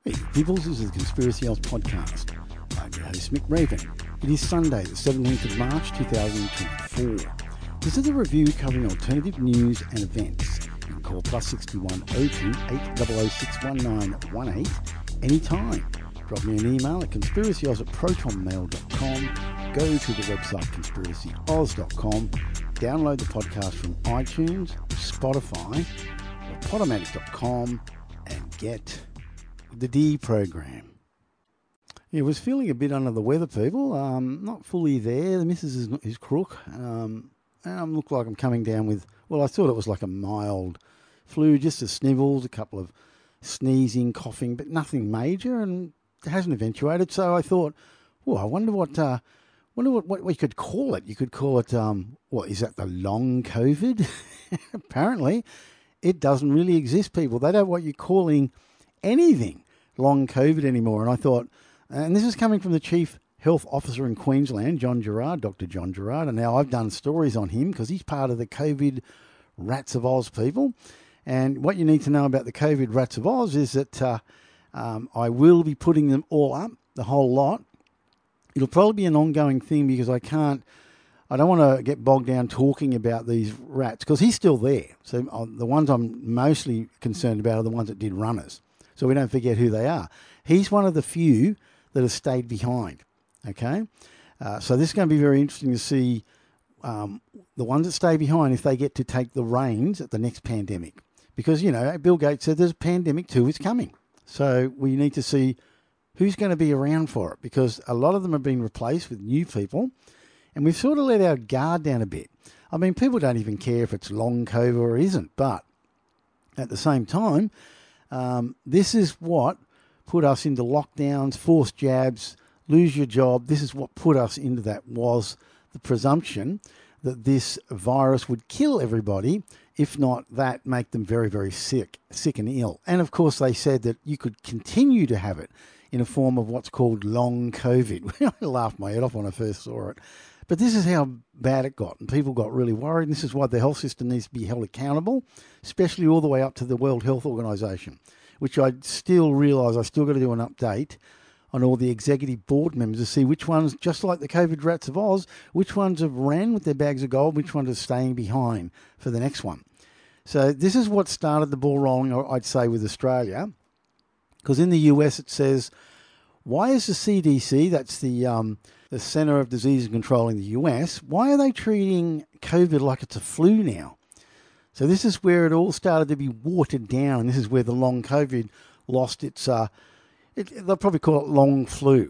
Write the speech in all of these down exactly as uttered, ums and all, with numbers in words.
Hey, peoples, this is the Conspiracy House podcast. I'm your host, Mick Raven. It is Sunday, the seventeenth of March, two thousand twenty-four. This is a review covering alternative news and events. You can call plus six one oh two eight hundred six one nine one eight anytime. Drop me an email at conspiracyoz at protonmail dot com. Go to the website conspiracy oz dot com. Download the podcast from iTunes, Spotify, or podomatic dot com and get the D program. Yeah, was feeling a bit under the weather, people. Um, not fully there. The missus is, is crook. Um, and I look like I'm coming down with, well, I thought it was like a mild flu, just a snivels, a couple of sneezing, coughing, but nothing major, and it hasn't eventuated. So I thought, oh, I wonder what, uh, wonder what, what we could call it. You could call it, um, what, is that the long COVID? Apparently, it doesn't really exist, people. They don't want you calling anything long COVID anymore. And I thought, and this is coming from the Chief Health Officer in Queensland, John Gerard, Doctor John Gerard, and now I've done stories on him because he's part of the COVID Rats of Oz people. And what you need to know about the COVID Rats of Oz is that uh, um, I will be putting them all up, the whole lot. It'll probably be an ongoing thing because I can't, I don't want to get bogged down talking about these rats because he's still there. So uh, the ones I'm mostly concerned about are the ones that did runners. So we don't forget who they are. He's one of the few that have stayed behind, okay? Uh, so this is going to be very interesting to see um, the ones that stay behind if they get to take the reins at the next pandemic. Because, you know, Bill Gates said there's a pandemic too, it's coming. So we need to see who's going to be around for it because a lot of them have been replaced with new people and we've sort of let our guard down a bit. I mean, people don't even care if it's long COVID or isn't, but at the same time, Um, this is what put us into lockdowns, forced jabs, lose your job. This is what put us into that, was the presumption that this virus would kill everybody, if not that, make them very, very sick, sick and ill. And of course, they said that you could continue to have it in a form of what's called long COVID. I laughed my head off when I first saw it. But this is how bad it got, and people got really worried. And this is why the health system needs to be held accountable, especially all the way up to the World Health Organization, which I still realise I still got to do an update on all the executive board members to see which ones, just like the COVID Rats of Oz, which ones have ran with their bags of gold, which ones are staying behind for the next one. So this is what started the ball rolling, I'd say, with Australia, because in the U S it says, why is the C D C, that's the um, the Centre of Disease Control in the U S, why are they treating COVID like it's a flu now? So this is where it all started to be watered down. This is where the long COVID lost its, uh, it, they'll probably call it long flu.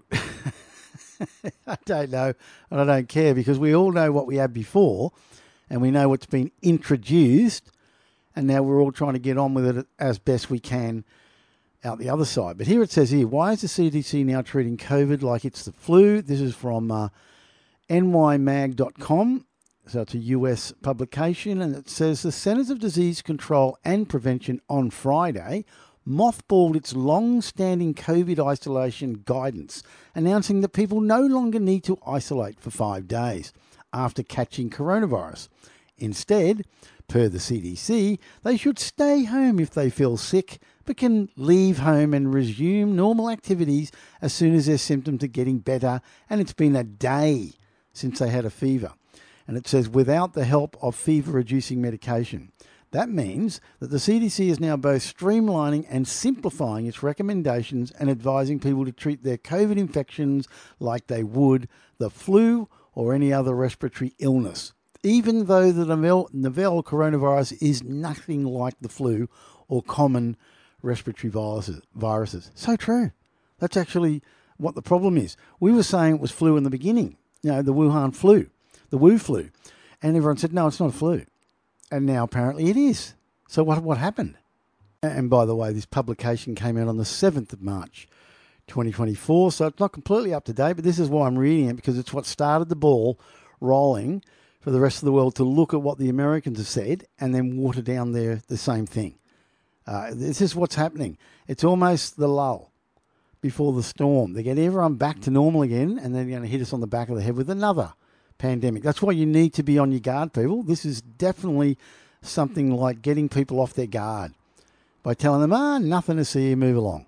I don't know, and I don't care because we all know what we had before and we know what's been introduced, and now we're all trying to get on with it as best we can out the other side. But here it says here, why is the C D C now treating COVID like it's the flu? This is from uh, N Y mag dot com. So it's a U S publication, and it says the Centers of Disease Control and Prevention on Friday mothballed its long-standing COVID isolation guidance, announcing that people no longer need to isolate for five days after catching coronavirus. Instead, per the C D C, they should stay home if they feel sick, but can leave home and resume normal activities as soon as their symptoms are getting better, and it's been a day since they had a fever. And it says, without the help of fever-reducing medication. That means that the C D C is now both streamlining and simplifying its recommendations and advising people to treat their COVID infections like they would the flu or any other respiratory illness, even though the novel, novel coronavirus is nothing like the flu or common respiratory viruses. viruses. So true. That's actually what the problem is. We were saying it was flu in the beginning, you know, the Wuhan flu. The Wu flu. And everyone said, no, it's not a flu. And now apparently it is. So what what happened? And by the way, this publication came out on the seventh of March, twenty twenty-four. So it's not completely up to date, but this is why I'm reading it, because it's what started the ball rolling for the rest of the world to look at what the Americans have said and then water down their the same thing. Uh, this is what's happening. It's almost the lull before the storm. They get everyone back to normal again, and then they're going to hit us on the back of the head with another pandemic. That's why you need to be on your guard, people. This is definitely something like getting people off their guard by telling them, ah, nothing to see you, move along.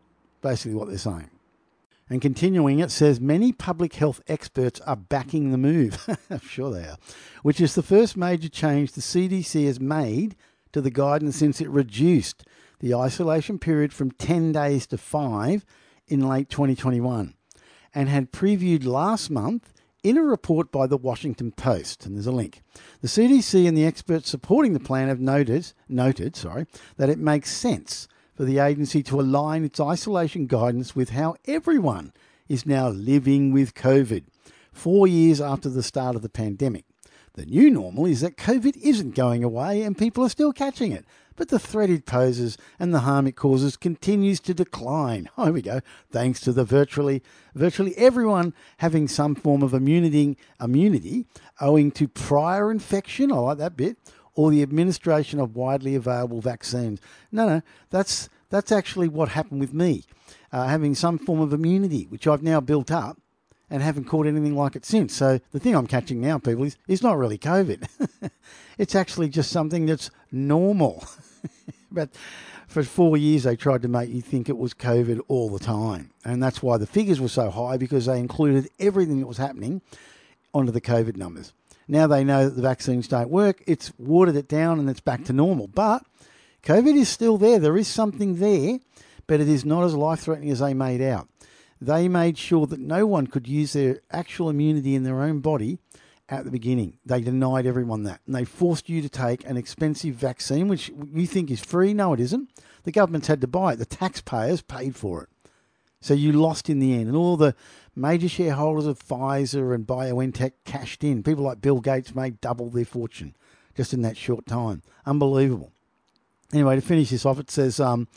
basically what they're saying. And continuing, it says many public health experts are backing the move. I'm sure they are. Which is the first major change the C D C has made to the guidance since it reduced the isolation period from ten days to five in late twenty twenty-one, and had previewed last month in a report by the Washington Post. And there's a link. The C D C and the experts supporting the plan have noted, noted sorry, that it makes sense for the agency to align its isolation guidance with how everyone is now living with COVID, four years after the start of the pandemic. The new normal is that COVID isn't going away and people are still catching it, but the threat it poses and the harm it causes continues to decline. Oh, here we go. Thanks to the virtually virtually everyone having some form of immunity, immunity owing to prior infection, I like that bit, or the administration of widely available vaccines. No, no, that's that's actually what happened with me, uh, having some form of immunity, which I've now built up and haven't caught anything like it since. So the thing I'm catching now, people, is, is not really COVID. It's actually just something that's normal. But for four years, they tried to make you think it was COVID all the time. And that's why the figures were so high, because they included everything that was happening onto the COVID numbers. Now they know that the vaccines don't work. It's watered it down and it's back to normal. But COVID is still there. There is something there, but it is not as life-threatening as they made out. They made sure that no one could use their actual immunity in their own body at the beginning. They denied everyone that. And they forced you to take an expensive vaccine, which you think is free. No, it isn't. The government's had to buy it. The taxpayers paid for it. So you lost in the end. And all the major shareholders of Pfizer and BioNTech cashed in. People like Bill Gates made double their fortune just in that short time. Unbelievable. Anyway, to finish this off, it says, um,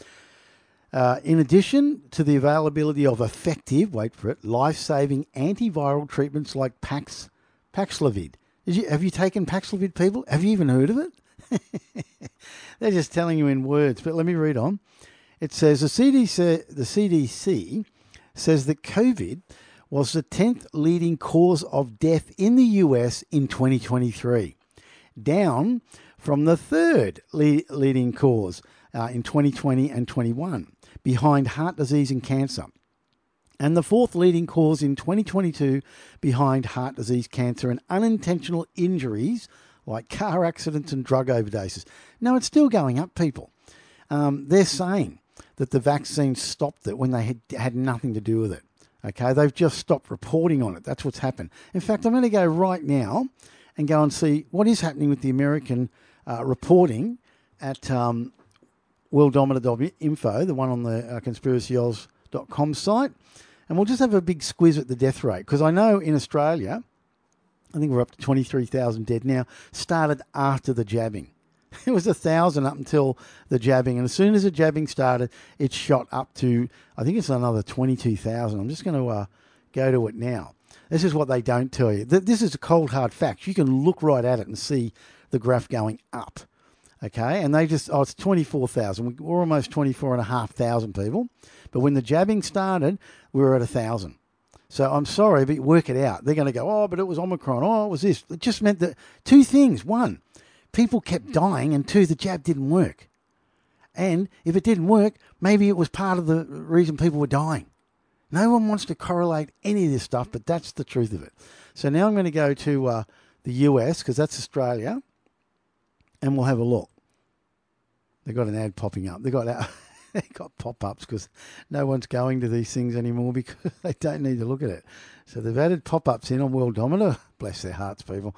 uh, in addition to the availability of effective, wait for it, life-saving antiviral treatments like Pax, Paxlovid. Is you, have you taken Paxlovid, people? Have you even heard of it? They're just telling you in words, but let me read on. It says the C D C, the C D C says that COVID was the tenth leading cause of death in the U S in twenty twenty-three, down from the third lead, leading cause uh, in twenty twenty and twenty-one, behind heart disease and cancer, and the fourth leading cause in twenty twenty-two behind heart disease, cancer, and unintentional injuries like car accidents and drug overdoses. No, it's still going up, people. Um, they're saying that the vaccine stopped it when they had, had nothing to do with it. Okay, they've just stopped reporting on it. That's what's happened. In fact, I'm going to go right now and go and see what is happening with the American uh, reporting at um, worldometer dot info, the one on the uh, conspiracy oz dot com site. And we'll just have a big squiz at the death rate, because I know in Australia, I think we're up to twenty-three thousand dead now, started after the jabbing. It was one thousand up until the jabbing. And as soon as the jabbing started, it shot up to, I think it's another twenty-two thousand. I'm just going to uh, go to it now. This is what they don't tell you. This is a cold, hard fact. You can look right at it and see the graph going up. Okay, and they just, oh, it's twenty-four thousand. We're almost twenty-four and a half thousand people. But when the jabbing started, we were at one thousand. So I'm sorry, but work it out. They're going to go, oh, but it was Omicron. Oh, it was this. It just meant that two things. One, people kept dying, and two, the jab didn't work. And if it didn't work, maybe it was part of the reason people were dying. No one wants to correlate any of this stuff, but that's the truth of it. So now I'm going to go to uh, the U S, because that's Australia, and we'll have a look. They've got an ad popping up. They've got uh, they got pop-ups because no one's going to these things anymore because they don't need to look at it. So they've added pop-ups in on Worldometer. Bless their hearts, people.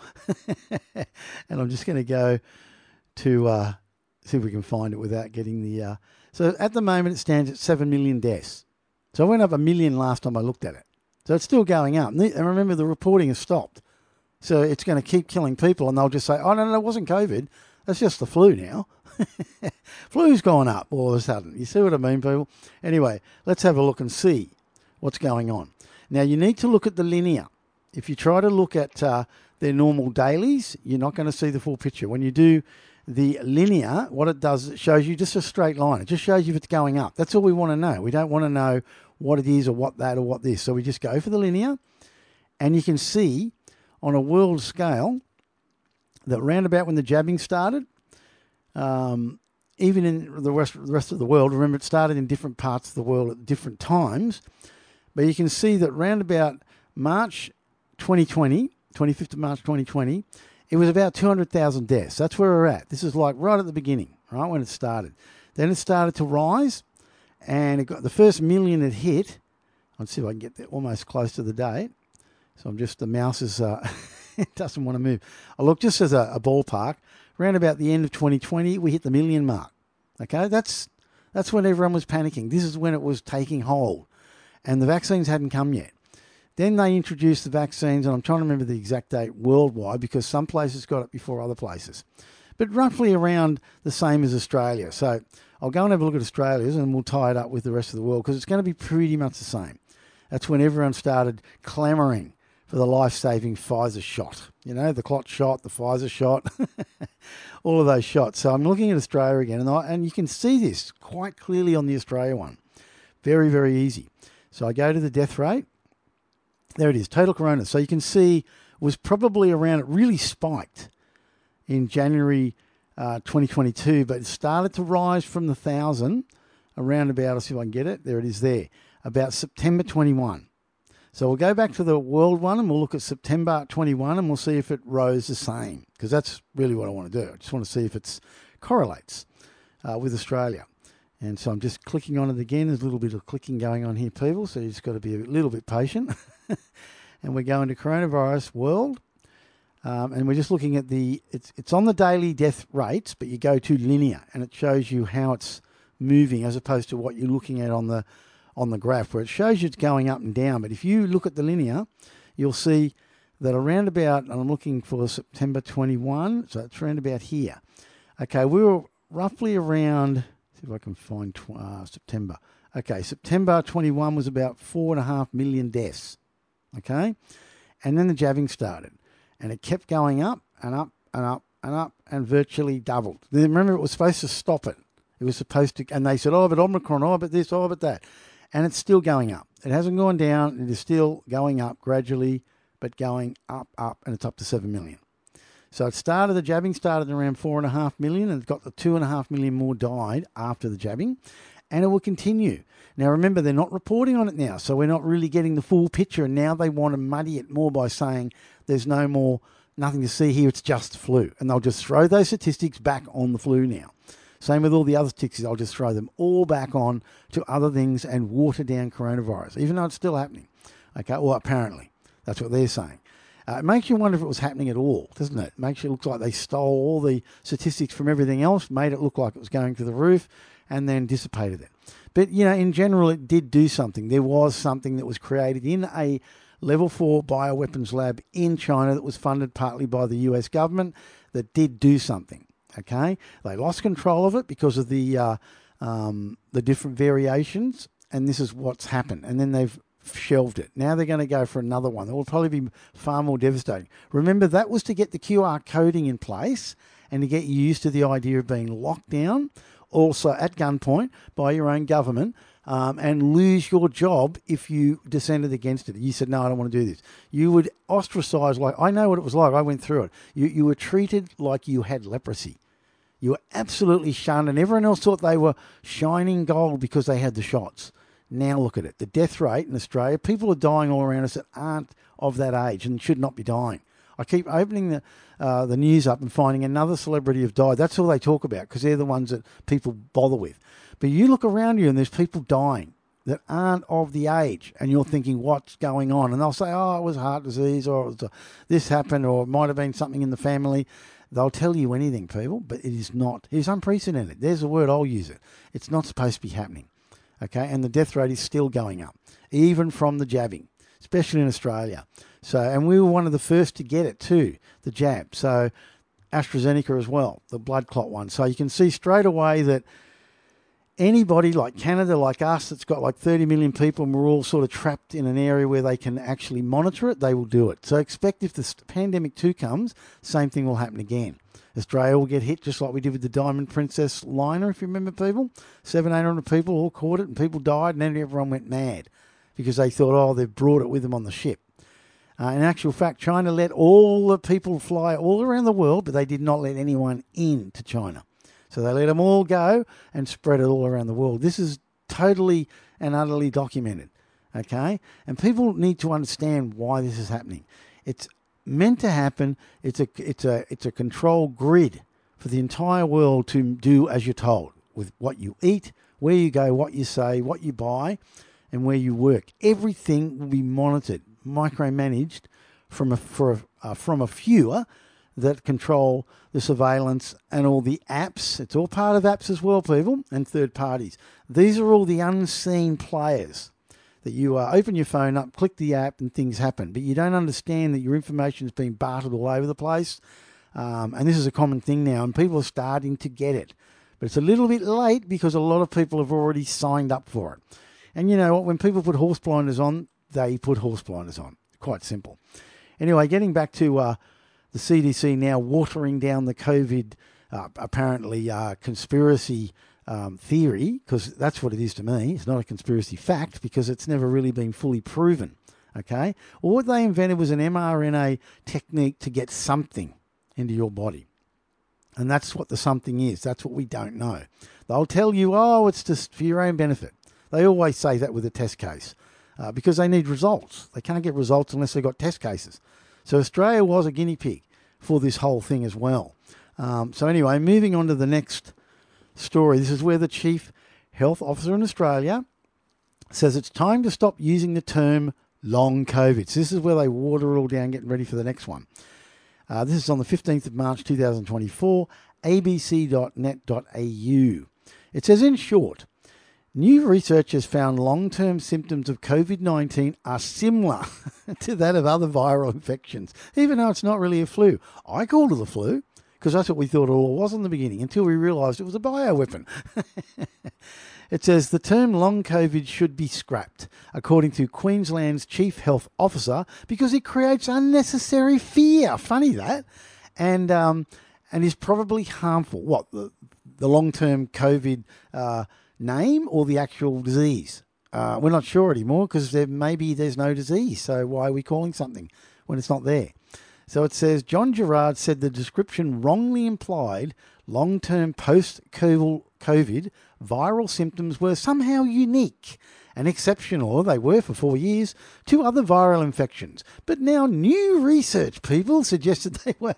And I'm just going to go to uh, see if we can find it without getting the... Uh... So at the moment, it stands at seven million deaths. So I went up a million last time I looked at it. So it's still going up. And remember, the reporting has stopped. So it's going to keep killing people, and they'll just say, oh, no, no, it wasn't COVID. That's just the flu now. Flu's gone up all of a sudden. You see what I mean, people? Anyway, let's have a look and see what's going on. Now, you need to look at the linear. If you try to look at uh, their normal dailies, you're not going to see the full picture. When you do the linear, what it does, it shows you just a straight line. It just shows you if it's going up. That's all we want to know. We don't want to know what it is or what that or what this. So we just go for the linear, and you can see on a world scale that round about when the jabbing started, um, even in the rest, the rest of the world, remember it started in different parts of the world at different times, but you can see that round about March twenty twenty, twenty-fifth of March twenty twenty, it was about two hundred thousand deaths. That's where we're at. This is like right at the beginning, right, when it started. Then it started to rise, and it got the first million it hit. Let's see if I can get there almost close to the date. So I'm just, the mouse is, uh, it doesn't want to move. I look, just as a, a ballpark, around about the end of twenty twenty, we hit the million mark. Okay, that's that's when everyone was panicking. This is when it was taking hold, and the vaccines hadn't come yet. Then they introduced the vaccines, and I'm trying to remember the exact date worldwide because some places got it before other places, but roughly around the same as Australia. So I'll go and have a look at Australia's, and we'll tie it up with the rest of the world because it's going to be pretty much the same. That's when everyone started clamouring for the life-saving Pfizer shot. You know, the clot shot, the Pfizer shot, all of those shots. So I'm looking at Australia again, and, I, and you can see this quite clearly on the Australia one. Very, very easy. So I go to the death rate. There it is, total corona. So you can see it was probably around, it really spiked in January uh, twenty twenty-two, but it started to rise from the one thousand around about, I'll see if I can get it, there it is there, about September twenty-one. So we'll go back to the world one and we'll look at September twenty-one and we'll see if it rose the same, because that's really what I want to do. I just want to see if it correlates uh, with Australia. And so I'm just clicking on it again. There's a little bit of clicking going on here, people, so you've just got to be a little bit patient. And we're going to coronavirus world, um, and we're just looking at the, it's it's on the daily death rates, but you go to linear, and it shows you how it's moving as opposed to what you're looking at on the on the graph, where it shows you it's going up and down. But if you look at the linear, you'll see that around about, and I'm looking for September twenty-one, so it's around about here. Okay, we were roughly around, see if I can find uh, September. Okay, September twenty-one was about four and a half million deaths. Okay, and then the jabbing started, and it kept going up and up and up and up and virtually doubled. Then remember, it was supposed to stop it. It was supposed to, and they said, oh, but Omicron, oh, but this, oh, but that. And it's still going up. It hasn't gone down. It is still going up gradually, but going up, up, and it's up to seven million. So it started, the jabbing started around four and a half million, and it got the two and a half million more died after the jabbing, and it will continue. Now, remember, they're not reporting on it now, so we're not really getting the full picture, and now they want to muddy it more by saying there's no more, nothing to see here, it's just flu. And they'll just throw those statistics back on the flu now. Same with all the other statistics, I'll just throw them all back on to other things and water down coronavirus, even though it's still happening. Okay, well, apparently, that's what they're saying. Uh, it makes you wonder if it was happening at all, doesn't it? It makes you look like they stole all the statistics from everything else, made it look like it was going to the roof, and then dissipated it. But, you know, in general, it did do something. There was something that was created in a level four bioweapons lab in China that was funded partly by the U S government that did do something, okay? They lost control of it because of the uh, um, the different variations, and this is what's happened. And then they've shelved it. Now they're going to go for another one. That will probably be far more devastating. Remember, that was to get the Q R coding in place and to get you used to the idea of being locked down, also at gunpoint by your own government, um, and lose your job if you descended against it. You said, no, I don't want to do this. You would ostracize, like, I know what it was like. I went through it. You, you were treated like you had leprosy. You were absolutely shunned, and everyone else thought they were shining gold because they had the shots. Now look at it. The death rate in Australia, people are dying all around us that aren't of that age and should not be dying. I keep opening the uh, the news up and finding another celebrity have died. That's all they talk about because they're the ones that people bother with. But you look around you and there's people dying that aren't of the age, and you're thinking, what's going on? And they'll say, oh, it was heart disease, or it was, uh, this happened, or it might have been something in the family. They'll tell you anything, people, but it is not. It is unprecedented. There's a word, I'll use it. It's not supposed to be happening. Okay, and the death rate is still going up, even from the jabbing, especially in Australia. So, and we were one of the first to get it too, the jab. So, AstraZeneca as well, the blood clot one. So you can see straight away that anybody like Canada, like us, that's got like thirty million people and we're all sort of trapped in an area where they can actually monitor it, they will do it. So expect if the pandemic two comes, same thing will happen again. Australia will get hit just like we did with the Diamond Princess liner, if you remember, people. Seven, eight hundred people all caught it and people died, and then everyone went mad because they thought, oh, they've brought it with them on the ship. Uh, in actual fact, China let all the people fly all around the world, but they did not let anyone in to China. So they let them all go and spread it all around the world. This is totally and utterly documented, okay? And people need to understand why this is happening. It's meant to happen. It's a it's a it's a control grid for the entire world to do as you're told, with what you eat, where you go, what you say, what you buy, and where you work. Everything will be monitored, micromanaged from a for a, uh, from a few that control the surveillance and all the apps. It's all part of apps as well, people, and third parties. These are all the unseen players that you uh, open your phone up, click the app, and things happen. But you don't understand that your information is being bartered all over the place. Um, and this is a common thing now, and people are starting to get it. But it's a little bit late because a lot of people have already signed up for it. And you know what? When people put horse blinders on, they put horse blinders on. Quite simple. Anyway, getting back to uh, the C D C now watering down the COVID, uh, apparently, uh, conspiracy um, theory, because that's what it is to me. It's not a conspiracy fact because it's never really been fully proven. Okay? Well, what they invented was an mRNA technique to get something into your body. And that's what the something is. That's what we don't know. They'll tell you, oh, it's just for your own benefit. They always say that with a test case uh, because they need results. They can't get results unless they've got test cases. So Australia was a guinea pig for this whole thing as well. Um, so anyway, moving on to the next story. This is where the Chief Health Officer in Australia says it's time to stop using the term long COVID. So this is where they water it all down, getting ready for the next one. Uh, this is on the fifteenth of March two thousand twenty-four, a b c dot net dot a u. It says, in short, new research has found long-term symptoms of COVID nineteen are similar to that of other viral infections, even though it's not really a flu. I called it a flu because that's what we thought it all was in the beginning until we realised it was a bioweapon. It says the term long COVID should be scrapped, according to Queensland's Chief Health Officer, because it creates unnecessary fear. Funny that. And um, and is probably harmful. What, the, the long-term COVID uh, name or the actual disease? Uh, we're not sure anymore because there, maybe there's no disease. So why are we calling something when it's not there? So it says, John Gerard said the description wrongly implied long-term post-COVID viral symptoms were somehow unique and exceptional, they were for four years, to other viral infections. But now new research, people, suggested they were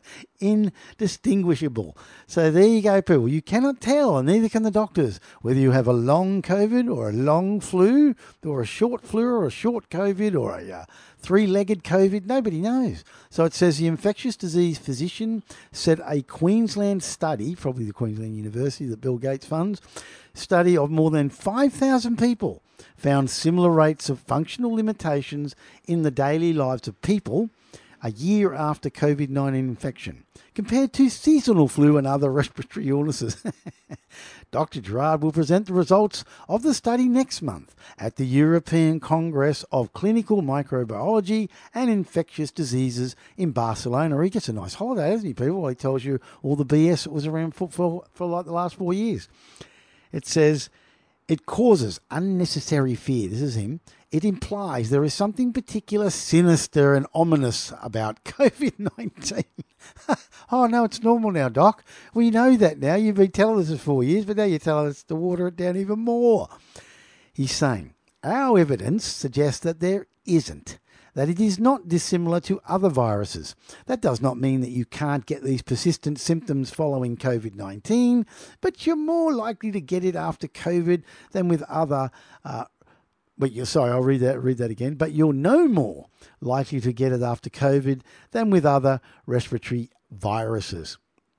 indistinguishable. So there you go, people. You cannot tell, and neither can the doctors, whether you have a long COVID or a long flu or a short flu or a short COVID or a uh, three-legged COVID. Nobody knows. So it says the infectious disease physician said a Queensland study, probably the Queensland University that Bill Gates funds, study of more than five thousand people found similar rates of functional limitations in the daily lives of people a year after COVID nineteen infection, compared to seasonal flu and other respiratory illnesses. Doctor Gerard will present the results of the study next month at the European Congress of Clinical Microbiology and Infectious Diseases in Barcelona. He gets a nice holiday, doesn't he, people? He tells you all the B S that was around for, for, for like the last four years. It says, it causes unnecessary fear. This is him. It implies there is something particular sinister and ominous about COVID nineteen. Oh, no, it's normal now, Doc. We know that now. You've been telling us for four years, but now you're telling us to water it down even more. He's saying, our evidence suggests that there isn't, that it is not dissimilar to other viruses. That does not mean that you can't get these persistent symptoms following COVID nineteen, but you're more likely to get it after COVID than with other uh, But you're sorry, I'll read that read that again. But you're no more likely to get it after COVID than with other respiratory viruses.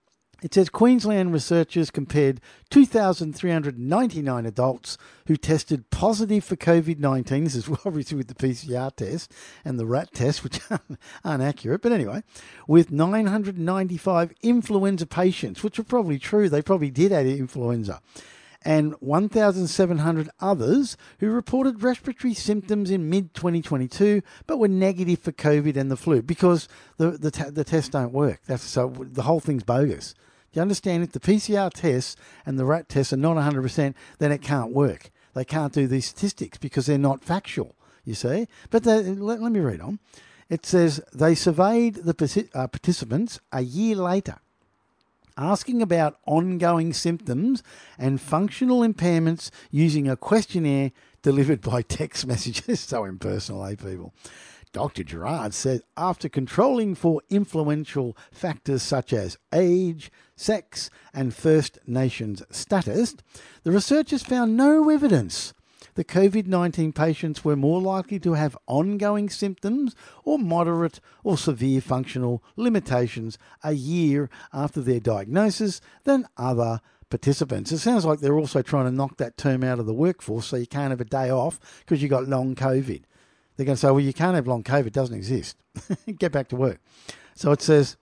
It says Queensland researchers compared two thousand three hundred ninety-nine adults who tested positive for COVID nineteen. This is obviously with the P C R test and the rat test, which aren't accurate. But anyway, with nine hundred ninety-five influenza patients, which are probably true. They probably did have influenza. And one thousand seven hundred others who reported respiratory symptoms in mid twenty twenty-two but were negative for COVID and the flu because the the, t- the tests don't work. That's so the whole thing's bogus. Do you understand? If the P C R tests and the rat tests are not one hundred percent, then it can't work. They can't do these statistics because they're not factual, you see. But the, let, let me read on. It says they surveyed the uh, participants a year later asking about ongoing symptoms and functional impairments using a questionnaire delivered by text messages. So impersonal, eh, people? Doctor Gerard said after controlling for influential factors such as age, sex, and First Nations status, the researchers found no evidence the COVID nineteen patients were more likely to have ongoing symptoms or moderate or severe functional limitations a year after their diagnosis than other participants. It sounds like they're also trying to knock that term out of the workforce so you can't have a day off because you got long COVID. They're going to say, well, you can't have long COVID, it doesn't exist. Get back to work. So it says,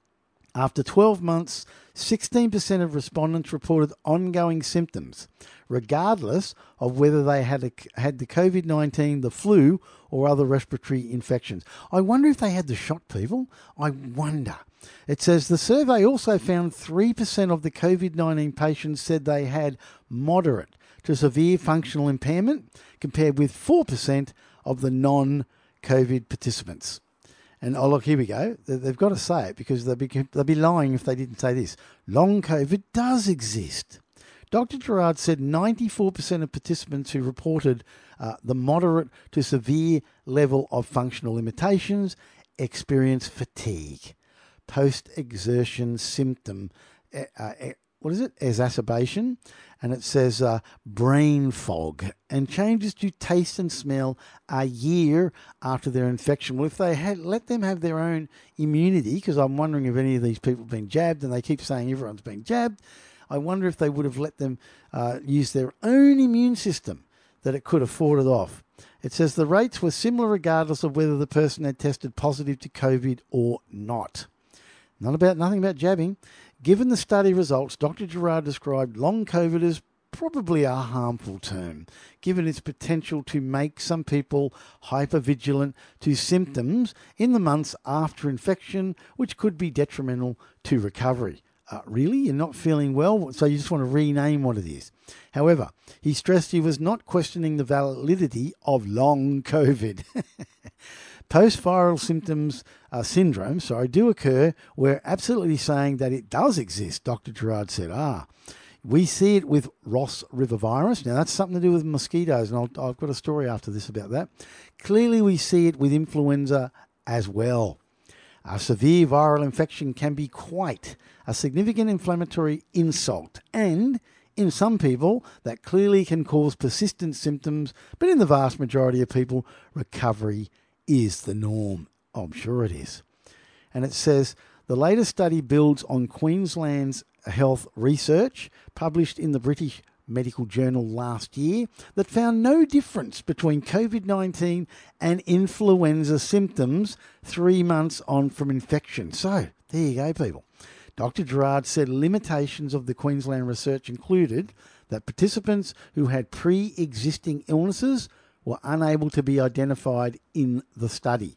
after twelve months, sixteen percent of respondents reported ongoing symptoms, regardless of whether they had a, had the COVID nineteen, the flu, or other respiratory infections. I wonder if they had the shot, people. I wonder. It says the survey also found three percent of the COVID nineteen patients said they had moderate to severe functional impairment, compared with four percent of the non-COVID participants. And, oh, look, here we go. They've got to say it because they'd be, they'd be lying if they didn't say this. Long COVID does exist. Doctor Gerard said ninety-four percent of participants who reported uh, the moderate to severe level of functional limitations experience fatigue, post-exertion symptom, uh, uh, what is it, exacerbation, and it says uh, brain fog and changes to taste and smell a year after their infection. Well, if they had let them have their own immunity, because I'm wondering if any of these people have been jabbed, and they keep saying everyone's been jabbed, I wonder if they would have let them uh, use their own immune system that it could have fought it off. It says the rates were similar regardless of whether the person had tested positive to COVID or not. Not about nothing about jabbing. Given the study results, Doctor Gerard described long COVID as probably a harmful term, given its potential to make some people hypervigilant to symptoms in the months after infection, which could be detrimental to recovery. Uh, really? You're not feeling well? So you just want to rename what it is. However, he stressed he was not questioning the validity of long COVID. Post-viral symptoms uh, syndrome, sorry, do occur. We're absolutely saying that it does exist, Doctor Gerard said. Ah, we see it with Ross River virus. Now, that's something to do with mosquitoes, and I'll, I've got a story after this about that. Clearly, we see it with influenza as well. A severe viral infection can be quite a significant inflammatory insult, and in some people, that clearly can cause persistent symptoms, but in the vast majority of people, recovery is the norm. Oh, I'm sure it is. And it says, the latest study builds on Queensland's health research, published in the British Medical Journal last year, that found no difference between COVID nineteen and influenza symptoms three months on from infection. So, there you go, people. Doctor Gerard said limitations of the Queensland research included that participants who had pre-existing illnesses were unable to be identified in the study.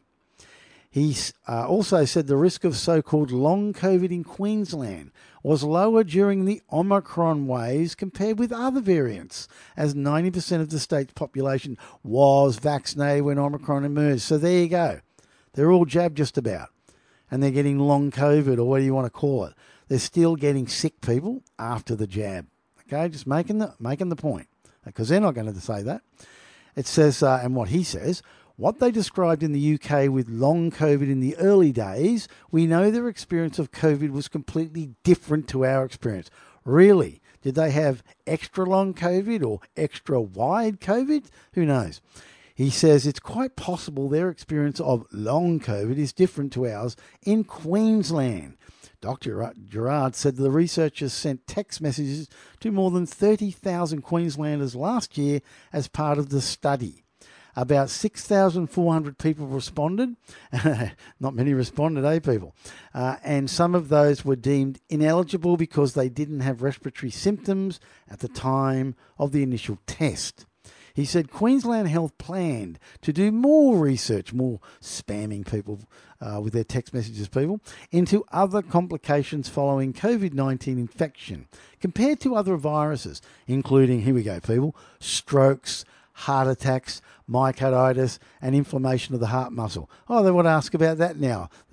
He uh, also said the risk of so-called long COVID in Queensland was lower during the Omicron waves compared with other variants, as ninety percent of the state's population was vaccinated when Omicron emerged. So there you go. They're all jabbed just about, and they're getting long COVID, or what do you want to call it. They're still getting sick, people, after the jab. Okay, just making the, making the point, because they're not going to say that. It says, uh, and what he says, what they described in the U K with long COVID in the early days, we know their experience of COVID was completely different to our experience. Really? Did they have extra long COVID or extra wide COVID? Who knows? He says it's quite possible their experience of long COVID is different to ours in Queensland. Doctor Gerard said the researchers sent text messages to more than thirty thousand Queenslanders last year as part of the study. About six thousand four hundred people responded. Not many responded, eh, people? Uh, and some of those were deemed ineligible because they didn't have respiratory symptoms at the time of the initial test. He said Queensland Health planned to do more research, more spamming people uh, with their text messages, people, into other complications following COVID nineteen infection compared to other viruses, including, here we go, people, strokes, heart attacks, myocarditis, and inflammation of the heart muscle. Oh, they want to ask about that now.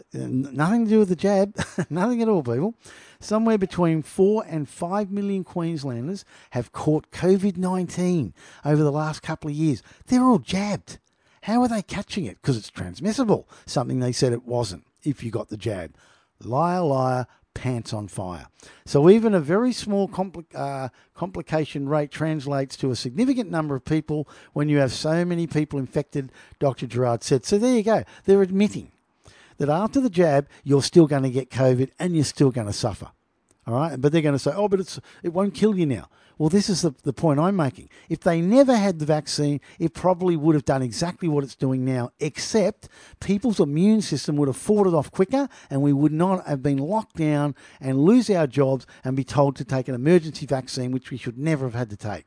nothing to do with the jab, nothing at all, people. Somewhere between four and five million Queenslanders have caught COVID nineteen over the last couple of years. They're all jabbed. How are they catching it? Because it's transmissible, something they said it wasn't if you got the jab. Liar, liar, pants on fire. So even a very small compli- uh, complication rate translates to a significant number of people when you have so many people infected, Doctor Gerard said. So there you go. They're admitting that after the jab, you're still going to get COVID and you're still going to suffer. All right? But they're going to say, oh, but it's it won't kill you now. Well, this is the, the point I'm making. If they never had the vaccine, it probably would have done exactly what it's doing now, except people's immune system would have fought it off quicker and we would not have been locked down and lose our jobs and be told to take an emergency vaccine, which we should never have had to take.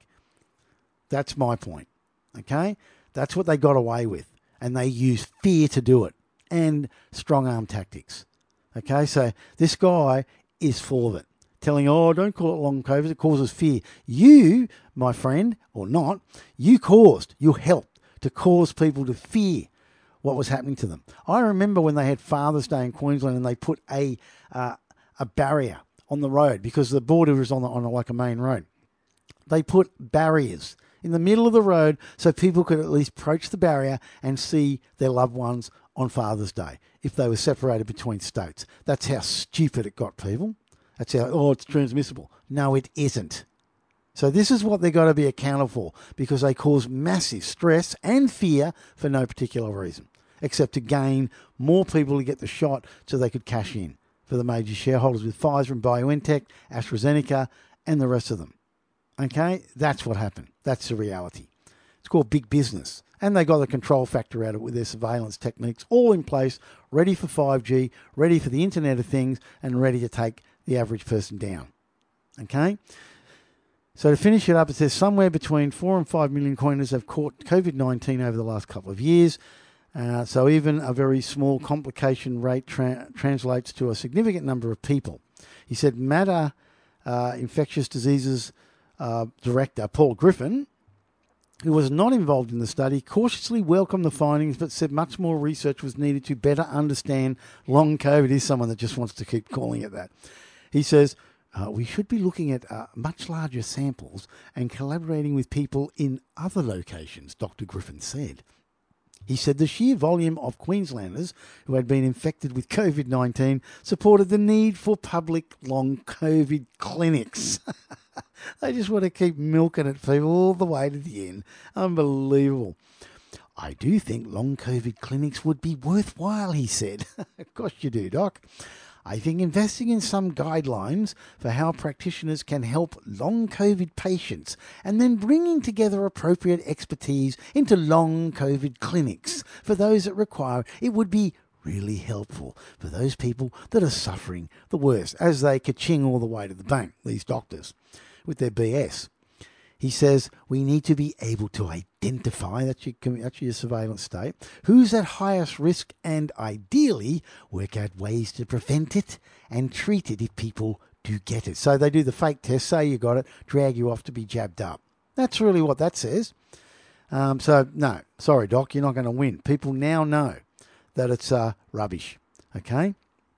That's my point. Okay? That's what they got away with. And they used fear to do it and strong-arm tactics. Okay? So this guy is full of it. Telling, oh, don't call it long COVID, it causes fear. You, my friend, or not, you caused, you helped to cause people to fear what was happening to them. I remember when they had Father's Day in Queensland and they put a uh, a barrier on the road because the border was on, the, on a, like a main road. They put barriers in the middle of the road so people could at least approach the barrier and see their loved ones on Father's Day if they were separated between states. That's how stupid it got, people. That's how, oh, it's transmissible. No, it isn't. So this is what they've got to be accountable for because they cause massive stress and fear for no particular reason, except to gain more people to get the shot so they could cash in for the major shareholders with Pfizer and BioNTech, AstraZeneca, and the rest of them. Okay? That's what happened. That's the reality. It's called big business. And they got the control factor out of it with their surveillance techniques all in place, ready for five G, ready for the Internet of Things, and ready to take the average person down. Okay? So to finish it up, it says somewhere between four and five million Queeners have caught COVID nineteen over the last couple of years. Uh, so even a very small complication rate tra- translates to a significant number of people. He said MADA uh, infectious diseases uh, director Paul Griffin, who was not involved in the study, cautiously welcomed the findings but said much more research was needed to better understand long COVID. He's someone that just wants to keep calling it that. He says, uh, we should be looking at uh, much larger samples and collaborating with people in other locations, Doctor Griffin said. He said the sheer volume of Queenslanders who had been infected with COVID nineteen supported the need for public long COVID clinics. They just want to keep milking it, people, all the way to the end. Unbelievable. I do think long COVID clinics would be worthwhile, he said. Of course you do, Doc. I think investing in some guidelines for how practitioners can help long COVID patients and then bringing together appropriate expertise into long COVID clinics for those that require it would be really helpful for those people that are suffering the worst as they ka-ching all the way to the bank, these doctors, with their B S. He says we need to be able to identify, that's your, that's your surveillance state, who's at highest risk and ideally work out ways to prevent it and treat it if people do get it. So they do the fake test, say you got it, drag you off to be jabbed up. That's really what that says. Um, so, no, sorry, Doc, you're not going to win. People now know that it's uh, rubbish, okay?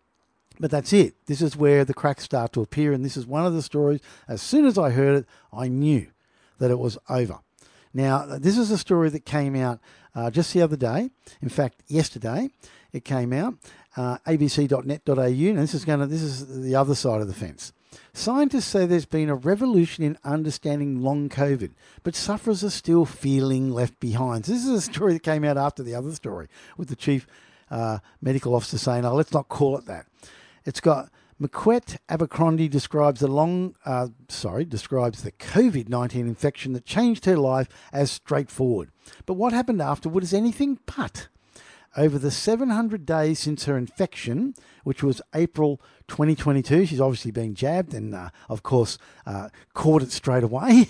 But that's it. This is where the cracks start to appear, and this is one of the stories. As soon as I heard it, I knew that it was over. Now, this is a story that came out uh, just the other day. In fact, yesterday it came out. Uh, a b c dot net dot a u. And this is going to. This is the other side of the fence. Scientists say there's been a revolution in understanding long COVID, but sufferers are still feeling left behind. So this is a story that came out after the other story with the chief uh, medical officer saying, "Oh, let's not call it that." It's got. McQuett Abercrombie describes the long, uh, sorry, describes the COVID nineteen infection that changed her life as straightforward. But what happened afterward is anything but. Over the seven hundred days since her infection, which was April twenty twenty-two, she's obviously been jabbed and, uh, of course, uh, caught it straight away.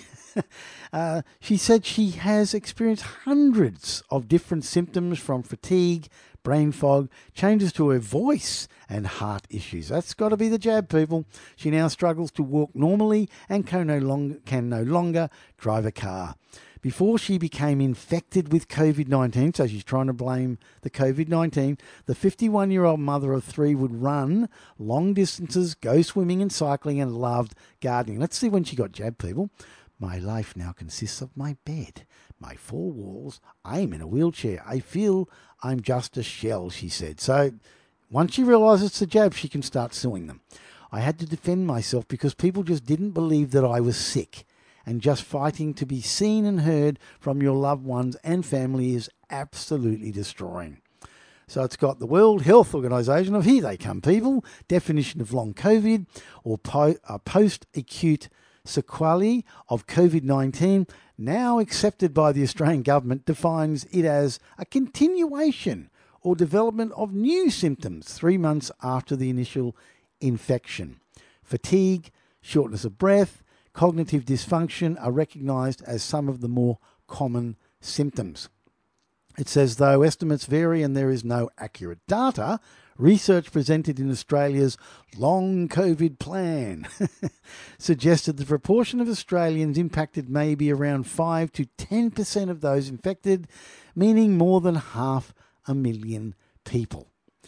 uh, she said she has experienced hundreds of different symptoms from fatigue, brain fog, changes to her voice and heart issues. That's got to be the jab, people. She now struggles to walk normally and can no longer, can no longer drive a car. Before she became infected with COVID nineteen, so she's trying to blame the COVID nineteen, the fifty-one-year-old mother of three would run long distances, go swimming and cycling, and loved gardening. Let's see when she got jabbed, people. My life now consists of my bed, my four walls. I am in a wheelchair. I feel I'm just a shell, she said. So once she realises it's a jab, she can start suing them. I had to defend myself because people just didn't believe that I was sick. And just fighting to be seen and heard from your loved ones and family is absolutely destroying. So it's got the World Health Organization of, here they come, people, definition of long COVID or po- uh, post-acute sequelae of COVID nineteen, now accepted by the Australian government, defines it as a continuation or development of new symptoms three months after the initial infection. Fatigue, shortness of breath, cognitive dysfunction are recognised as some of the more common symptoms. It says, though estimates vary and there is no accurate data, research presented in Australia's Long COVID Plan suggested the proportion of Australians impacted may be around five to ten percent of those infected, meaning more than half a million people.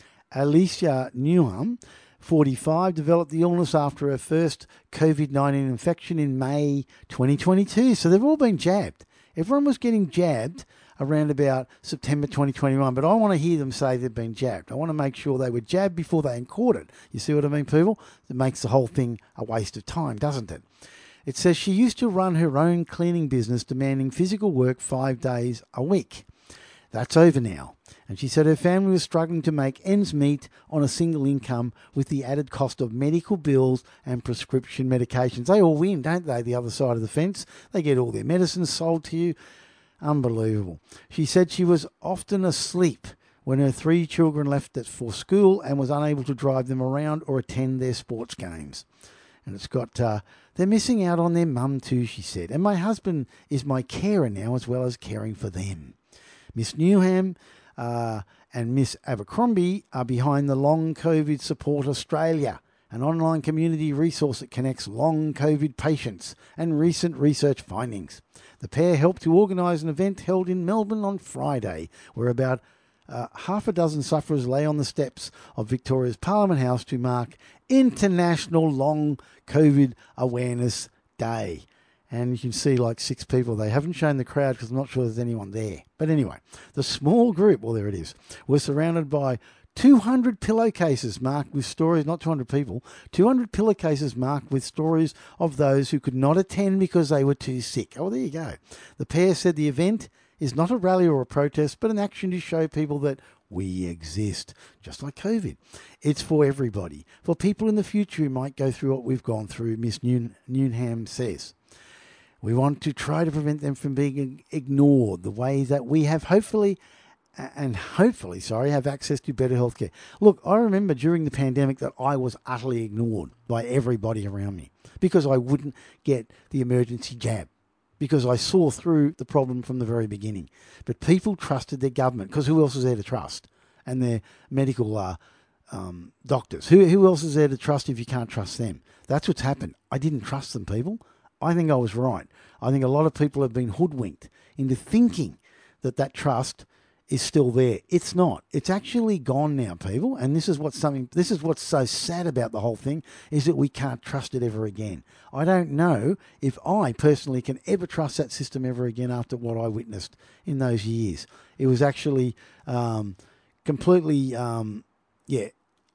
Alicia Newham, forty-five, developed the illness after her first COVID nineteen infection in May twenty twenty-two. So they've all been jabbed. Everyone was getting jabbed around about September twenty twenty-one, but I want to hear them say they've been jabbed. I want to make sure they were jabbed before they caught it. You see what I mean, people? It makes the whole thing a waste of time, doesn't it? It says she used to run her own cleaning business demanding physical work five days a week. That's over now. And she said her family was struggling to make ends meet on a single income with the added cost of medical bills and prescription medications. They all win, don't they, the other side of the fence? They get all their medicines sold to you. Unbelievable. She said she was often asleep when her three children left for school and was unable to drive them around or attend their sports games. And it's got, uh, they're missing out on their mum too, she said. And my husband is my carer now as well as caring for them. Miss Newham uh, and Miss Abercrombie are behind the Long COVID Support Australia, an online community resource that connects long COVID patients and recent research findings. The pair helped to organise an event held in Melbourne on Friday, where about uh, half a dozen sufferers lay on the steps of Victoria's Parliament House to mark International Long COVID Awareness Day. And you can see like six people. They haven't shown the crowd because I'm not sure there's anyone there. But anyway, the small group, well, there it is, was surrounded by two hundred pillowcases marked with stories, not two hundred people, two hundred pillowcases marked with stories of those who could not attend because they were too sick. Oh, there you go. The pair said the event is not a rally or a protest, but an action to show people that we exist, just like COVID. It's for everybody. For people in the future who might go through what we've gone through, Miss Newnham says. We want to try to prevent them from being ignored the way that we have hopefully, and hopefully, sorry, have access to better healthcare. Look, I remember during the pandemic that I was utterly ignored by everybody around me because I wouldn't get the emergency jab, because I saw through the problem from the very beginning. But people trusted their government, because who else is there to trust? And their medical uh, um, doctors. Who, who else is there to trust if you can't trust them? That's what's happened. I didn't trust them, people. I think I was right. I think a lot of people have been hoodwinked into thinking that that trust is still there. It's not. It's actually gone now, people. And this is what's something. This is what's so sad about the whole thing, is that we can't trust it ever again. I don't know if I personally can ever trust that system ever again after what I witnessed in those years. It was actually um, completely, um, yeah.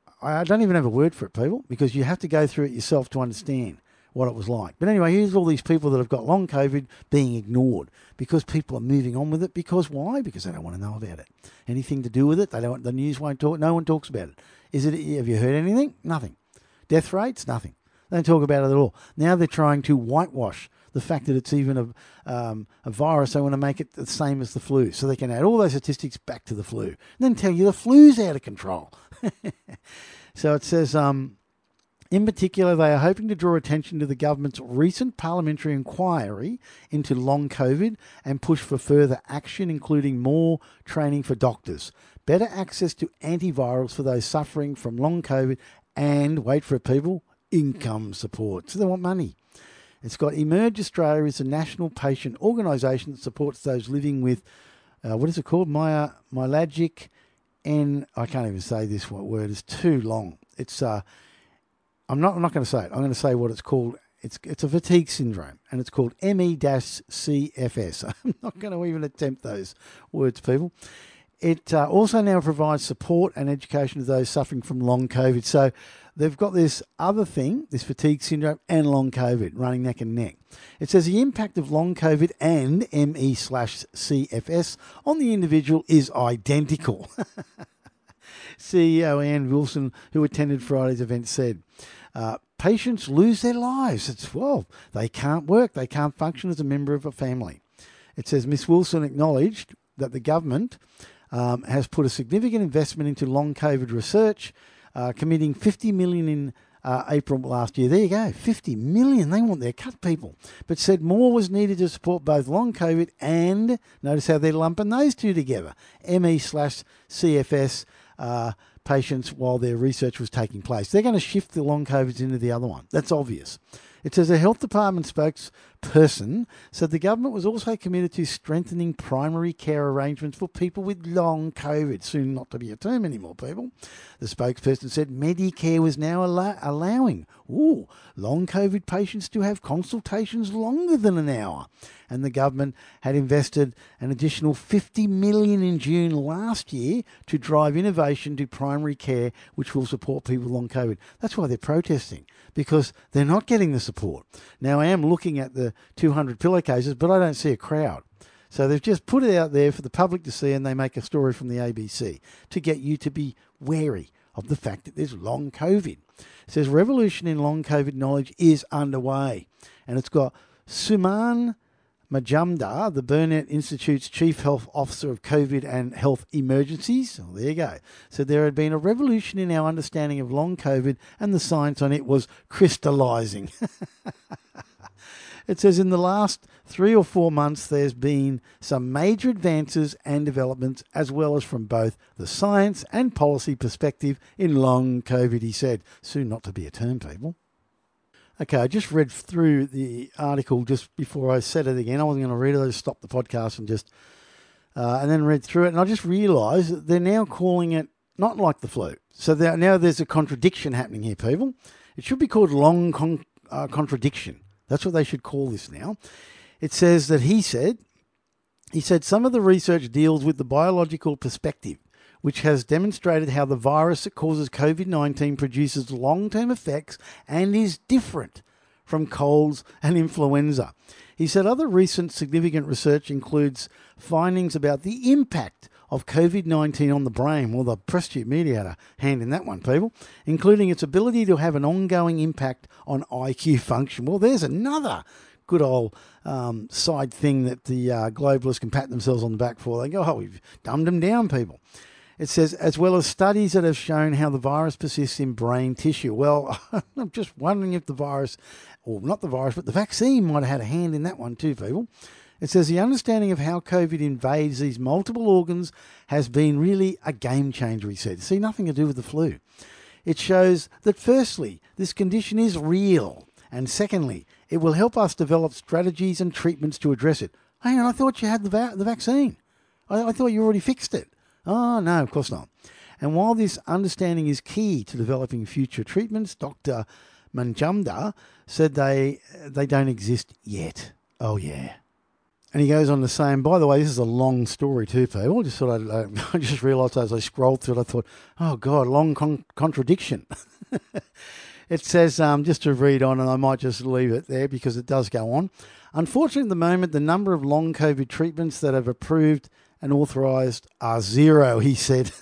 I don't even have a word for it, people, because you have to go through it yourself to understand what it was like. But anyway, here's all these people that have got long COVID being ignored because people are moving on with it. Because why? Because they don't want to know about it. Anything to do with it, they don't. The news won't talk. No one talks about it. Is it? Have you heard anything? Nothing. Death rates? Nothing. They don't talk about it at all. Now they're trying to whitewash the fact that it's even a, um, a virus. They want to make it the same as the flu, so they can add all those statistics back to the flu, and then tell you the flu's out of control. So it says. Um, In particular, they are hoping to draw attention to the government's recent parliamentary inquiry into long COVID and push for further action, including more training for doctors, better access to antivirals for those suffering from long COVID, and, wait for it, people, income support. So they want money. It's got Emerge Australia is a national patient organisation that supports those living with, uh, what is it called? My, myalgic, and I can't even say this word. It's too long. It's uh, I'm not I'm not going to say it. I'm going to say what it's called. It's it's a fatigue syndrome, and it's called M E C F S. I'm not going to even attempt those words, people. It uh, also now provides support and education to those suffering from long COVID. So they've got this other thing, this fatigue syndrome and long COVID running neck and neck. It says the impact of long COVID and M E slash C F S on the individual is identical. C E O Anne Wilson, who attended Friday's event, said, uh, patients lose their lives. It's, well, they can't work. They can't function as a member of a family. It says Miss Wilson acknowledged that the government um, has put a significant investment into long COVID research, uh, committing fifty million dollars in uh, April last year. There you go, fifty million dollars. They want their cut, people. But said more was needed to support both long COVID and, notice how they're lumping those two together, M E slash C F S uh, patients while their research was taking place. They're going to shift the long COVIDs into the other one. That's obvious. It says a health department spokesperson said the government was also committed to strengthening primary care arrangements for people with long COVID, soon not to be a term anymore, people. The spokesperson said Medicare was now allow- allowing ooh, long COVID patients to have consultations longer than an hour. And the government had invested an additional fifty million dollars in June last year to drive innovation to primary care, which will support people with long COVID. That's why they're protesting, because they're not getting the support. Now, I am looking at the two hundred pillowcases, but I don't see a crowd. So they've just put it out there for the public to see, and they make a story from the A B C to get you to be wary of the fact that there's long COVID. It says revolution in long COVID knowledge is underway, and it's got Suman Majumdar, the Burnet Institute's Chief Health Officer of COVID and Health Emergencies. Oh, there you go. So there had been a revolution in our understanding of long COVID, and the science on it was crystallising. It says in the last three or four months, there's been some major advances and developments, as well as from both the science and policy perspective in long COVID, he said. Soon not to be a term, people. Okay, I just read through the article just before I said it again. I wasn't going to read it. I just stopped the podcast and just, uh, and then read through it. And I just realised that they're now calling it not like the flu. So there, now there's a contradiction happening here, people. It should be called long con- uh, contradiction. That's what they should call this now. It says that he said, he said some of the research deals with the biological perspective, which has demonstrated how the virus that causes COVID nineteen produces long-term effects and is different from colds and influenza. He said other recent significant research includes findings about the impact of COVID nineteen on the brain. Well, the press tube media had a hand in that one, people, including its ability to have an ongoing impact on I Q function. Well, there's another good old um, side thing that the uh, globalists can pat themselves on the back for. They go, oh, we've dumbed them down, people. It says, as well as studies that have shown how the virus persists in brain tissue. Well, I'm just wondering if the virus, or not the virus, but the vaccine might have had a hand in that one too, people. It says the understanding of how COVID invades these multiple organs has been really a game changer, he said. See, nothing to do with the flu. It shows that firstly, this condition is real. And secondly, it will help us develop strategies and treatments to address it. Hang on, I thought you had the, va- the vaccine. I-, I thought you already fixed it. Oh, no, of course not. And while this understanding is key to developing future treatments, Doctor Manjumdar said they they don't exist yet. Oh, yeah. And he goes on to say, and by the way, this is a long story too, people. I just thought I'd, uh, I just realised as I scrolled through it, I thought, oh, God, long con- contradiction. It says, um, just to read on, and I might just leave it there because it does go on. Unfortunately, at the moment, the number of long COVID treatments that have approved and authorised are zero, he said.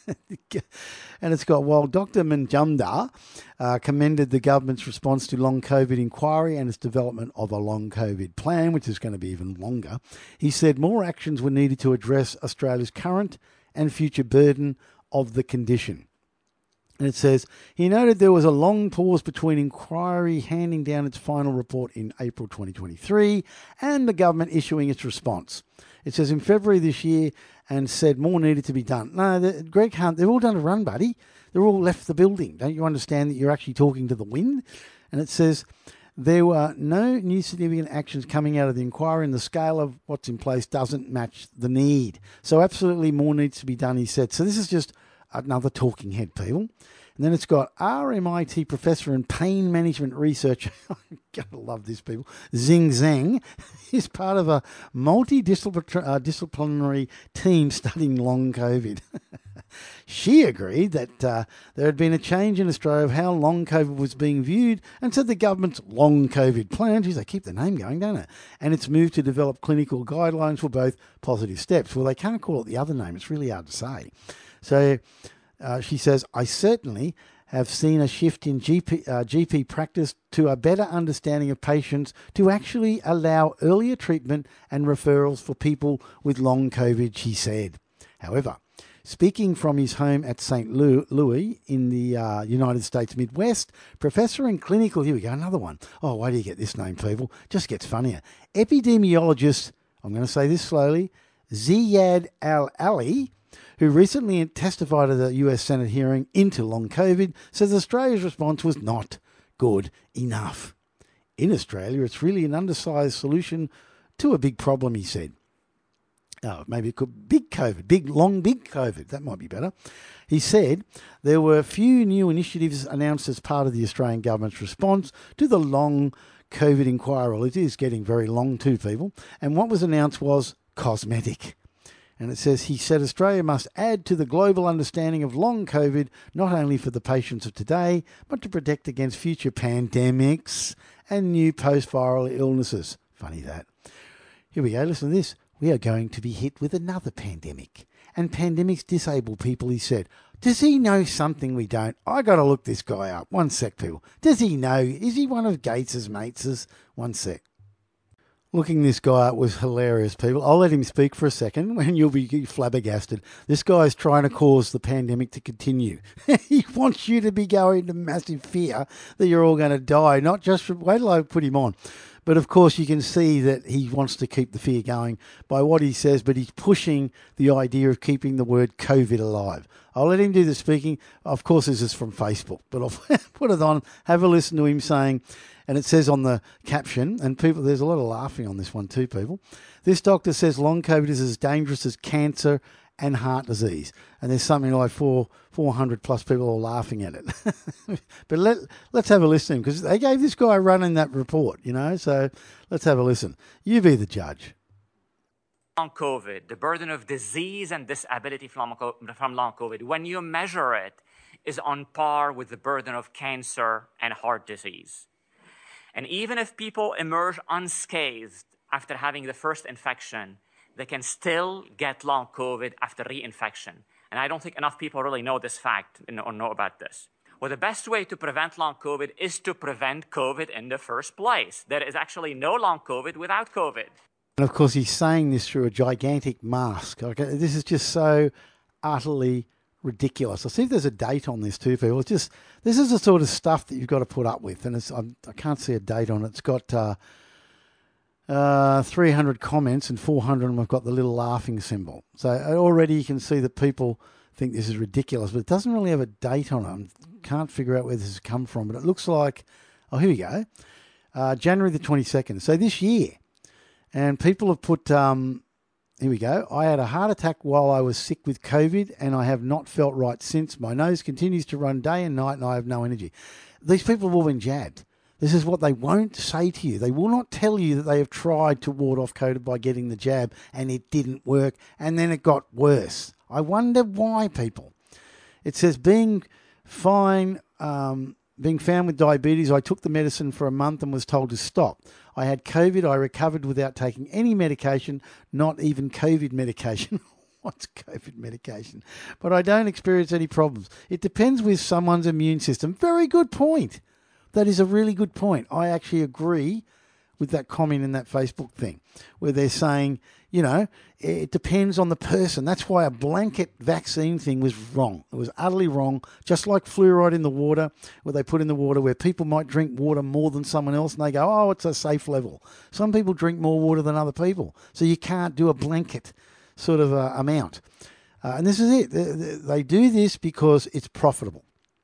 And it's got, while Doctor Manjumdar uh, commended the government's response to long COVID inquiry and its development of a long COVID plan, which is going to be even longer, he said more actions were needed to address Australia's current and future burden of the condition. And it says, he noted there was a long pause between inquiry handing down its final report in April twenty twenty-three and the government issuing its response. It says in February this year and said more needed to be done. No, the, Greg Hunt, they're all done a run, buddy. They're all left the building. Don't you understand that you're actually talking to the wind? And it says There were no new significant actions coming out of the inquiry, and the scale of what's in place doesn't match the need. So absolutely more needs to be done, he said. So this is just another talking head, people. And then it's got R M I T professor and pain management researcher, I'm going to love this, people, Xing Zhang, is part of a multidisciplinary team studying long COVID. She agreed that uh, there had been a change in Australia of how long COVID was being viewed, and said the government's long COVID plan, geez, they keep the name going, don't they? And it's moved to develop clinical guidelines for both positive steps. Well, they can't call it the other name. It's really hard to say. So uh, she says, I certainly have seen a shift in G P, uh, G P practice to a better understanding of patients to actually allow earlier treatment and referrals for people with long COVID, she said. However, speaking from his home at Saint Louis in the uh, United States Midwest, professor in clinical, here we go, another one. Oh, why do you get this name, people? Just gets funnier. Epidemiologist, I'm going to say this slowly, Ziad Al-Ali, who recently testified at the U S Senate hearing into long COVID, says Australia's response was not good enough. In Australia, it's really an undersized solution to a big problem, he said. Oh, maybe it could big COVID, big, long, big COVID. That might be better. He said there were a few new initiatives announced as part of the Australian government's response to the long COVID inquiry. Well, it is getting very long too, people. And what was announced was cosmetic. And it says, he said Australia must add to the global understanding of long COVID, not only for the patients of today, but to protect against future pandemics and new post-viral illnesses. Funny that. Here we go. Listen to this. We are going to be hit with another pandemic. And pandemics disable people, he said. Does he know something we don't? I got to look this guy up. One sec, people. Does he know? Is he one of Gates's mates? One sec. Looking this guy up was hilarious, people. I'll let him speak for a second when you'll be flabbergasted. This guy's trying to cause the pandemic to continue. He wants you to be going into massive fear that you're all going to die, not just from... Wait till I put him on. But, of course, you can see that he wants to keep the fear going by what he says, but he's pushing the idea of keeping the word COVID alive. I'll let him do the speaking. Of course, this is from Facebook, but I'll put it on, have a listen to him saying, and it says on the caption, and people, there's a lot of laughing on this one too, people. This doctor says long COVID is as dangerous as cancer and heart disease. And there's something like four, 400 plus people all laughing at it. But let, let's have a listen, because they gave this guy a run in that report, you know, so let's have a listen. You be the judge. Long COVID, the burden of disease and disability from, from long COVID, when you measure it, is on par with the burden of cancer and heart disease. And even if people emerge unscathed after having the first infection, they can still get long COVID after reinfection. And I don't think enough people really know this fact or know about this. Well, the best way to prevent long COVID is to prevent COVID in the first place. There is actually no long COVID without COVID. And of course, he's saying this through a gigantic mask. Okay, this is just so utterly ridiculous. I'll see if there's a date on this too, people. It's just, this is the sort of stuff that you've got to put up with. And it's, I'm, I can't see a date on it. It's got uh, uh, three hundred comments and four hundred of them have got the little laughing symbol. So already you can see that people think this is ridiculous, but it doesn't really have a date on it. I can't figure out where this has come from, but it looks like, oh, here we go. Uh, January the twenty-second. So this year. And people have put, um, here we go. I had a heart attack while I was sick with COVID and I have not felt right since. My nose continues to run day and night and I have no energy. These people have all been jabbed. This is what they won't say to you. They will not tell you that they have tried to ward off COVID by getting the jab and it didn't work and then it got worse. I wonder why, people. It says being fine, um, being found with diabetes, I took the medicine for a month and was told to stop. I had COVID. I recovered without taking any medication, not even COVID medication. What's COVID medication? But I don't experience any problems. It depends with someone's immune system. Very good point. That is a really good point. I actually agree with that comment in that Facebook thing where they're saying, you know, it depends on the person. That's why a blanket vaccine thing was wrong. It was utterly wrong, just like fluoride in the water, where they put in the water where people might drink water more than someone else, and they go, oh, it's a safe level. Some people drink more water than other people, so you can't do a blanket sort of uh, amount. Uh, and this is it. They, they do this because it's profitable.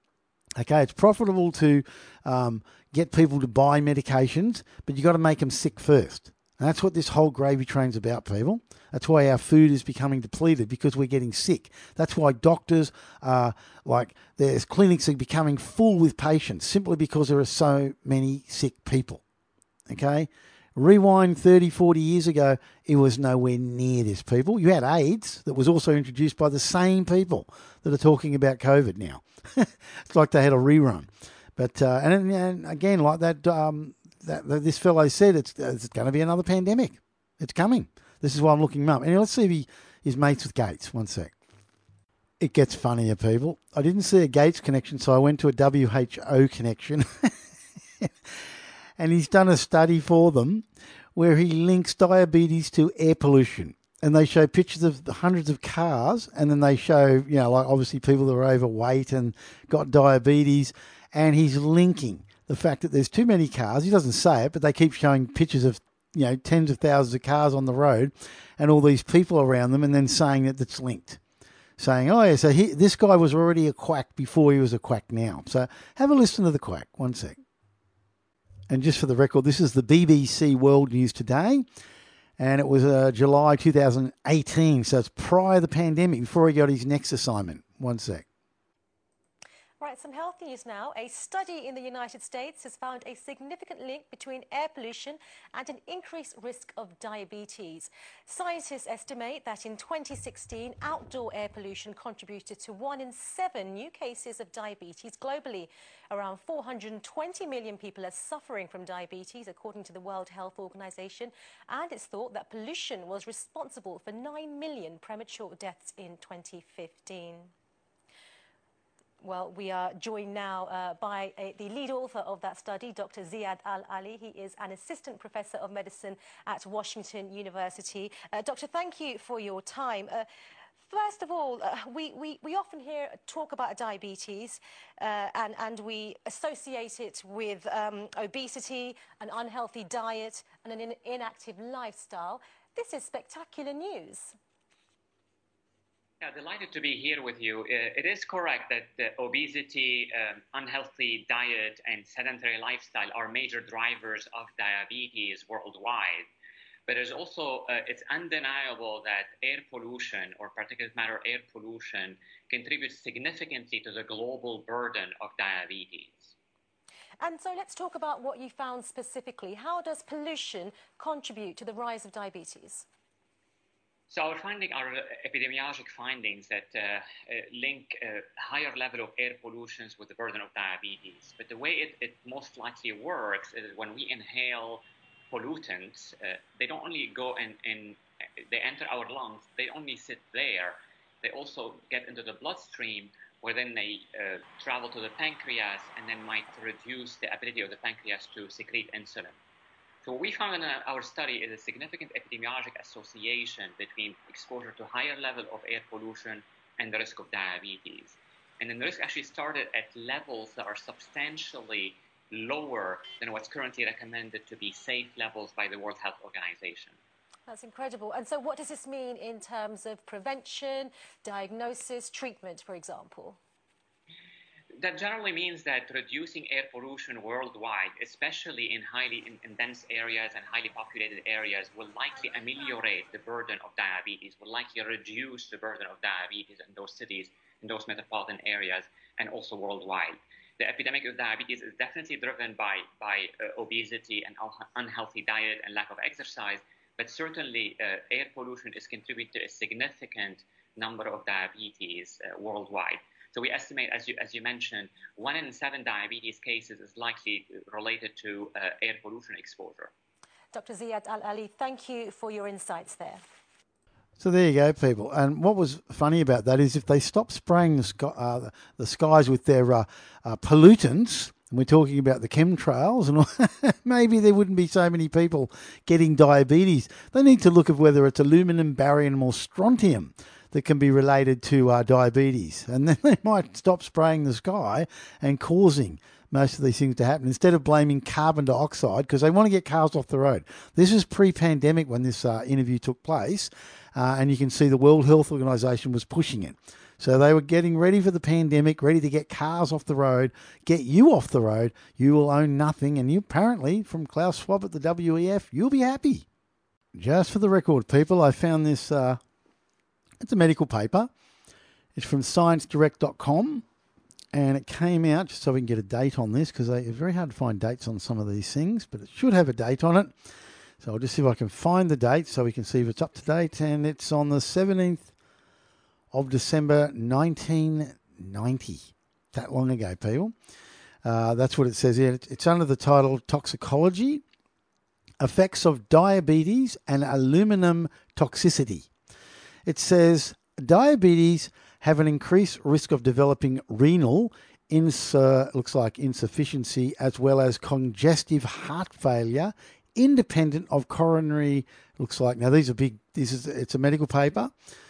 Okay, it's profitable to um, get people to buy medications, but you got to make them sick first. And that's what this whole gravy train's about, people. That's why our food is becoming depleted, because we're getting sick. That's why doctors are like, there's clinics are becoming full with patients simply because there are so many sick people. Okay? Rewind thirty, forty years ago, it was nowhere near this, people. You had AIDS that was also introduced by the same people that are talking about COVID now. It's like they had a rerun. But, uh, and, and again, like that, um, that, that this fellow said, it's, it's going to be another pandemic. It's coming. This is why I'm looking him up. And let's see if he is mates with Gates. One sec. It gets funnier, people. I didn't see a Gates connection, so I went to a W H O connection. And he's done a study for them where he links diabetes to air pollution. And they show pictures of the hundreds of cars, and then they show, you know, like obviously people that are overweight and got diabetes. And he's linking the fact that there's too many cars. He doesn't say it, but they keep showing pictures of, you know, tens of thousands of cars on the road and all these people around them, and then saying that it's linked. Saying, oh, yeah, so he, this guy was already a quack before he was a quack now. So have a listen to the quack. One sec. And just for the record, this is the B B C World News Today, and it was uh, July two thousand eighteen, so it's prior to the pandemic, before he got his next assignment. One sec. Right, some health news now. A study in the United States has found a significant link between air pollution and an increased risk of diabetes. Scientists estimate that in twenty sixteen, outdoor air pollution contributed to one in seven new cases of diabetes globally. Around four hundred twenty million people are suffering from diabetes, according to the World Health Organization, and it's thought that pollution was responsible for nine million premature deaths in twenty fifteen. Well, we are joined now uh, by a, the lead author of that study, Doctor Ziad Al-Ali. He is an assistant professor of medicine at Washington University. Uh, doctor, thank you for your time. Uh, First of all, uh, we, we, we often hear talk about diabetes uh, and, and we associate it with um, obesity, an unhealthy diet and an in inactive lifestyle. This is spectacular news. Yeah, delighted to be here with you. Uh, it is correct that uh, obesity, um, unhealthy diet, and sedentary lifestyle are major drivers of diabetes worldwide. But it's also, uh, it's undeniable that air pollution, or particulate matter air pollution, contributes significantly to the global burden of diabetes. And so let's talk about what you found specifically. How does pollution contribute to the rise of diabetes? So our findings are epidemiologic findings that uh, uh, link a uh, higher level of air pollution with the burden of diabetes. But the way it, it most likely works is when we inhale pollutants, uh, they don't only go and, and they enter our lungs, they only sit there. They also get into the bloodstream, where then they uh, travel to the pancreas and then might reduce the ability of the pancreas to secrete insulin. So what we found in our study is a significant epidemiologic association between exposure to higher level of air pollution and the risk of diabetes. And then the risk actually started at levels that are substantially lower than what's currently recommended to be safe levels by the World Health Organization. That's incredible. And so what does this mean in terms of prevention, diagnosis, treatment, for example? That generally means that reducing air pollution worldwide, especially in highly in, in dense areas and highly populated areas, will likely ameliorate the burden of diabetes, will likely reduce the burden of diabetes in those cities, in those metropolitan areas, and also worldwide. The epidemic of diabetes is definitely driven by, by uh, obesity and unhealthy diet and lack of exercise, but certainly uh, air pollution is contributing to a significant number of diabetes uh, worldwide. So we estimate, as you, as you mentioned, one in seven diabetes cases is likely related to uh, air pollution exposure. Doctor Ziad Al-Ali, thank you for your insights there. So there you go, people. And what was funny about that is if they stop spraying the, sky, uh, the skies with their uh, uh, pollutants, and we're talking about the chemtrails, and all, maybe there wouldn't be so many people getting diabetes. They need to look at whether it's aluminum, barium or strontium that can be related to uh, diabetes. And then they might stop spraying the sky and causing most of these things to happen, instead of blaming carbon dioxide, because they want to get cars off the road. This is pre-pandemic when this uh, interview took place, uh, and you can see the World Health Organization was pushing it. So they were getting ready for the pandemic, ready to get cars off the road, get you off the road. You will own nothing. And you apparently, from Klaus Schwab at the W E F, you'll be happy. Just for the record, people, I found this, uh, it's a medical paper. It's from science direct dot com. And it came out, just so we can get a date on this, because it's very hard to find dates on some of these things, but it should have a date on it. So I'll just see if I can find the date so we can see if it's up to date. And it's on the seventeenth of December, nineteen ninety. That long ago, people. Uh, that's what it says here. It's under the title Toxicology, Effects of Diabetes and Aluminum Toxicity. It says diabetes have an increased risk of developing renal, ins- uh, looks like insufficiency, as well as congestive heart failure, independent of coronary, looks like, now these are big, this is, it's a medical paper,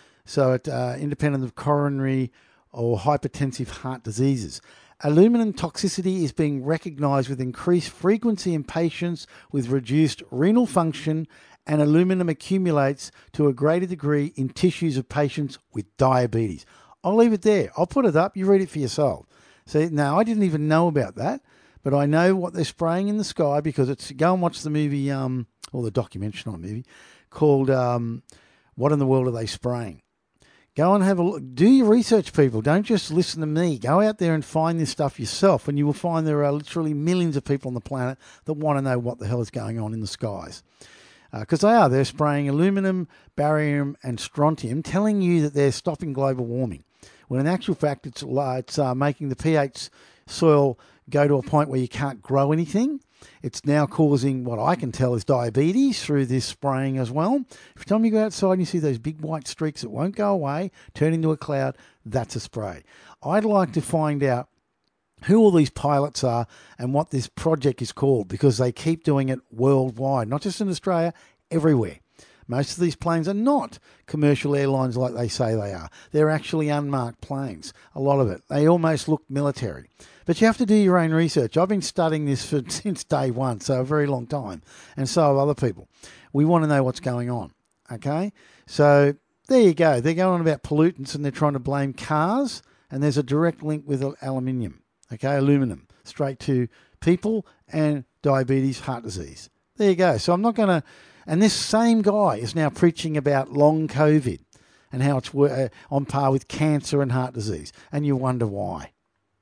so it uh, independent of coronary or hypertensive heart diseases. Aluminum toxicity is being recognised with increased frequency in patients with reduced renal function, and aluminum accumulates to a greater degree in tissues of patients with diabetes. I'll leave it there. I'll put it up. You read it for yourself. See, now I didn't even know about that, but I know what they're spraying in the sky because it's, go and watch the movie, um, or the documentary, not movie, called um, What in the World Are They Spraying? Go and have a look. Do your research, people. Don't just listen to me. Go out there and find this stuff yourself, and you will find there are literally millions of people on the planet that want to know what the hell is going on in the skies. Because uh, they are. They're spraying aluminum, barium, and strontium, telling you that they're stopping global warming, when in actual fact it's, it's uh, making the pH soil go to a point where you can't grow anything. It's now causing what I can tell is diabetes through this spraying as well. Every time you go outside and you see those big white streaks that won't go away, turn into a cloud, that's a spray. I'd like to find out who all these pilots are and what this project is called, because they keep doing it worldwide, not just in Australia, everywhere. Most of these planes are not commercial airlines like they say they are. They're actually unmarked planes, a lot of it. They almost look military. But you have to do your own research. I've been studying this for, since day one, so a very long time, and so have other people. We want to know what's going on, okay? So there you go. They're going on about pollutants and they're trying to blame cars, and there's a direct link with aluminium, okay, aluminum, straight to people and diabetes, heart disease. There you go. So I'm not going to... And this same guy is now preaching about long COVID and how it's uh, on par with cancer and heart disease. And you wonder why.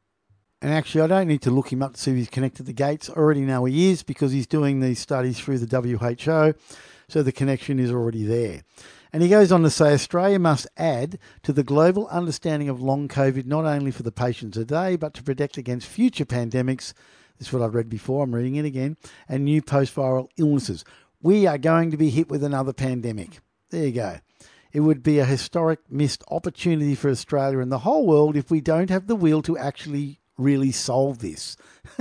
And actually, I don't need to look him up to see if he's connected to Gates. I already know he is because he's doing these studies through the W H O. So the connection is already there. And he goes on to say, Australia must add to the global understanding of long COVID, not only for the patients today, but to protect against future pandemics. This is what I've read before. I'm reading it again. And new post-viral illnesses. We are going to be hit with another pandemic. There you go. It would be a historic missed opportunity for Australia and the whole world if we don't have the will to actually really solve this.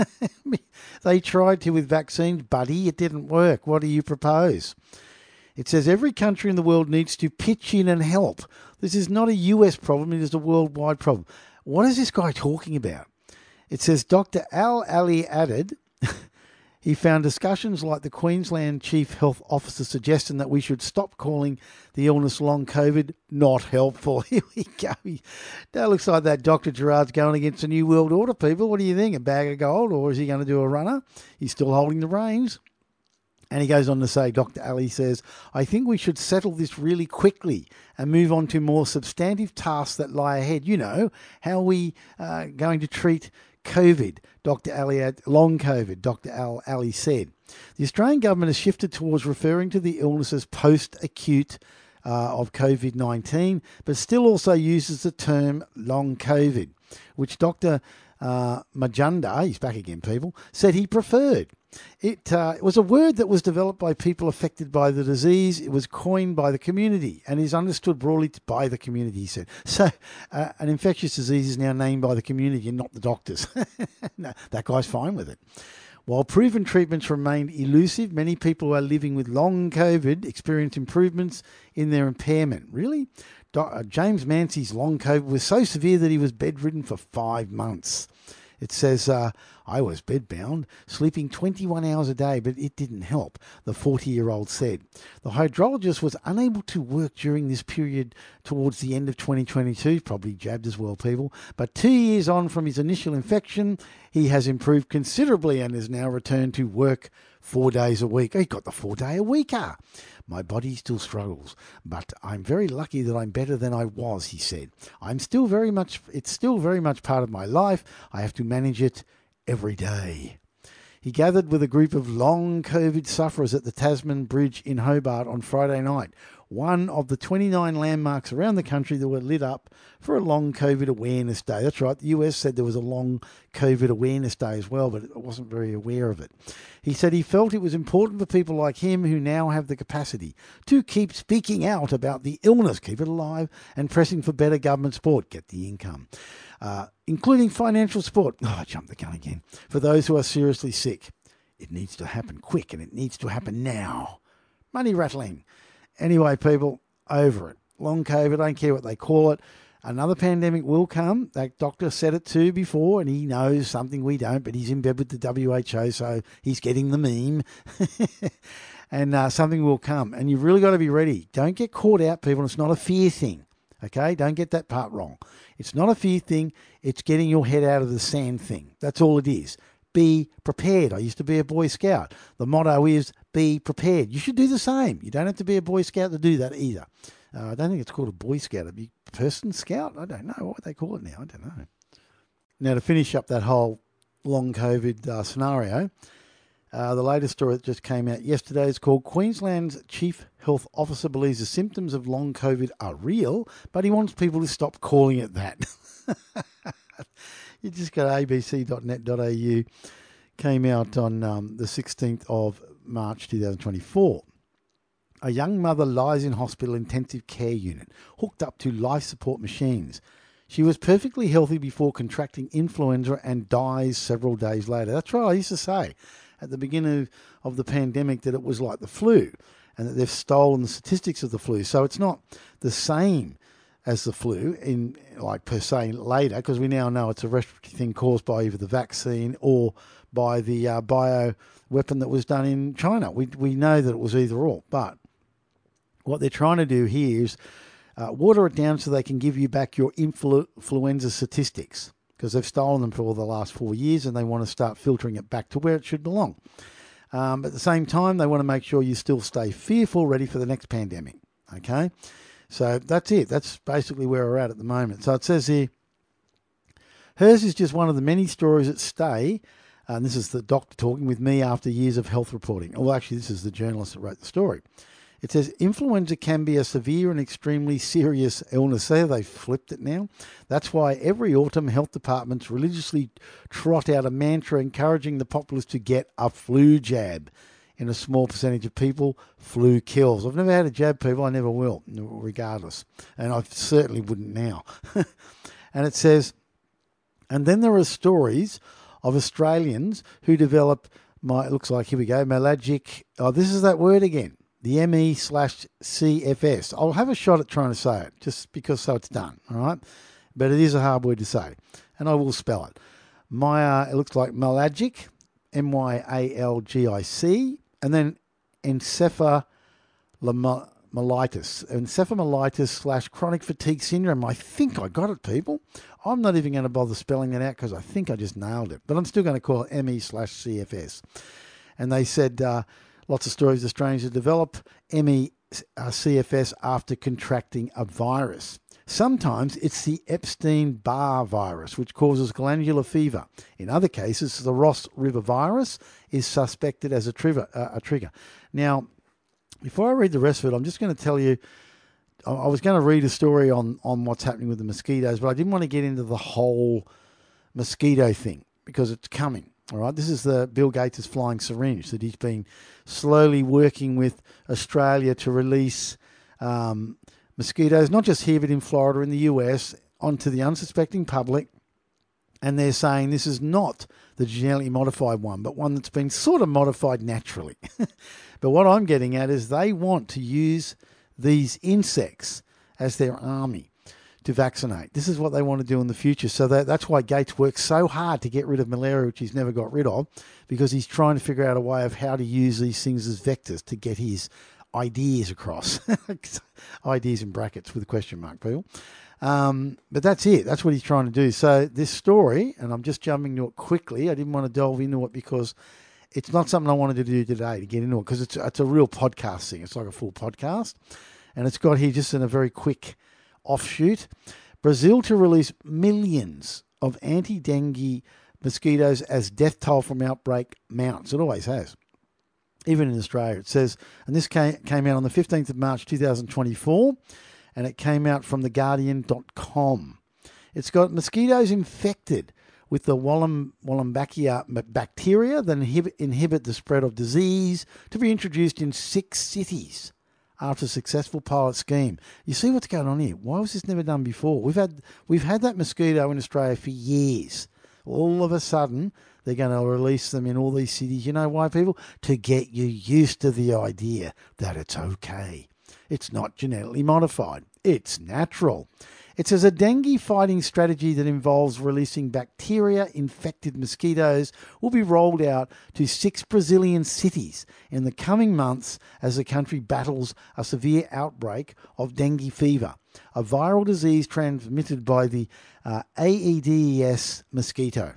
They tried to with vaccines, buddy. It didn't work. What do you propose? It says every country in the world needs to pitch in and help. This is not a U S problem. It is a worldwide problem. What is this guy talking about? It says Doctor Al Ali added... He found discussions like the Queensland Chief Health Officer suggesting that we should stop calling the illness long COVID not helpful. Here we go. That looks like that Doctor Gerard's going against a new world order, people. What do you think? A bag of gold, or is he going to do a runner? He's still holding the reins. And he goes on to say, Doctor Ali says, I think we should settle this really quickly and move on to more substantive tasks that lie ahead. You know, how we are uh, going to treat COVID, Doctor Ali, long COVID, Doctor Al Ali said. The Australian government has shifted towards referring to the illness as post-acute uh, of COVID nineteen, but still also uses the term long COVID, which Doctor Uh, Majumdar, he's back again, people, said he preferred. It, uh, it was a word that was developed by people affected by the disease. It was coined by the community and is understood broadly by the community, he said. So uh, an infectious disease is now named by the community and not the doctors. No, that guy's fine with it. While proven treatments remained elusive, many people who are living with long COVID experienced improvements in their impairment. Really? Uh, James Mancy's long COVID was so severe that he was bedridden for five months. It says, uh, I was bedbound, sleeping twenty-one hours a day, but it didn't help, the forty-year-old said. The hydrologist was unable to work during this period towards the end of twenty twenty-two, probably jabbed as well, people, but two years on from his initial infection, he has improved considerably and has now returned to work four days a week. He got the four-day-a-weeker. My body still struggles, but I'm very lucky that I'm better than I was, he said. I'm still very much, it's still very much part of my life. I have to manage it every day. He gathered with a group of long COVID sufferers at the Tasman Bridge in Hobart on Friday night, one of the twenty-nine landmarks around the country that were lit up for a long COVID awareness day. That's right, the U S said there was a long COVID awareness day as well, but I wasn't very aware of it. He said he felt it was important for people like him who now have the capacity to keep speaking out about the illness, keep it alive, and pressing for better government support, get the income, uh, including financial support. Oh, I jumped the gun again. For those who are seriously sick. It needs to happen quick, and it needs to happen now. Money rattling. Anyway, people, over it. Long COVID, I don't care what they call it. Another pandemic will come. That doctor said it too before, and he knows something we don't, but he's in bed with the W H O, so he's getting the meme. and uh, something will come, and you've really got to be ready. Don't get caught out, people. It's not a fear thing, okay? Don't get that part wrong. It's not a fear thing. It's getting your head out of the sand thing. That's all it is. Be prepared. I used to be a Boy Scout. The motto is be prepared. You should do the same. You don't have to be a Boy Scout to do that either. Uh, I don't think it's called a Boy Scout. It'd be Person Scout. I don't know. What would they call it now? I don't know. Now, to finish up that whole long COVID uh, scenario, uh, the latest story that just came out yesterday is called Queensland's Chief Health Officer believes the symptoms of long COVID are real, but he wants people to stop calling it that. You just go to a b c dot net dot a u. Came out on um, the sixteenth of March two thousand twenty-four. A young mother lies in hospital intensive care unit, hooked up to life support machines. She was perfectly healthy before contracting influenza and dies several days later. That's right, I used to say at the beginning of the pandemic that it was like the flu and that they've stolen the statistics of the flu. So it's not the same as the flu in like per se later, because we now know it's a respiratory thing caused by either the vaccine or by the uh, bio weapon that was done in China. We we know that it was either or, but what they're trying to do here is uh, water it down so they can give you back your influ- influenza statistics, because they've stolen them for the last four years and they want to start filtering it back to where it should belong. Um, but at the same time, they want to make sure you still stay fearful, ready for the next pandemic, okay? So that's it. That's basically where we're at at the moment. So it says here, hers is just one of the many stories that stay, and this is the doctor talking with me after years of health reporting. Well, actually, this is the journalist that wrote the story. It says, influenza can be a severe and extremely serious illness. See how they flipped it now? That's why every autumn health departments religiously trot out a mantra encouraging the populace to get a flu jab. In a small percentage of people, flu kills. I've never had a jab, people. I never will, regardless. And I certainly wouldn't now. And it says, and then there are stories of Australians who develop, my, it looks like, here we go, melangic, oh, this is that word again, the M E slash C F S. I'll have a shot at trying to say it, just because so it's done, all right? But it is a hard word to say, and I will spell it. My, uh, it looks like melangic, M Y A L G I C, and then encephalomyelitis, encephalomyelitis slash chronic fatigue syndrome. I think I got it, people. I'm not even going to bother spelling it out because I think I just nailed it. But I'm still going to call it M E slash C F S. And they said uh, lots of stories of strangers develop M E C F S after contracting a virus. Sometimes it's the Epstein-Barr virus, which causes glandular fever. In other cases, the Ross River virus is suspected as a, trigger, uh, a trigger. Now, before I read the rest of it, I'm just going to tell you, I was going to read a story on, on what's happening with the mosquitoes, but I didn't want to get into the whole mosquito thing because it's coming. All right, this is the Bill Gates' flying syringe that he's been slowly working with Australia to release um, mosquitoes, not just here, but in Florida, in the U S, onto the unsuspecting public. And they're saying this is not the genetically modified one, but one that's been sort of modified naturally. But what I'm getting at is they want to use these insects as their army to vaccinate. This is what they want to do in the future. So that, that's why Gates works so hard to get rid of malaria, which he's never got rid of, because he's trying to figure out a way of how to use these things as vectors to get his ideas across. Ideas in brackets with a question mark, people. Um, but that's it. That's what he's trying to do. So this story, and I'm just jumping to it quickly. I didn't want to delve into it because it's not something I wanted to do today to get into it, because it's, it's a real podcast thing. It's like a full podcast. And it's got here just in a very quick offshoot. Brazil to release millions of anti-dengue mosquitoes as death toll from outbreak mounts. It always has. Even in Australia, it says, and this came, came out on the fifteenth of March two thousand twenty-four, and it came out from the guardian dot com. It's got mosquitoes infected with the Wallam, Wallenbachia bacteria that inhibit, inhibit the spread of disease to be introduced in six cities after a successful pilot scheme. You see what's going on here? Why was this never done before? We've had we've had that mosquito in Australia for years. All of a sudden, they're going to release them in all these cities. You know why, people? To get you used to the idea that it's okay. It's not genetically modified. It's natural. It says a dengue fighting strategy that involves releasing bacteria-infected mosquitoes will be rolled out to six Brazilian cities in the coming months as the country battles a severe outbreak of dengue fever, a viral disease transmitted by the uh, Aedes mosquito.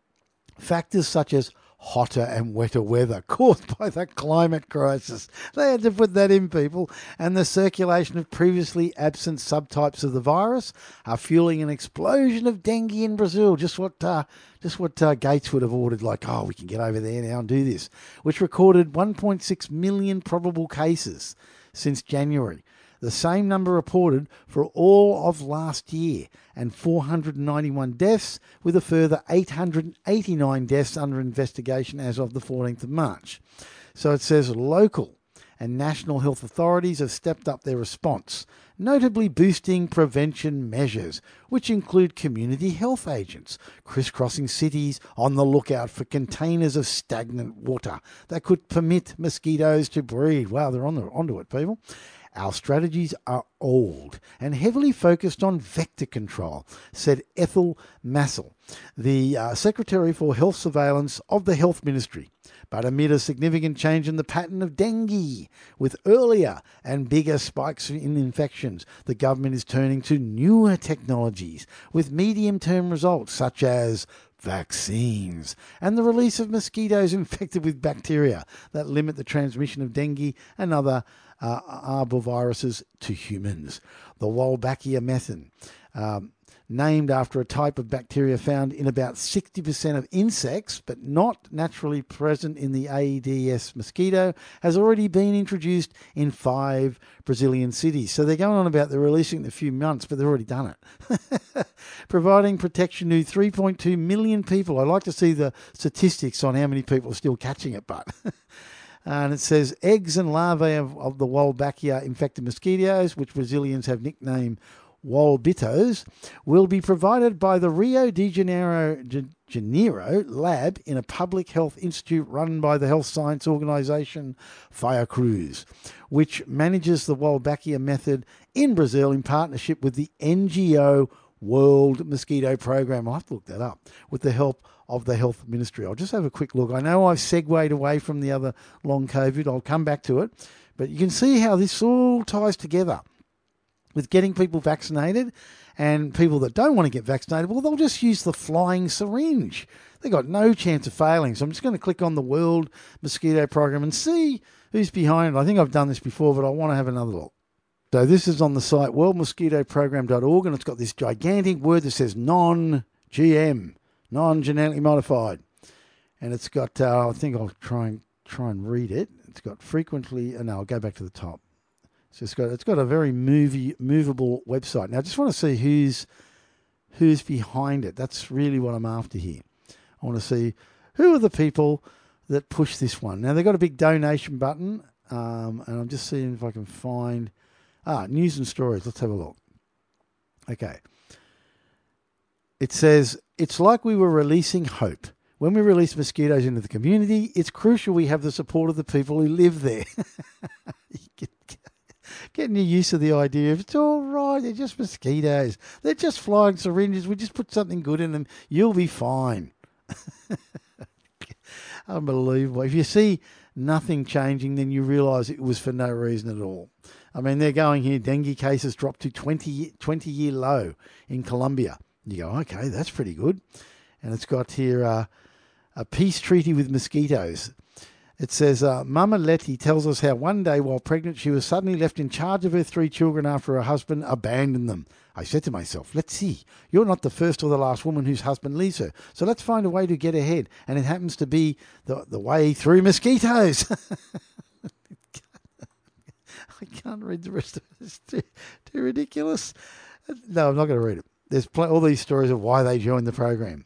Factors such as hotter and wetter weather caused by the climate crisis. They had to put that in, people. And the circulation of previously absent subtypes of the virus are fueling an explosion of dengue in Brazil. Just what uh, just what uh, Gates would have ordered, like, oh, we can get over there now and do this, which recorded one point six million probable cases since January. The same number reported for all of last year, and four hundred ninety-one deaths, with a further eight hundred eighty-nine deaths under investigation as of the fourteenth of March. So it says local and national health authorities have stepped up their response, notably boosting prevention measures, which include community health agents crisscrossing cities on the lookout for containers of stagnant water that could permit mosquitoes to breed. Wow, they're on the, onto it, people. Our strategies are old and heavily focused on vector control, said Ethel Massel, the uh, Secretary for Health Surveillance of the Health Ministry. But amid a significant change in the pattern of dengue, with earlier and bigger spikes in infections, the government is turning to newer technologies with medium-term results, such as vaccines and the release of mosquitoes infected with bacteria that limit the transmission of dengue and other uh, arboviruses to humans. The Wolbachia method, um, named after a type of bacteria found in about sixty percent of insects, but not naturally present in the Aedes mosquito, has already been introduced in five Brazilian cities. So they're going on about they're releasing it in a few months, but they've already done it. Providing protection to three point two million people. I'd like to see the statistics on how many people are still catching it, but... And it says eggs and larvae of, of the Wolbachia infected mosquitoes, which Brazilians have nicknamed Wolbitos, will be provided by the Rio de Janeiro, de Janeiro lab in a public health institute run by the health science organisation Fiocruz, which manages the Wolbachia method in Brazil in partnership with the N G O World Mosquito Program. I'll have to look that up, with the help of the Health Ministry. I'll just have a quick look. I know I've segued away from the other long COVID. I'll come back to it. But you can see how this all ties together with getting people vaccinated, and people that don't want to get vaccinated, well, they'll just use the flying syringe. They've got no chance of failing. So I'm just going to click on the World Mosquito Program and see who's behind it. I think I've done this before, but I want to have another look. So this is on the site world mosquito program dot org, and it's got this gigantic word that says non-G M, non-genetically modified. And it's got, uh, I think I'll try and try and read it. It's got frequently, and no, I'll go back to the top. So it's got it's got a very movie, movable website. Now I just want to see who's who's behind it. That's really what I'm after here. I want to see who are the people that push this one. Now they've got a big donation button, um, and I'm just seeing if I can find ah news and stories. Let's have a look. Okay. It says, it's like we were releasing hope. When we release mosquitoes into the community, it's crucial we have the support of the people who live there. getting you used to the idea of it's all right, they're just mosquitoes. They're just flying syringes. We just put something good in them. You'll be fine. Unbelievable. If you see nothing changing, then you realise it was for no reason at all. I mean, they're going here, dengue cases dropped to twenty, twenty-year low in Colombia. You go, okay, that's pretty good. And it's got here uh, a peace treaty with mosquitoes. It says, uh, Mama Letty tells us how one day while pregnant she was suddenly left in charge of her three children after her husband abandoned them. I said to myself, let's see, you're not the first or the last woman whose husband leaves her, so let's find a way to get ahead. And it happens to be the, the way through mosquitoes. I can't read the rest of it. It's too, too ridiculous. No, I'm not going to read it. There's pl- all these stories of why they joined the program.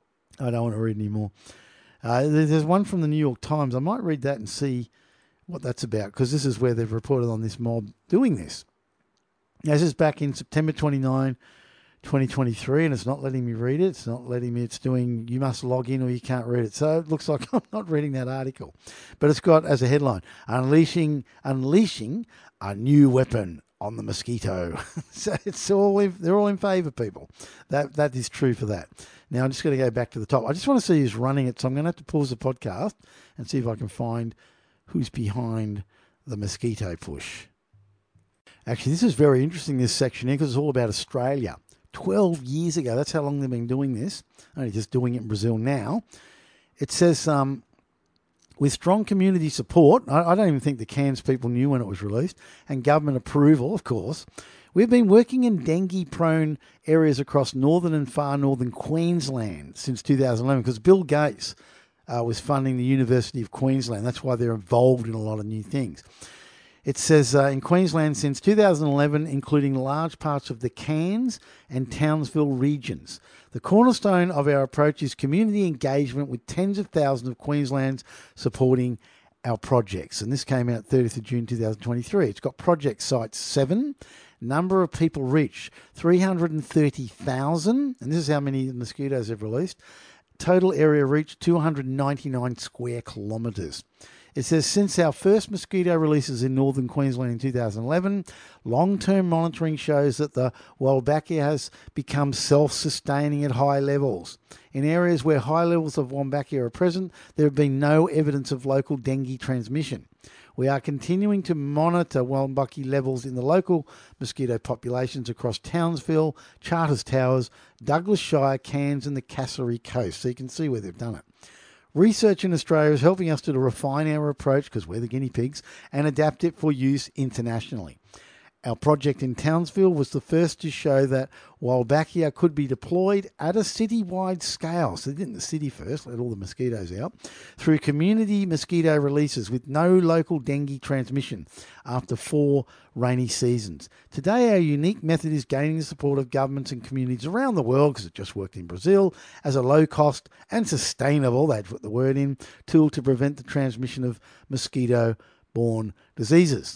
I don't want to read any more. Uh, there's one from the New York Times. I might read that and see what that's about, because this is where they've reported on this mob doing this. Now, this is back in September twenty-ninth, twenty twenty-three, and it's not letting me read it. It's not letting me. It's doing, you must log in or you can't read it. So it looks like I'm not reading that article. But it's got as a headline, Unleashing Unleashing a New Weapon on the Mosquito. So it's all in, they're all in favour, people. That That is true for that. Now, I'm just going to go back to the top. I just want to see who's running it, so I'm going to have to pause the podcast and see if I can find who's behind the mosquito push. Actually, this is very interesting, this section here, because it's all about Australia. twelve years ago, that's how long they've been doing this, only just doing it in Brazil now. It says, um, with strong community support, I, I don't even think the Cairns people knew when it was released, and government approval, of course, we've been working in dengue-prone areas across northern and far northern Queensland since two thousand eleven, because Bill Gates uh, was funding the University of Queensland. That's why they're involved in a lot of new things. It says uh, in Queensland since two thousand eleven, including large parts of the Cairns and Townsville regions. The cornerstone of our approach is community engagement with tens of thousands of Queenslanders supporting our projects. And this came out thirtieth of June two thousand twenty-three. It's got project sites seven, number of people reached three hundred thirty thousand, and this is how many mosquitoes they've released. Total area reached two hundred ninety-nine square kilometres. It says, since our first mosquito releases in northern Queensland in two thousand eleven, long-term monitoring shows that the Wolbachia has become self-sustaining at high levels. In areas where high levels of Wolbachia are present, there have been no evidence of local dengue transmission. We are continuing to monitor Wolbachia levels in the local mosquito populations across Townsville, Charters Towers, Douglas Shire, Cairns and the Kasserine Coast. So you can see where they've done it. Research in Australia is helping us to refine our approach, because we're the guinea pigs, and adapt it for use internationally. Our project in Townsville was the first to show that Wolbachia could be deployed at a city-wide scale. So they did it in the city first, let all the mosquitoes out, through community mosquito releases with no local dengue transmission after four rainy seasons. Today, our unique method is gaining the support of governments and communities around the world, because it just worked in Brazil, as a low-cost and sustainable, they'd put the word in, tool to prevent the transmission of mosquito-borne diseases.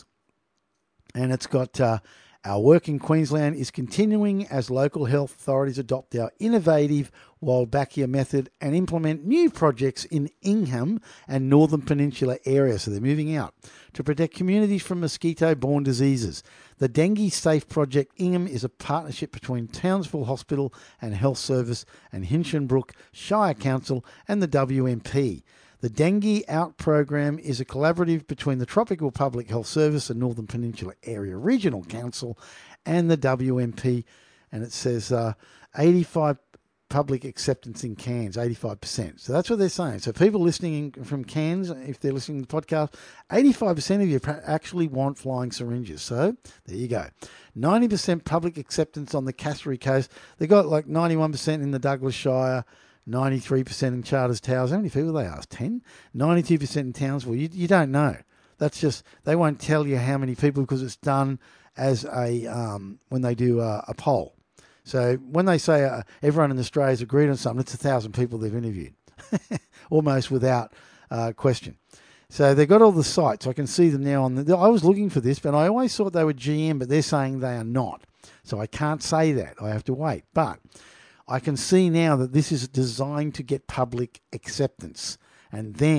And it's got uh, our work in Queensland is continuing as local health authorities adopt our innovative Wolbachia method and implement new projects in Ingham and Northern Peninsula area. So they're moving out to protect communities from mosquito-borne diseases. The Dengue Safe Project Ingham is a partnership between Townsville Hospital and Health Service and Hinchinbrook Shire Council and the W M P. The Dengue Out program is a collaborative between the Tropical Public Health Service and Northern Peninsula Area Regional Council and the W M P, and it says uh, eighty-five public acceptance in Cairns, eighty-five percent. So that's what they're saying. So people listening from Cairns, if they're listening to the podcast, eighty-five percent of you actually want flying syringes. So there you go. ninety percent public acceptance on the Kasserine Coast. They got like ninety-one percent in the Douglas Shire, ninety-three percent in Charters Towers. How many people they asked? ten? ninety-two percent in Townsville. You, you don't know. That's just, they won't tell you how many people, because it's done as a, um, when they do a, a poll. So when they say uh, everyone in Australia has agreed on something, it's a thousand people they've interviewed, almost without uh, question. So they've got all the sites. I can see them now on the, I was looking for this, but I always thought they were G M, but they're saying they are not. So I can't say that. I have to wait. But I can see now that this is designed to get public acceptance. And then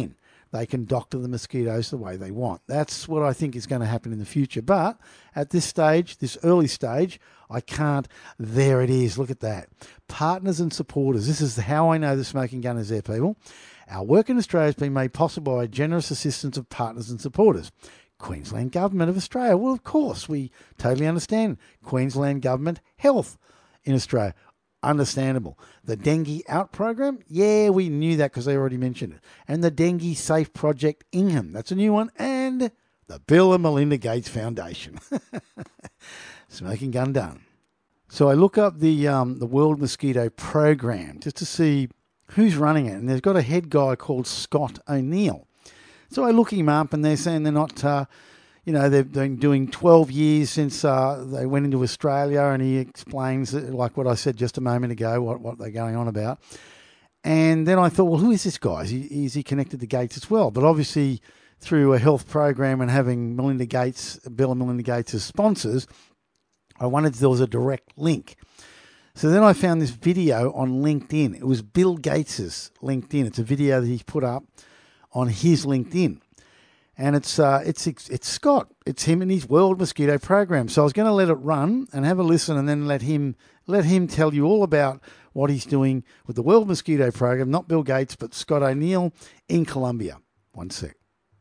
they can doctor the mosquitoes the way they want. That's what I think is going to happen in the future. But at this stage, this early stage, I can't. There it is. Look at that. Partners and supporters. This is how I know the smoking gun is there, people. Our work in Australia has been made possible by generous assistance of partners and supporters. Queensland Government of Australia. Well, of course, we totally understand. Queensland Government Health in Australia. Understandable. The Dengue Out program, yeah, we knew that because they already mentioned it. And the Dengue Safe Project Ingham, that's a new one. And the Bill and Melinda Gates Foundation. Smoking gun done. So I look up the um, the World Mosquito Program just to see who's running it. And there's got a head guy called Scott O'Neill. So I look him up and they're saying they're not... Uh, You know, they've been doing twelve years since uh, they went into Australia, and he explains, like what I said just a moment ago, what, what they're going on about. And then I thought, well, who is this guy? Is he, is he connected to Gates as well? But obviously, through a health program and having Melinda Gates, Bill and Melinda Gates as sponsors, I wondered if there was a direct link. So then I found this video on LinkedIn. It was Bill Gates's LinkedIn. It's a video that he put up on his LinkedIn. And it's uh, it's it's Scott. It's him and his World Mosquito Program. So I was going to let it run and have a listen, and then let him let him tell you all about what he's doing with the World Mosquito Program. Not Bill Gates, but Scott O'Neill in Colombia. One sec.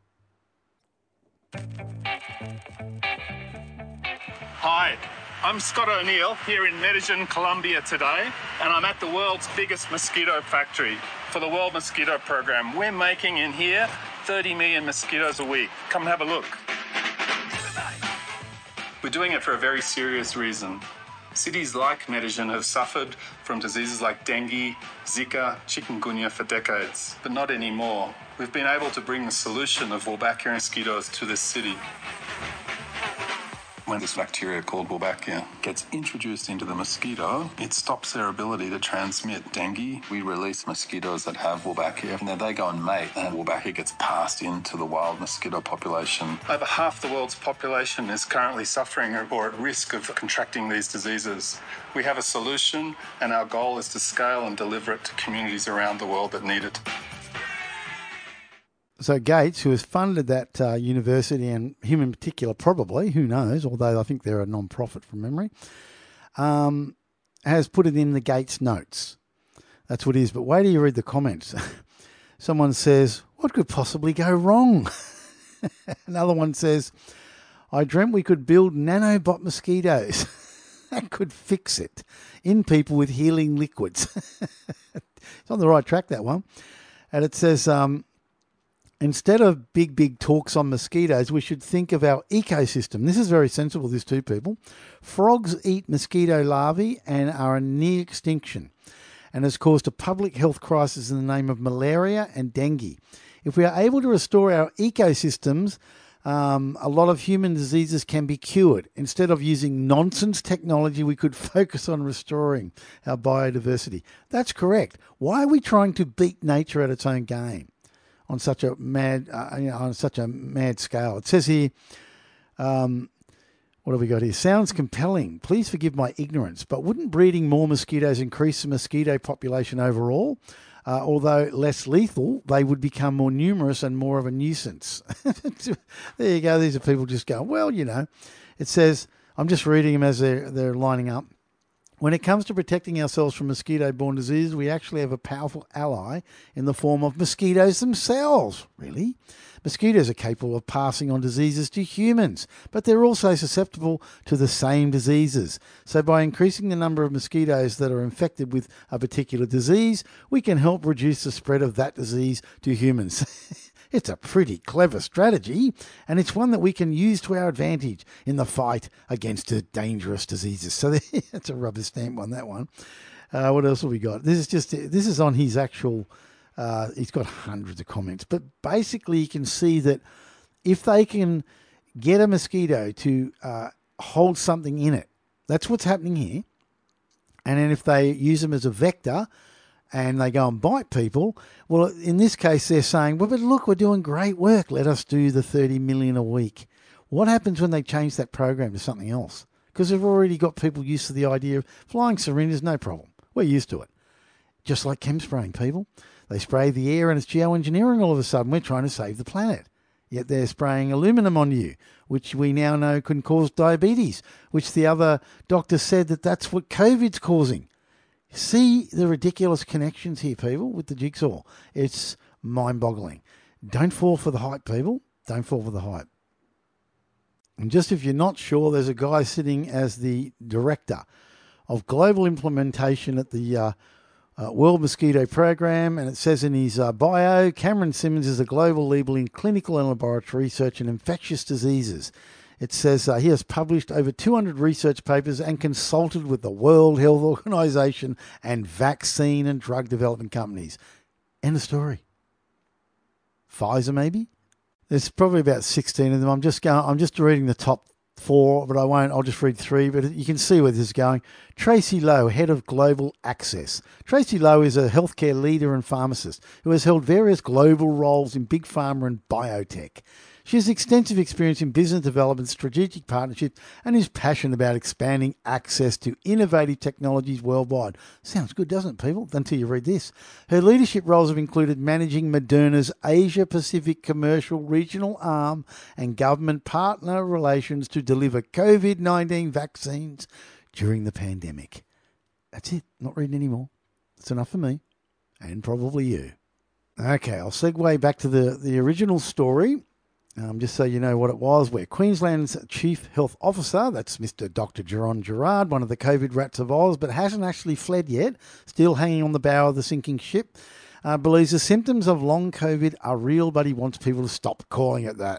Hi, I'm Scott O'Neill here in Medellin, Colombia today, and I'm at the world's biggest mosquito factory for the World Mosquito Program. We're making in here thirty million mosquitoes a week. Come and have a look. We're doing it for a very serious reason. Cities like Medellin have suffered from diseases like dengue, Zika, chikungunya for decades, but not anymore. We've been able to bring the solution of Wolbachia mosquitoes to this city. When this bacteria called Wolbachia gets introduced into the mosquito, it stops their ability to transmit dengue. We release mosquitoes that have Wolbachia, and then they go and mate, and Wolbachia gets passed into the wild mosquito population. Over half the world's population is currently suffering or at risk of contracting these diseases. We have a solution, and our goal is to scale and deliver it to communities around the world that need it. So Gates, who has funded that uh, university, and him in particular probably, who knows, although I think they're a non-profit from memory, um, has put it in the Gates notes. That's what it is. But wait till you read the comments. Someone says, what could possibly go wrong? Another one says, I dreamt we could build nanobot mosquitoes. That could fix it in people with healing liquids. It's on the right track, that one. And it says... Um, Instead of big, big talks on mosquitoes, we should think of our ecosystem. This is very sensible, this too, people. Frogs eat mosquito larvae and are near extinction, and has caused a public health crisis in the name of malaria and dengue. If we are able to restore our ecosystems, um, a lot of human diseases can be cured. Instead of using nonsense technology, we could focus on restoring our biodiversity. That's correct. Why are we trying to beat nature at its own game? On such a mad, uh, you know, on such a mad scale. It says here, um, what have we got here? Sounds compelling. Please forgive my ignorance, but wouldn't breeding more mosquitoes increase the mosquito population overall? Uh, although less lethal, they would become more numerous and more of a nuisance. There you go. These are people just going, well, you know. It says, I'm just reading them as they're, they're lining up. When it comes to protecting ourselves from mosquito-borne diseases, we actually have a powerful ally in the form of mosquitoes themselves. Really? Mosquitoes are capable of passing on diseases to humans, but they're also susceptible to the same diseases. So by increasing the number of mosquitoes that are infected with a particular disease, we can help reduce the spread of that disease to humans. It's a pretty clever strategy, and it's one that we can use to our advantage in the fight against the dangerous diseases. So that's a rubber stamp on that one. Uh, what else have we got? This is just this is on his actual. Uh, he's got hundreds of comments, but basically you can see that if they can get a mosquito to uh, hold something in it, that's what's happening here. And then if they use them as a vector, and they go and bite people, well, in this case, they're saying, well, but look, we're doing great work. Let us do the thirty million a week. What happens when they change that program to something else? Because they've already got people used to the idea of flying syringes, no problem. We're used to it. Just like chem spraying, people. They spray the air and it's geoengineering all of a sudden. We're trying to save the planet. Yet they're spraying aluminum on you, which we now know can cause diabetes, which the other doctor said that that's what COVID's causing. See the ridiculous connections here, people, with the jigsaw. It's mind-boggling. Don't fall for the hype, people. Don't fall for the hype. And just if you're not sure, there's a guy sitting as the director of global implementation at the uh, uh, World Mosquito Program, and it says in his uh, bio, Cameron Simmons is a global leader in clinical and laboratory research in infectious diseases. It says uh, he has published over two hundred research papers and consulted with the World Health Organization and vaccine and drug development companies. End of story. Pfizer, maybe? There's probably about sixteen of them. I'm just going. I'm just reading the top four, but I won't. I'll just read three. But you can see where this is going. Tracy Lowe, head of global access. Tracy Lowe is a healthcare leader and pharmacist who has held various global roles in big pharma and biotech. She has extensive experience in business development, strategic partnerships, and is passionate about expanding access to innovative technologies worldwide. Sounds good, doesn't it, people? Until you read this. Her leadership roles have included managing Moderna's Asia-Pacific commercial regional arm and government partner relations to deliver COVID nineteen vaccines during the pandemic. That's it. Not reading anymore. That's enough for me, and probably you. Okay, I'll segue back to the, the original story. Um, just so you know what it was, where Queensland's Chief Health Officer, that's Mister Doctor Jeron Gerard, one of the COVID rats of Oz, but hasn't actually fled yet, still hanging on the bow of the sinking ship, uh, believes the symptoms of long COVID are real, but he wants people to stop calling it that.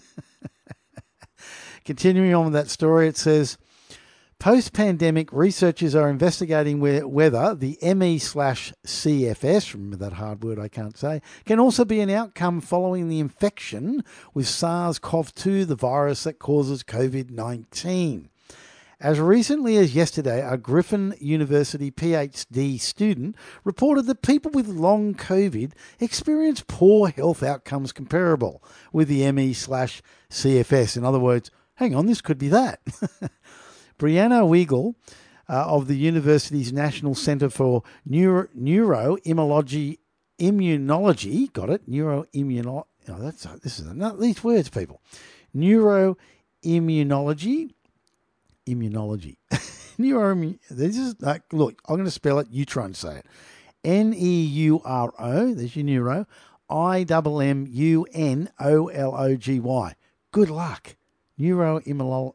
Continuing on with that story, it says, post-pandemic, researchers are investigating whether the M E slash C F S, remember that hard word I can't say, can also be an outcome following the infection with SARS CoV two, the virus that causes COVID nineteen. As recently as yesterday, a Griffin University PhD student reported that people with long COVID experience poor health outcomes comparable with the M E slash C F S. In other words, hang on, this could be that. Brianna Weigel uh, of the university's National Centre for Neuro, Neuroimmunology, Immunology, got it? Neuroimmunology. Oh, that's this is enough, these words, people. Neuroimmunology, immunology. Neuro. This is like, look. I'm going to spell it. You try and say it. N e u r o. There's your neuro. I M M U N O L O G Y. Good luck. Neuroimmunology.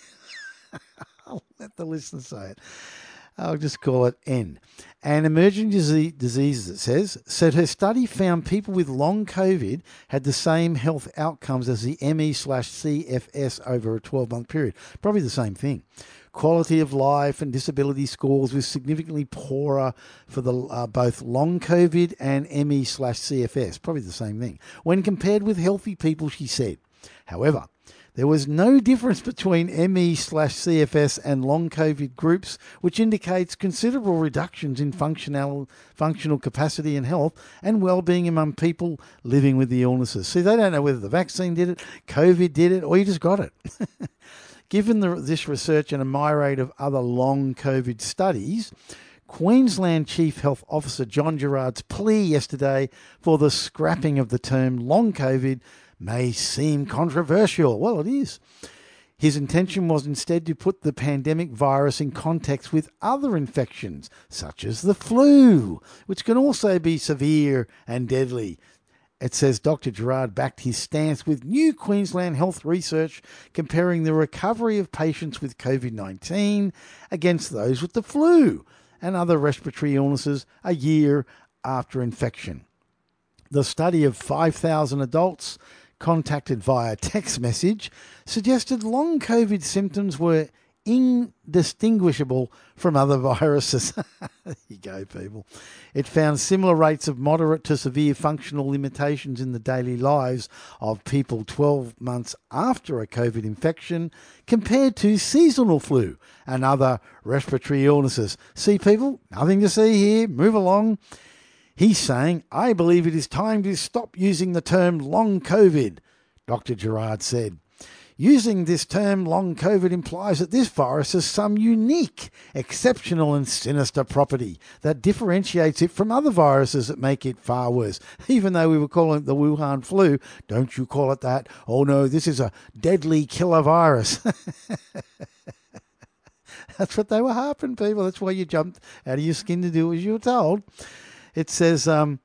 I'll let the listener say it. I'll just call it N. And emerging diseases, it says, said her study found people with long COVID had the same health outcomes as the M E slash C F S over a twelve-month period. Probably the same thing. Quality of life and disability scores were significantly poorer for the uh, both long COVID and M E slash C F S. Probably the same thing. When compared with healthy people, she said. However, there was no difference between M E slash C F S and long COVID groups, which indicates considerable reductions in functional functional capacity and health and well-being among people living with the illnesses. See, they don't know whether the vaccine did it, COVID did it, or you just got it. Given the, this research and a myriad of other long COVID studies, Queensland Chief Health Officer John Gerard's plea yesterday for the scrapping of the term long COVID may seem controversial. Well, it is. His intention was instead to put the pandemic virus in context with other infections, such as the flu, which can also be severe and deadly. It says Doctor Gerard backed his stance with new Queensland health research comparing the recovery of patients with COVID nineteen against those with the flu and other respiratory illnesses a year after infection. The study of five thousand adults contacted via text message suggested long COVID symptoms were indistinguishable from other viruses. There you go, people. It found similar rates of moderate to severe functional limitations in the daily lives of people twelve months after a COVID infection compared to seasonal flu and other respiratory illnesses. See, people, nothing to see here. Move along. He's saying, I believe it is time to stop using the term long COVID, Doctor Gerard said. Using this term, long COVID implies that this virus has some unique, exceptional and sinister property that differentiates it from other viruses that make it far worse. Even though we were calling it the Wuhan flu, don't you call it that? Oh no, this is a deadly killer virus. That's what they were harping, people. That's why you jumped out of your skin to do as you were told. It says, um,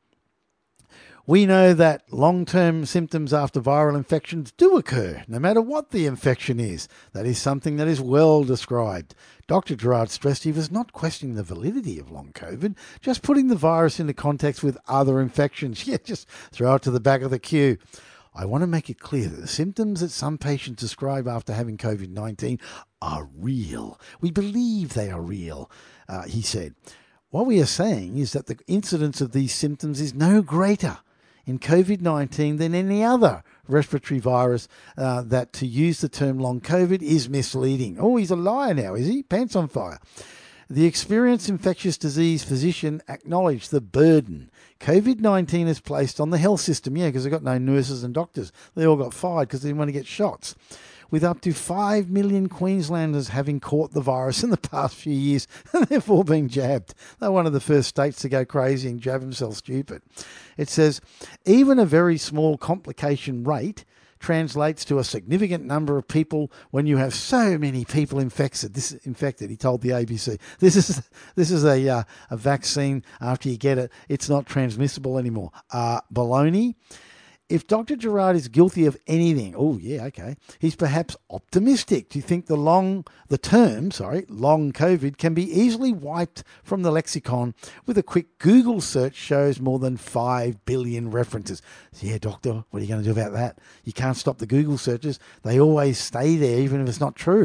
we know that long-term symptoms after viral infections do occur, no matter what the infection is. That is something that is well described. Doctor Gerard stressed he was not questioning the validity of long COVID, just putting the virus into context with other infections. Yeah, just throw it to the back of the queue. I want to make it clear that the symptoms that some patients describe after having COVID nineteen are real. We believe they are real, uh, he said. What we are saying is that the incidence of these symptoms is no greater in COVID nineteen than any other respiratory virus, uh, that to use the term long COVID is misleading. Oh, he's a liar now, is he? Pants on fire. The experienced infectious disease physician acknowledged the burden COVID nineteen has placed on the health system. Yeah, because they've got no nurses and doctors. They all got fired because they didn't want to get shots. With up to five million Queenslanders having caught the virus in the past few years and therefore being jabbed. They're one of the first states to go crazy and jab themselves stupid. It says, even a very small complication rate translates to a significant number of people when you have so many people infected. This infected, he told the A B C. This is this is a uh, a vaccine. After you get it, it's not transmissible anymore. Uh, baloney. If Doctor Gerard is guilty of anything, oh yeah, okay, he's perhaps optimistic. Do you think the long, the term, sorry, long COVID can be easily wiped from the lexicon with a quick Google search shows more than five billion references? So yeah, doctor, what are you going to do about that? You can't stop the Google searches. They always stay there, even if it's not true.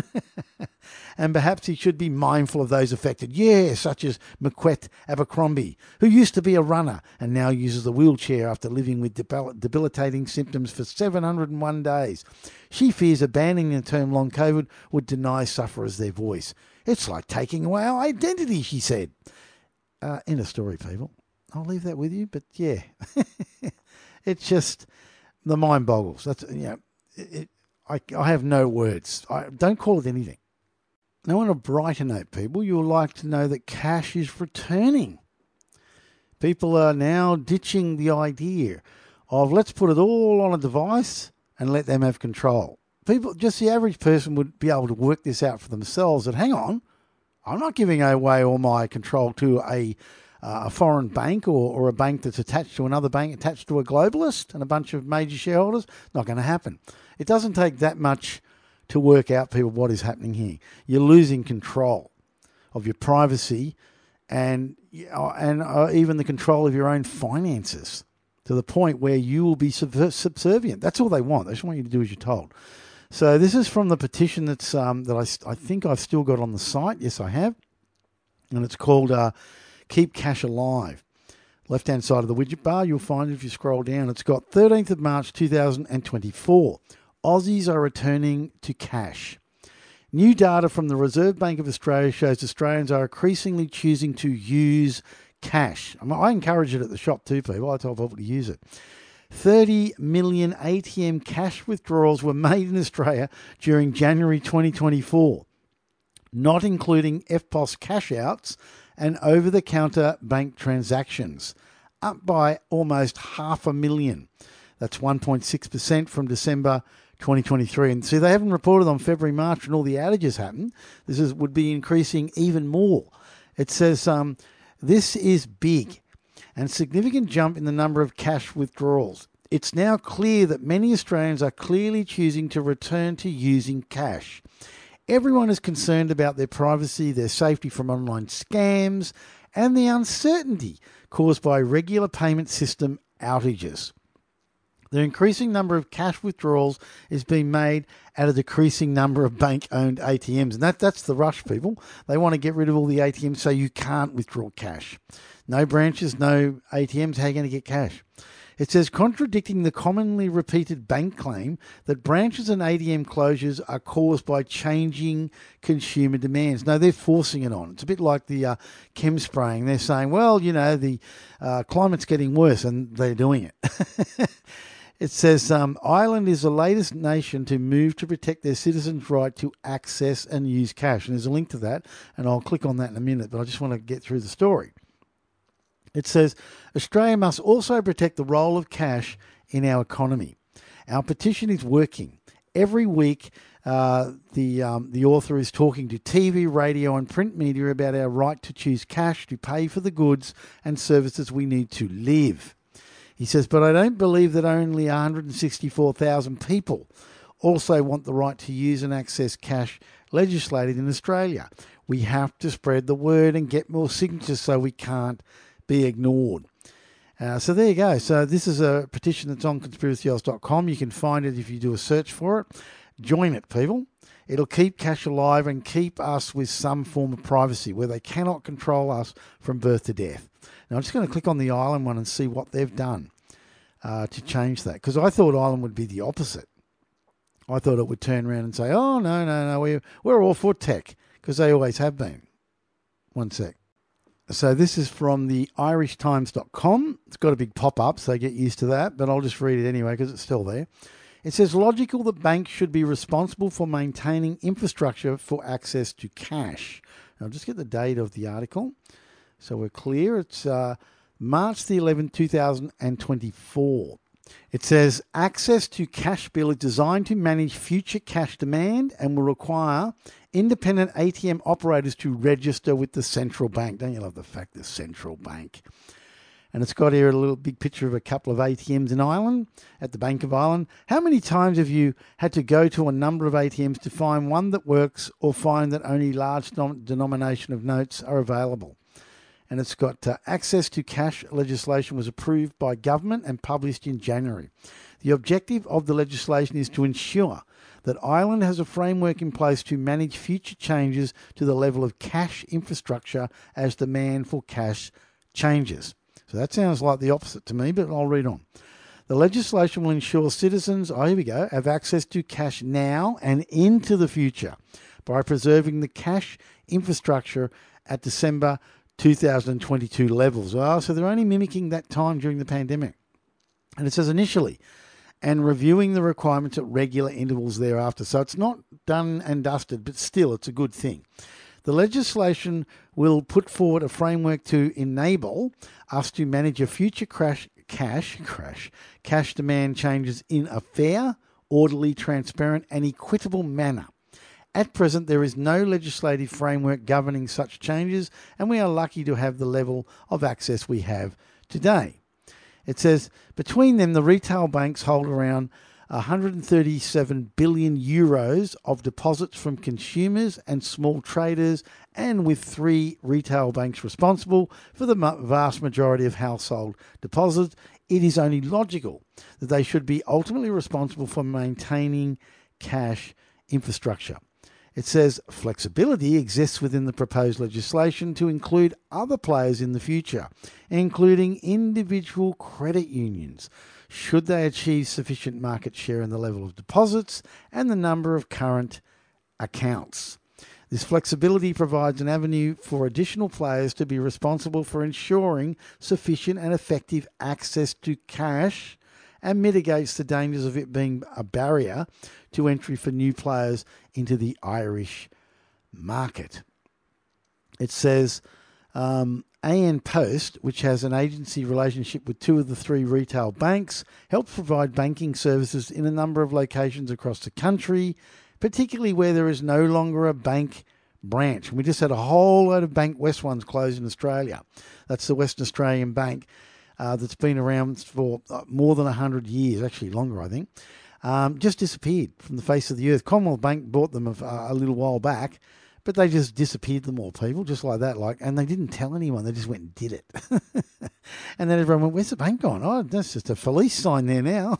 And perhaps he should be mindful of those affected, yeah, such as Maquette Abercrombie, who used to be a runner and now uses a wheelchair after living with debil- debilitating symptoms for seven hundred one days. She fears abandoning the term long COVID would deny sufferers their voice. It's like taking away our identity, she said. Uh, end of story, people. I'll leave that with you, but yeah, it's just the mind boggles. That's, you know, it, it, I, I have no words. I don't call it anything. Now, on a brighter note, people, you'll like to know that cash is returning. People are now ditching the idea of let's put it all on a device and let them have control. People, just the average person would be able to work this out for themselves that, hang on, I'm not giving away all my control to a, uh, a foreign bank or, or a bank that's attached to another bank attached to a globalist and a bunch of major shareholders. Not going to happen. It doesn't take that much to work out, people, what is happening here. You're losing control of your privacy and and uh, even the control of your own finances to the point where you will be sub- subservient. That's all they want. They just want you to do as you're told. So this is from the petition that's um, that I, I think I've still got on the site. Yes, I have. And it's called uh, Keep Cash Alive. Left-hand side of the widget bar, you'll find it if you scroll down. It's got thirteenth of March two thousand twenty-four. Aussies are returning to cash. New data from the Reserve Bank of Australia shows Australians are increasingly choosing to use cash. I, mean, I encourage it at the shop too, people. I tell people to use it. thirty million A T M cash withdrawals were made in Australia during January twenty twenty-four, not including F P O S cash outs and over-the-counter bank transactions, up by almost half a million. That's one point six percent from December twenty twenty-three. And see, they haven't reported on February, March when all the outages happened. This is would be increasing even more. It says um, this is big and significant jump in the number of cash withdrawals. It's now clear that many Australians are clearly choosing to return to using cash. Everyone is concerned about their privacy, their safety from online scams, and the uncertainty caused by regular payment system outages. The increasing number of cash withdrawals is being made at a decreasing number of bank-owned A T Ms. And that, that's the rush, people. They want to get rid of all the A T Ms so you can't withdraw cash. No branches, no A T Ms. How are you going to get cash? It says, contradicting the commonly repeated bank claim that branches and A T M closures are caused by changing consumer demands. No, they're forcing it on. It's a bit like the uh, chem spraying. They're saying, well, you know, the uh, climate's getting worse, and they're doing it. It says um, Ireland is the latest nation to move to protect their citizens' right to access and use cash. And there's a link to that, and I'll click on that in a minute, but I just want to get through the story. It says Australia must also protect the role of cash in our economy. Our petition is working. Every week, uh, the um, the author is talking to T V, radio and print media about our right to choose cash to pay for the goods and services we need to live. He says, but I don't believe that only one hundred sixty-four thousand people also want the right to use and access cash legislated in Australia. We have to spread the word and get more signatures so we can't be ignored. Uh, so there you go. So this is a petition that's on conspiracy oz dot com. You can find it if you do a search for it. Join it, people. It'll keep cash alive and keep us with some form of privacy where they cannot control us from birth to death. Now, I'm just going to click on the Ireland one and see what they've done uh, to change that, because I thought Ireland would be the opposite. I thought it would turn around and say, oh, no, no, no, we're, we're all for tech, because they always have been. One sec. So this is from the irish times dot com. It's got a big pop-up, so get used to that, but I'll just read it anyway because it's still there. It says, logical that banks should be responsible for maintaining infrastructure for access to cash. Now, I'll just get the date of the article so we're clear. It's uh, March the eleventh, two thousand twenty-four. It says, access to cash bill is designed to manage future cash demand and will require independent A T M operators to register with the central bank. Don't you love the fact the central bank? And it's got here a little big picture of a couple of A T Ms in Ireland, at the Bank of Ireland. How many times have you had to go to a number of A T Ms to find one that works or find that only large denomination of notes are available? And it's got uh, access to cash legislation was approved by government and published in January. The objective of the legislation is to ensure that Ireland has a framework in place to manage future changes to the level of cash infrastructure as demand for cash changes. So that sounds like the opposite to me, but I'll read on. The legislation will ensure citizens, oh, here we go, have access to cash now and into the future by preserving the cash infrastructure at December two thousand twenty-two levels. Oh, so they're only mimicking that time during the pandemic. And it says initially, and reviewing the requirements at regular intervals thereafter. So it's not done and dusted, but still it's a good thing. The legislation will put forward a framework to enable us to manage a future crash, cash, crash, cash demand changes in a fair, orderly, transparent and equitable manner. At present, there is no legislative framework governing such changes, and we are lucky to have the level of access we have today. It says, between them, the retail banks hold around one hundred thirty-seven billion euros of deposits from consumers and small traders, and with three retail banks responsible for the vast majority of household deposits, it is only logical that they should be ultimately responsible for maintaining cash infrastructure. It says flexibility exists within the proposed legislation to include other players in the future, including individual credit unions, should they achieve sufficient market share in the level of deposits and the number of current accounts. This flexibility provides an avenue for additional players to be responsible for ensuring sufficient and effective access to cash and mitigates the dangers of it being a barrier to entry for new players into the Irish market. It says um, A N Post, which has an agency relationship with two of the three retail banks, helps provide banking services in a number of locations across the country, particularly where there is no longer a bank branch. We just had a whole load of Bank West ones closed in Australia. That's the Western Australian Bank. Uh, that's been around for uh, more than one hundred years, actually longer, I think, um, just disappeared from the face of the earth. Commonwealth Bank bought them a, a little while back, but they just disappeared them all, people, just like that. Like, and they didn't tell anyone. They just went and did it. And then everyone went, where's the bank gone? Oh, that's just a Felice sign there now.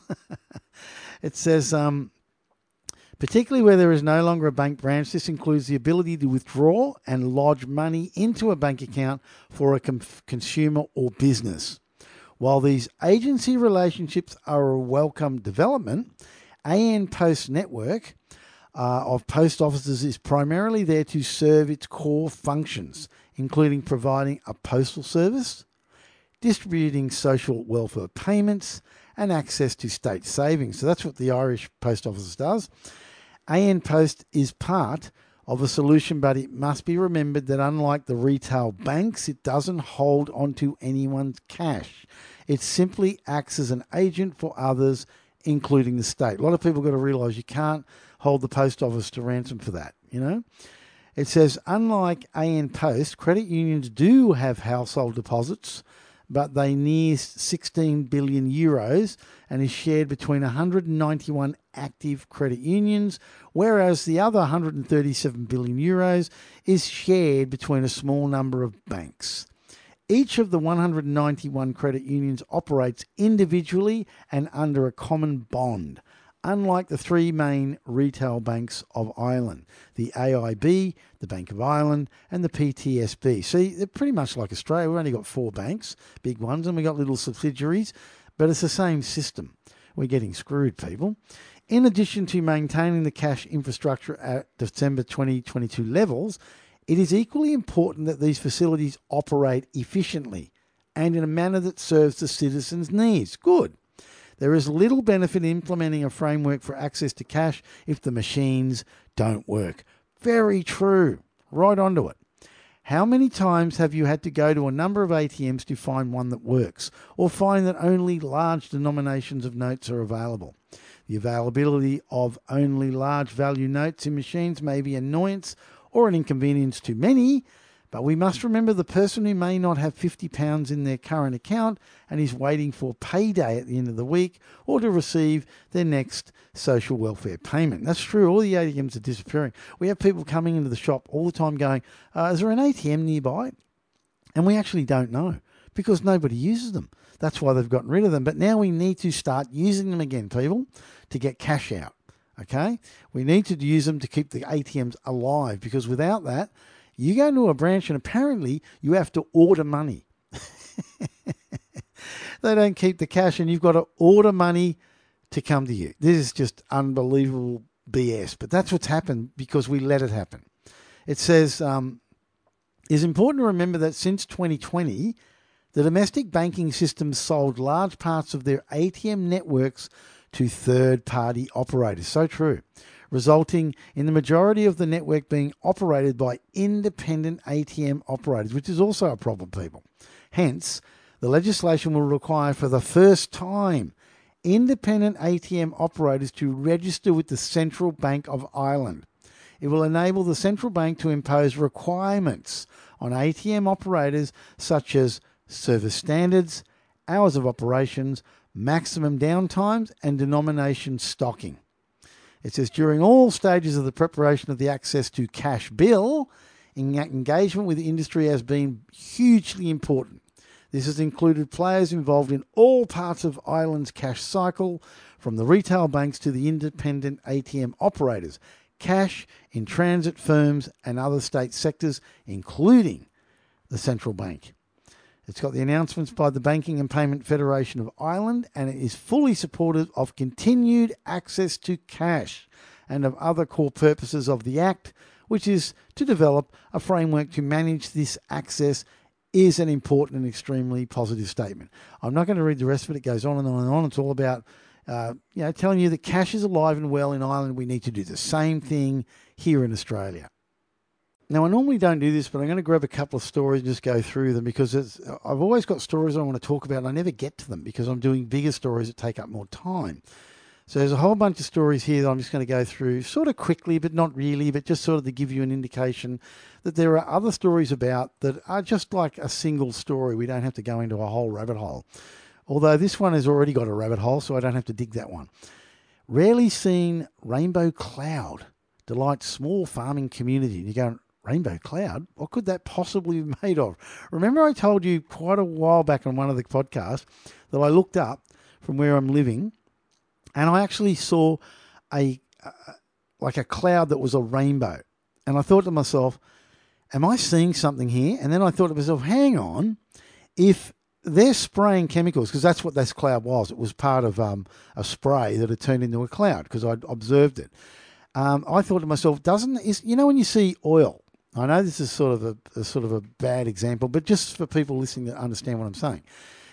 It says, um, particularly where there is no longer a bank branch, this includes the ability to withdraw and lodge money into a bank account for a com- consumer or business. While these agency relationships are a welcome development, A N Post network uh, of post offices is primarily there to serve its core functions, including providing a postal service, distributing social welfare payments, and access to state savings. So that's what the Irish Post Office does. A N Post is part of a solution, but it must be remembered that unlike the retail banks, it doesn't hold onto anyone's cash. It simply acts as an agent for others, including the state. A lot of people got to realise you can't hold the post office to ransom for that, you know. It says, unlike A N Post, credit unions do have household deposits, but they near sixteen billion euros and is shared between one hundred ninety-one active credit unions, whereas the other one hundred thirty-seven billion euros is shared between a small number of banks. Each of the one hundred ninety-one credit unions operates individually and under a common bond, unlike the three main retail banks of Ireland, the A I B, the Bank of Ireland, and the P T S B. See, they're pretty much like Australia. We've only got four banks, big ones, and we've got little subsidiaries, but it's the same system. We're getting screwed, people. In addition to maintaining the cash infrastructure at December twenty twenty-two levels, it is equally important that these facilities operate efficiently and in a manner that serves the citizens' needs. Good. There is little benefit in implementing a framework for access to cash if the machines don't work. Very true. Right onto it. How many times have you had to go to a number of A T Ms to find one that works, or find that only large denominations of notes are available? The availability of only large value notes in machines may be an annoyance or an inconvenience to many, but we must remember the person who may not have fifty pounds in their current account and is waiting for payday at the end of the week or to receive their next social welfare payment. That's true. All the A T Ms are disappearing. We have people coming into the shop all the time going, uh, is there an A T M nearby? And we actually don't know because nobody uses them. That's why they've gotten rid of them. But now we need to start using them again, people, to get cash out. Okay? We need to use them to keep the A T Ms alive, because without that, you go into a branch and apparently you have to order money. They don't keep the cash and you've got to order money to come to you. This is just unbelievable B S, but that's what's happened because we let it happen. It says, um, it's important to remember that since twenty twenty, the domestic banking system sold large parts of their A T M networks to third-party operators. So true. Resulting in the majority of the network being operated by independent A T M operators, which is also a problem, people. Hence, the legislation will require for the first time independent A T M operators to register with the Central Bank of Ireland. It will enable the central bank to impose requirements on A T M operators such as service standards, hours of operations, maximum downtimes, and denomination stocking. It says, during all stages of the preparation of the access to cash bill, engagement with the industry has been hugely important. This has included players involved in all parts of Ireland's cash cycle, from the retail banks to the independent A T M operators, cash in transit firms and other state sectors, including the central bank. It's got the announcements by the Banking and Payment Federation of Ireland, and it is fully supportive of continued access to cash and of other core purposes of the Act, which is to develop a framework to manage this access, is an important and extremely positive statement. I'm not going to read the rest of it. It goes on and on and on. It's all about uh, you know, telling you that cash is alive and well in Ireland. We need to do the same thing here in Australia. Now, I normally don't do this, but I'm going to grab a couple of stories and just go through them, because it's, I've always got stories I want to talk about and I never get to them because I'm doing bigger stories that take up more time. So there's a whole bunch of stories here that I'm just going to go through sort of quickly, but not really, but just sort of to give you an indication that there are other stories about that are just like a single story. We don't have to go into a whole rabbit hole. Although this one has already got a rabbit hole, so I don't have to dig that one. Rarely seen rainbow cloud delights small farming community. And you're going, rainbow cloud? What could that possibly be made of? Remember I told you quite a while back on one of the podcasts that I looked up from where I'm living and I actually saw a uh, like a cloud that was a rainbow. And I thought to myself, am I seeing something here? And then I thought to myself, hang on, if they're spraying chemicals, because that's what this cloud was. It was part of um, a spray that had turned into a cloud because I'd observed it. Um, I thought to myself, doesn't is you know when you see oil, I know this is sort of a, a sort of a bad example, but just for people listening to understand what I'm saying.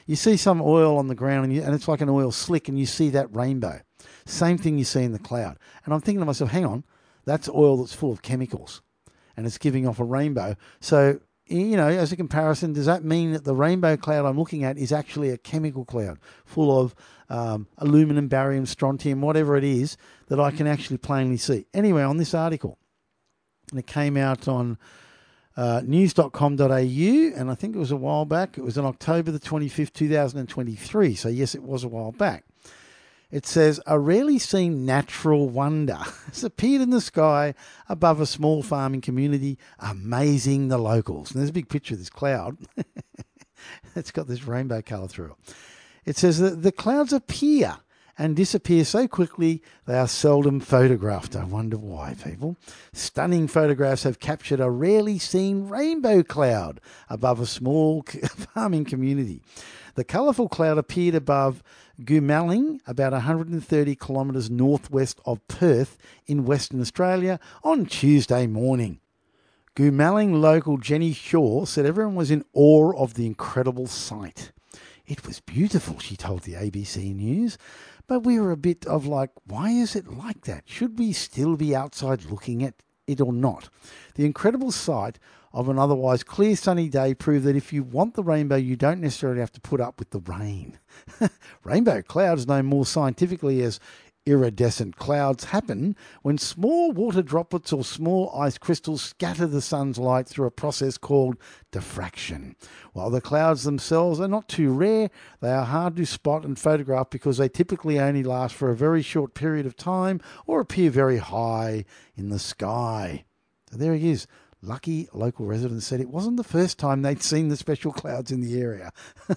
You see some oil on the ground and, you, and it's like an oil slick and you see that rainbow. Same thing you see in the cloud. And I'm thinking to myself, hang on, that's oil that's full of chemicals and it's giving off a rainbow. So, you know, as a comparison, does that mean that the rainbow cloud I'm looking at is actually a chemical cloud full of um, aluminum, barium, strontium, whatever it is that I can actually plainly see? Anyway, on this article, and it came out on uh, news dot com dot a u, and I think it was a while back. It was on October the twenty-fifth, two thousand twenty-three. So, yes, it was a while back. It says, a rarely seen natural wonder has appeared in the sky above a small farming community, amazing the locals. And there's a big picture of this cloud. It's got this rainbow colour through it. It says that the clouds appear and disappear so quickly they are seldom photographed. I wonder why, people. Stunning photographs have captured a rarely seen rainbow cloud above a small farming community. The colourful cloud appeared above Goomalling, about one hundred thirty kilometres northwest of Perth in Western Australia, on Tuesday morning. Goomalling local Jenny Shaw said everyone was in awe of the incredible sight. It was beautiful, she told the A B C News, but we were a bit of like, why is it like that? Should we still be outside looking at it or not? The incredible sight of an otherwise clear sunny day proved that if you want the rainbow, you don't necessarily have to put up with the rain. Rainbow clouds, known more scientifically as iridescent clouds, happen when small water droplets or small ice crystals scatter the sun's light through a process called diffraction. While the clouds themselves are not too rare, they are hard to spot and photograph because they typically only last for a very short period of time or appear very high in the sky. So there he is. Lucky local residents said it wasn't the first time they'd seen the special clouds in the area.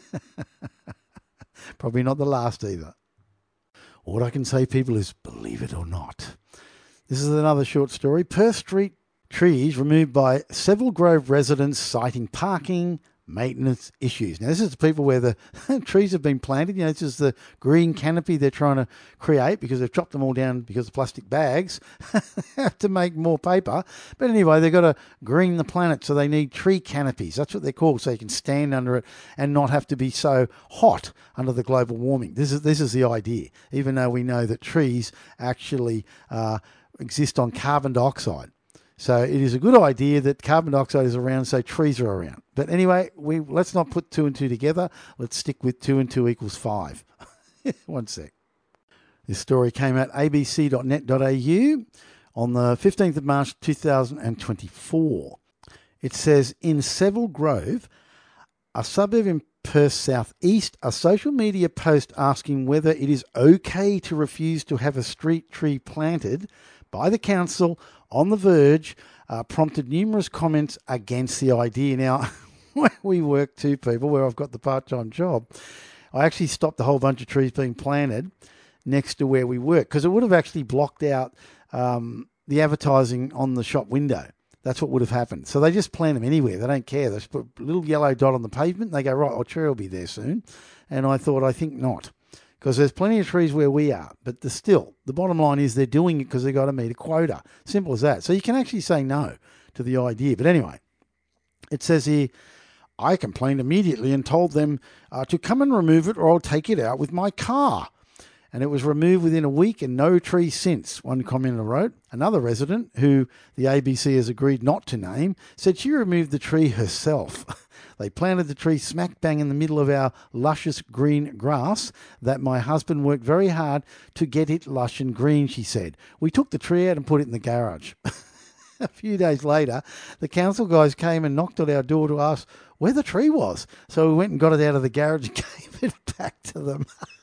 Probably not the last either. What I can say, people, is believe it or not. This is another short story. Perth Street trees removed by Seville Grove residents citing parking maintenance issues. Now, this is the people where the trees have been planted. You know, this is the green canopy they're trying to create because they've chopped them all down because of plastic bags to make more paper. But anyway, they've got to green the planet, so they need tree canopies. That's what they're called, so you can stand under it and not have to be so hot under the global warming. This is this is the idea, even though we know that trees actually uh, exist on carbon dioxide. So it is a good idea that carbon dioxide is around, so trees are around. But anyway, we let's not put two and two together. Let's stick with two and two equals five. One sec. This story came out a b c dot net dot a u on the fifteenth of March two thousand twenty-four. It says, in Seville Grove, a suburb in Perth South East, a social media post asking whether it is okay to refuse to have a street tree planted by the council on the verge uh, prompted numerous comments against the idea. Now, where we work too, people, where I've got the part-time job, I actually stopped a whole bunch of trees being planted next to where we work because it would have actually blocked out um, the advertising on the shop window. That's what would have happened. So they just plant them anywhere. They don't care. They just put a little yellow dot on the pavement. And they go, right, our tree will be there soon. And I thought, I think not. Because there's plenty of trees where we are, but the still, the bottom line is they're doing it because they've got to meet a quota. Simple as that. So you can actually say no to the idea. But anyway, it says here, I complained immediately and told them uh, to come and remove it or I'll take it out with my car. And it was removed within a week and no tree since, one commenter wrote. Another resident, who the A B C has agreed not to name, said she removed the tree herself. They planted the tree smack bang in the middle of our luscious green grass that my husband worked very hard to get it lush and green, she said. We took the tree out and put it in the garage. A few days later, the council guys came and knocked on our door to ask where the tree was. So we went and got it out of the garage and gave it back to them.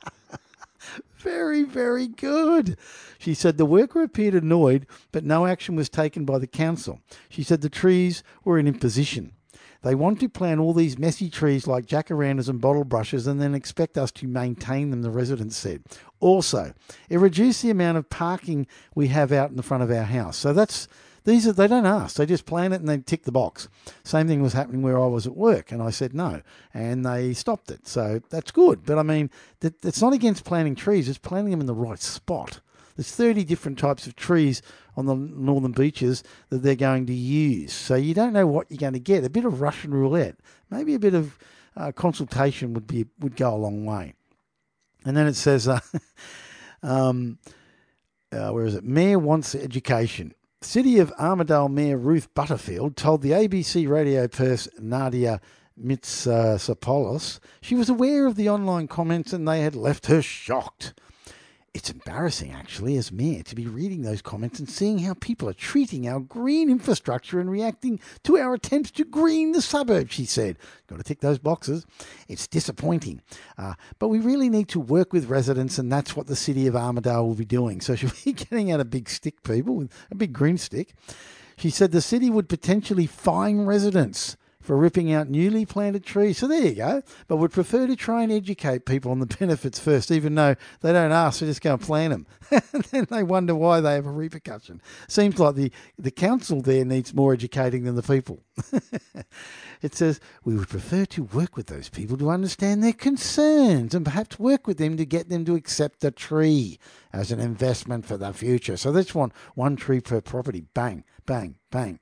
Very, very good. She said the worker appeared annoyed, but no action was taken by the council. She said the trees were an imposition. They want to plant all these messy trees like jacarandas and bottle brushes and then expect us to maintain them, the residents said. Also, it reduced the amount of parking we have out in the front of our house. So that's these are they don't ask. They just plant it and they tick the box. Same thing was happening where I was at work and I said no and they stopped it. So that's good. But I mean, that, it's not against planting trees. It's planting them in the right spot. There's thirty different types of trees on the northern beaches that they're going to use. So you don't know what you're going to get. A bit of Russian roulette, maybe a bit of uh, consultation would be would go a long way. And then it says, uh, um, uh, where is it? Mayor wants education. City of Armidale Mayor Ruth Butterfield told the A B C radio purse Nadia Mitsopoulos she was aware of the online comments and they had left her shocked. It's embarrassing, actually, as mayor, to be reading those comments and seeing how people are treating our green infrastructure and reacting to our attempts to green the suburbs, she said. Got to tick those boxes. It's disappointing. Uh, but we really need to work with residents, and that's what the City of Armidale will be doing. So she'll be getting out a big stick, people, a big green stick. She said the city would potentially fine residents for ripping out newly planted trees. So there you go. But would prefer to try and educate people on the benefits first, even though they don't ask, they just go and plant them. And then they wonder why they have a repercussion. Seems like the, the council there needs more educating than the people. It says, we would prefer to work with those people to understand their concerns and perhaps work with them to get them to accept a tree as an investment for the future. So that's one, one tree per property. Bang, bang, bang.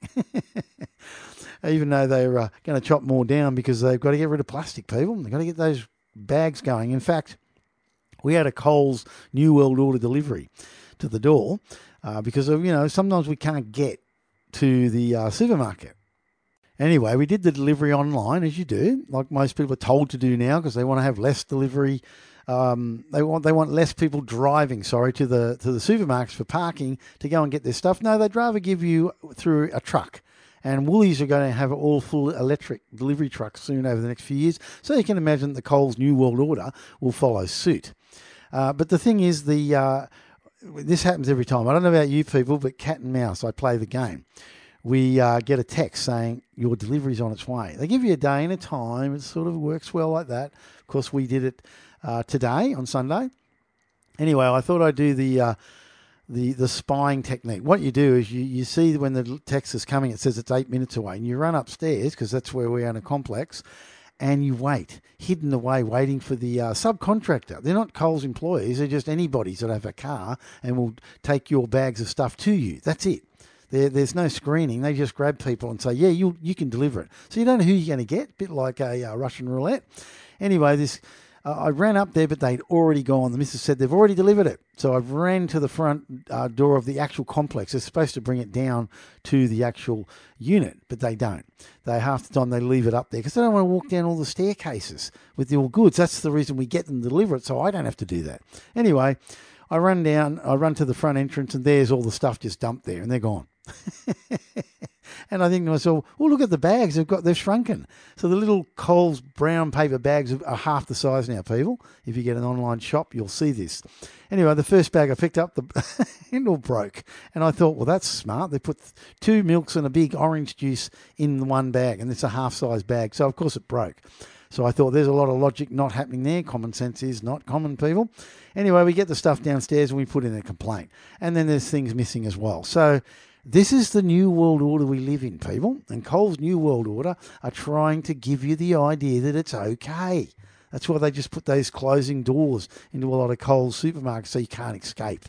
Even though they're uh, going to chop more down because they've got to get rid of plastic, people. They've got to get those bags going. In fact, we had a Coles New World Order delivery to the door uh, because, of, you know, sometimes we can't get to the uh, supermarket. Anyway, we did the delivery online, as you do, like most people are told to do now because they want to have less delivery. Um, they want they want less people driving, sorry, to the to the supermarkets for parking to go and get their stuff. No, they'd rather give you through a truck. And Woolies are going to have all full electric delivery trucks soon over the next few years. So you can imagine the Coles New World Order will follow suit. Uh, but the thing is, the uh, this happens every time. I don't know about you people, but cat and mouse, I play the game. We uh, get a text saying your delivery's on its way. They give you a day and a time. It sort of works well like that. Of course, we did it uh, today on Sunday. Anyway, I thought I'd do the... Uh, The the spying technique. What you do is you, you see when the text is coming, it says it's eight minutes away, and you run upstairs because that's where we are in a complex, and you wait, hidden away, waiting for the uh, subcontractor. They're not Coles employees; they're just anybody that have a car and will take your bags of stuff to you. That's it. There, there's no screening. They just grab people and say, "Yeah, you you can deliver it." So you don't know who you're going to get. A bit like a uh, Russian roulette. Anyway, this. Uh, I ran up there, but they'd already gone. The missus said they've already delivered it. So I ran to the front uh, door of the actual complex. They're supposed to bring it down to the actual unit, but they don't. They half the time they leave it up there because they don't want to walk down all the staircases with the all goods. That's the reason we get them to deliver it, so I don't have to do that. Anyway, I run down, I run to the front entrance, and there's all the stuff just dumped there, and they're gone. And I think to myself, oh, look at the bags. They've got, they've shrunken. So the little Coles brown paper bags are half the size now, people. If you get an online shop, you'll see this. Anyway, the first bag I picked up, the handle broke. And I thought, well, that's smart. They put two milks and a big orange juice in one bag, and it's a half-size bag. So, of course, it broke. So I thought there's a lot of logic not happening there. Common sense is not common, people. Anyway, we get the stuff downstairs and we put in a complaint. And then there's things missing as well. So this is the new world order we live in, people. And Coles New World Order are trying to give you the idea that it's okay. That's why they just put those closing doors into a lot of Coles supermarkets so you can't escape.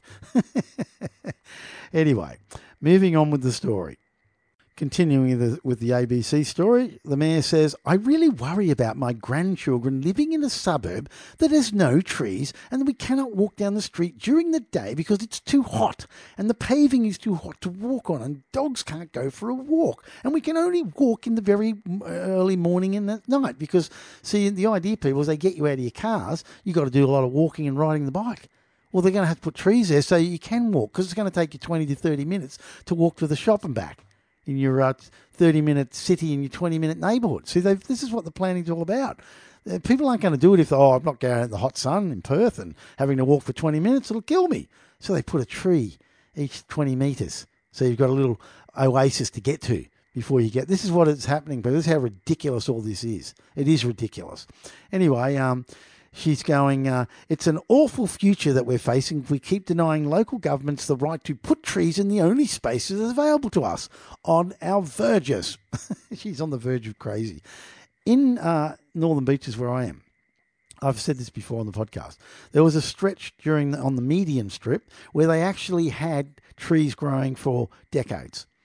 Anyway, moving on with the story. Continuing the, with the A B C story, the mayor says, I really worry about my grandchildren living in a suburb that has no trees and that we cannot walk down the street during the day because it's too hot and the paving is too hot to walk on and dogs can't go for a walk and we can only walk in the very early morning and at night because, see, the idea, people, is they get you out of your cars, you've got to do a lot of walking and riding the bike. Well, they're going to have to put trees there so you can walk because it's going to take you twenty to thirty minutes to walk to the shop and back in your uh, thirty-minute city, in your twenty-minute neighbourhood. See, this is what the planning's all about. Uh, people aren't going to do it if, they, oh, I'm not going out in the hot sun in Perth and having to walk for twenty minutes. It'll kill me. So they put a tree each twenty metres. So you've got a little oasis to get to before you get... This is what is happening, but this is how ridiculous all this is. It is ridiculous. Anyway, um... she's going, uh, it's an awful future that we're facing if we keep denying local governments the right to put trees in the only spaces available to us on our verges. She's on the verge of crazy. In uh, Northern Beaches, where I am, I've said this before on the podcast, there was a stretch during the, on the median strip where they actually had trees growing for decades.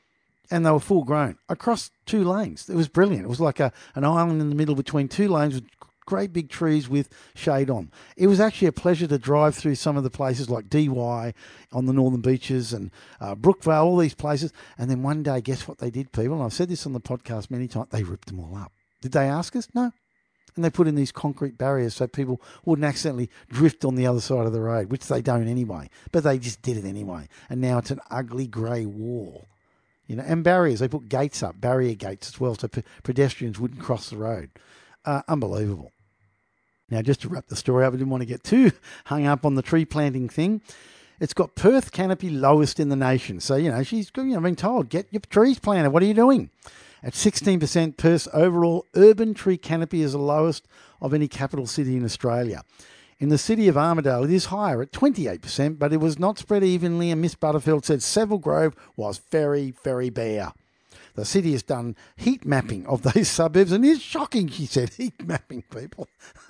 And they were full grown across two lanes. It was brilliant. It was like a an island in the middle between two lanes with great big trees with shade on. It was actually a pleasure to drive through some of the places like D Y on the Northern Beaches and uh, Brookvale, all these places. And then one day, guess what they did, people? And I've said this on the podcast many times. They ripped them all up. Did they ask us? No. And they put in these concrete barriers so people wouldn't accidentally drift on the other side of the road, which they don't anyway. But they just did it anyway. And now it's an ugly grey wall. You know, and barriers. They put gates up, barrier gates as well, so pe- pedestrians wouldn't cross the road. Uh, unbelievable. Now, just to wrap the story up, I didn't want to get too hung up on the tree planting thing. It's got Perth canopy lowest in the nation. So, you know, she's you know, been told, get your trees planted. What are you doing? At sixteen percent, Perth's overall urban tree canopy is the lowest of any capital city in Australia. In the city of Armidale, it is higher at twenty-eight percent, but it was not spread evenly, and Miss Butterfield said Seville Grove was very, very bare. The city has done heat mapping of those suburbs, and it's shocking, she said, heat mapping, people.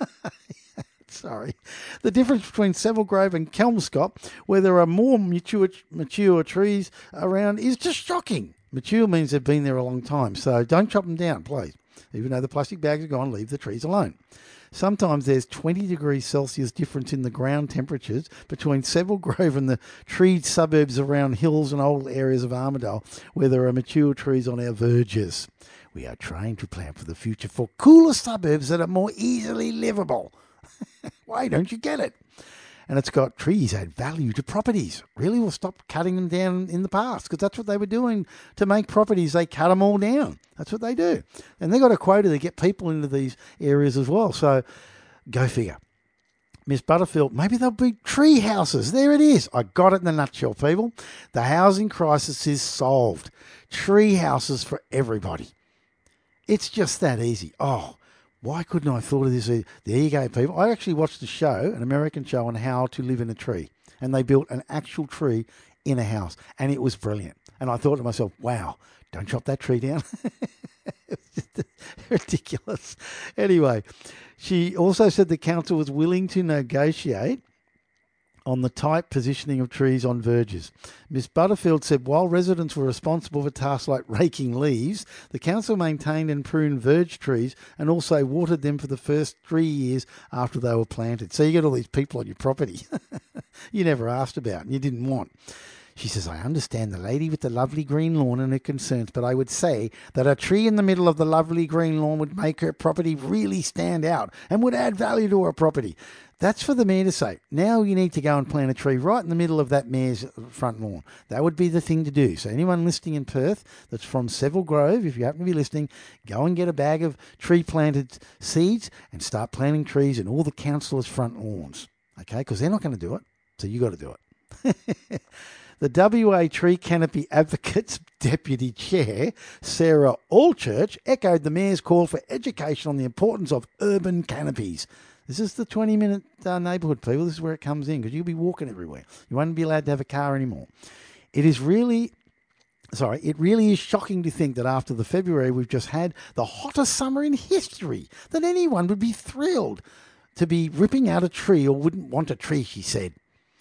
Sorry. The difference between Seville Grove and Kelmscott, where there are more mature, mature trees around, is just shocking. Mature means they've been there a long time, so don't chop them down, please. Even though the plastic bags are gone, leave the trees alone. Sometimes there's twenty degrees Celsius difference in the ground temperatures between Seville Grove and the treed suburbs around hills and old areas of Armidale where there are mature trees on our verges. We are trying to plan for the future for cooler suburbs that are more easily livable. Why don't you get it? And it's got trees add value to properties. Really, we'll stop cutting them down in the past because that's what they were doing to make properties. They cut them all down. That's what they do. And they got a quota to get people into these areas as well. So go figure. Miss Butterfield, maybe they'll be tree houses. There it is. I got it in a nutshell, people. The housing crisis is solved. Tree houses for everybody. It's just that easy. Oh, why couldn't I have thought of this? There you go, people. I actually watched a show, an American show, on how to live in a tree. And they built an actual tree in a house. And it was brilliant. And I thought to myself, wow, don't chop that tree down. It's just ridiculous. Anyway, she also said the council was willing to negotiate on the tight positioning of trees on verges. Miss Butterfield said while residents were responsible for tasks like raking leaves, the council maintained and pruned verge trees and also watered them for the first three years after they were planted. So you get all these people on your property you never asked about and you didn't want. She says, I understand the lady with the lovely green lawn and her concerns, but I would say that a tree in the middle of the lovely green lawn would make her property really stand out and would add value to her property. That's for the mayor to say. Now you need to go and plant a tree right in the middle of that mayor's front lawn. That would be the thing to do. So anyone listening in Perth that's from Seville Grove, if you happen to be listening, go and get a bag of tree planted seeds and start planting trees in all the councillors' front lawns. Okay, because they're not going to do it, so you got to do it. The W A Tree Canopy Advocates Deputy Chair, Sarah Allchurch, echoed the Mayor's call for education on the importance of urban canopies. This is the twenty-minute uh, neighbourhood, people. This is where it comes in because you'll be walking everywhere. You won't be allowed to have a car anymore. It is really... Sorry, it really is shocking to think that after the February we've just had, the hottest summer in history, that anyone would be thrilled to be ripping out a tree or wouldn't want a tree, she said.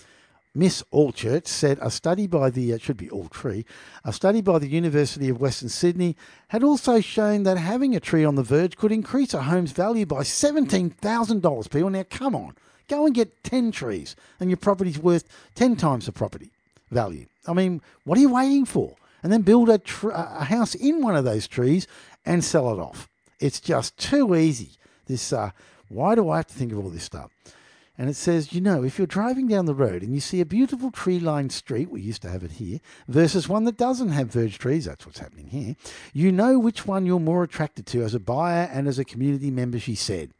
Miss Allchurch said a study by the, it should be Alltree, a study by the University of Western Sydney had also shown that having a tree on the verge could increase a home's value by seventeen thousand dollars, people. Now, come on, go and get ten trees and your property's worth ten times the property value. I mean, what are you waiting for? And then build a, tr- a house in one of those trees and sell it off. It's just too easy. This, uh, why do I have to think of all this stuff? And it says, you know, if you're driving down the road and you see a beautiful tree-lined street, we used to have it here, versus one that doesn't have verge trees, that's what's happening here, you know which one you're more attracted to as a buyer and as a community member, she said.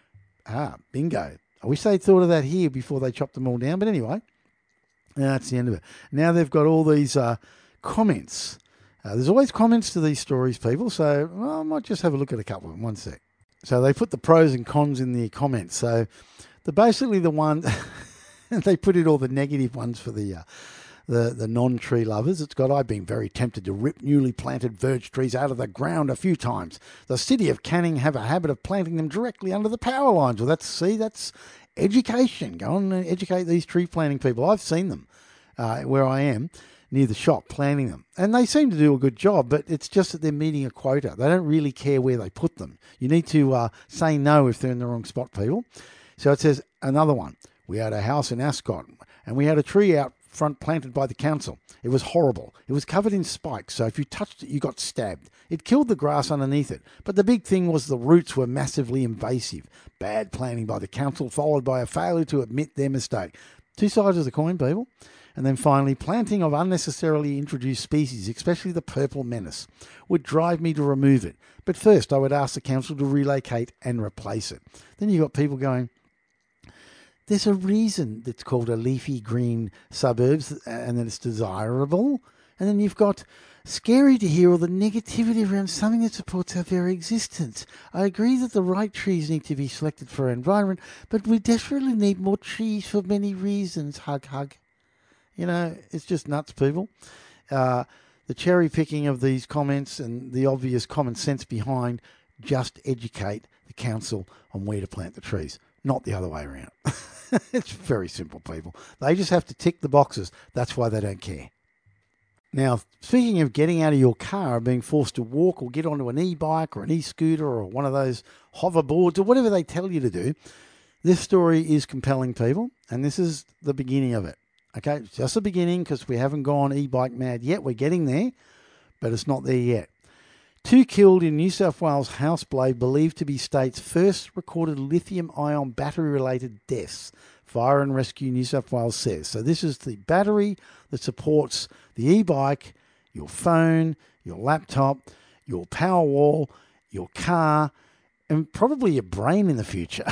Ah, bingo. I wish they'd thought of that here before they chopped them all down. But anyway, that's the end of it. Now they've got all these uh, comments. Uh, there's always comments to these stories, people, so well, I might just have a look at a couple of them. One sec. So they put the pros and cons in the comments. So the basically the one, they put in all the negative ones for the uh, the, the non-tree lovers. It's got, I've been very tempted to rip newly planted verge trees out of the ground a few times. The city of Canning have a habit of planting them directly under the power lines. Well, that's, see, that's education. Go and educate these tree planting people. I've seen them uh, where I am. near the shop planting them. And they seem to do a good job, but it's just that they're meeting a quota. They don't really care where they put them. You need to uh, say no if they're in the wrong spot, people. So it says, another one. We had a house in Ascot, and we had a tree out front planted by the council. It was horrible. It was covered in spikes, so if you touched it, you got stabbed. It killed the grass underneath it. But the big thing was the roots were massively invasive. Bad planning by the council, followed by a failure to admit their mistake. Two sides of the coin, people. And then finally, planting of unnecessarily introduced species, especially the purple menace, would drive me to remove it. But first, I would ask the council to relocate and replace it. Then you've got people going, there's a reason it's called a leafy green suburbs and that it's desirable. And then you've got scary to hear all the negativity around something that supports our very existence. I agree that the right trees need to be selected for our environment, but we desperately need more trees for many reasons. Hug, hug. You know, it's just nuts, people. Uh, the cherry picking of these comments and the obvious common sense behind just educate the council on where to plant the trees, not the other way around. It's very simple, people. They just have to tick the boxes. That's why they don't care. Now, speaking of getting out of your car and being forced to walk or get onto an e-bike or an e-scooter or one of those hoverboards or whatever they tell you to do, this story is compelling, people, and this is the beginning of it. Okay, it's just the beginning because we haven't gone e-bike mad yet. We're getting there, but it's not there yet. Two killed in New South Wales house blaze believed to be state's first recorded lithium-ion battery-related deaths, Fire and Rescue New South Wales says. So this is the battery that supports the e-bike, your phone, your laptop, your power wall, your car, and probably your brain in the future.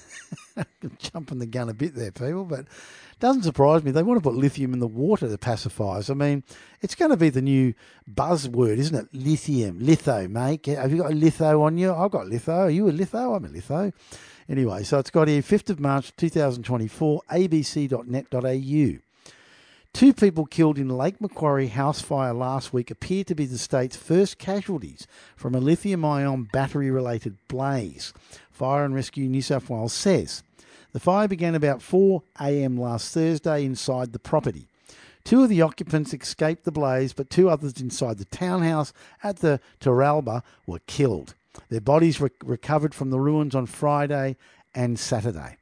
I'm jumping the gun a bit there, people, but doesn't surprise me. They want to put lithium in the water to pacifiers. I mean, it's going to be the new buzzword, isn't it? Lithium, litho, mate. Have you got a litho on you? I've got litho. Are you a litho? I'm a litho. Anyway, so it's got here fifth of March twenty twenty-four, a b c dot net dot a u. Two people killed in Lake Macquarie house fire last week appear to be the state's first casualties from a lithium-ion battery-related blaze, Fire and Rescue New South Wales says. The fire began about four a.m. last Thursday inside the property. Two of the occupants escaped the blaze, but two others inside the townhouse at the Taralba were killed. Their bodies were recovered from the ruins on Friday and Saturday.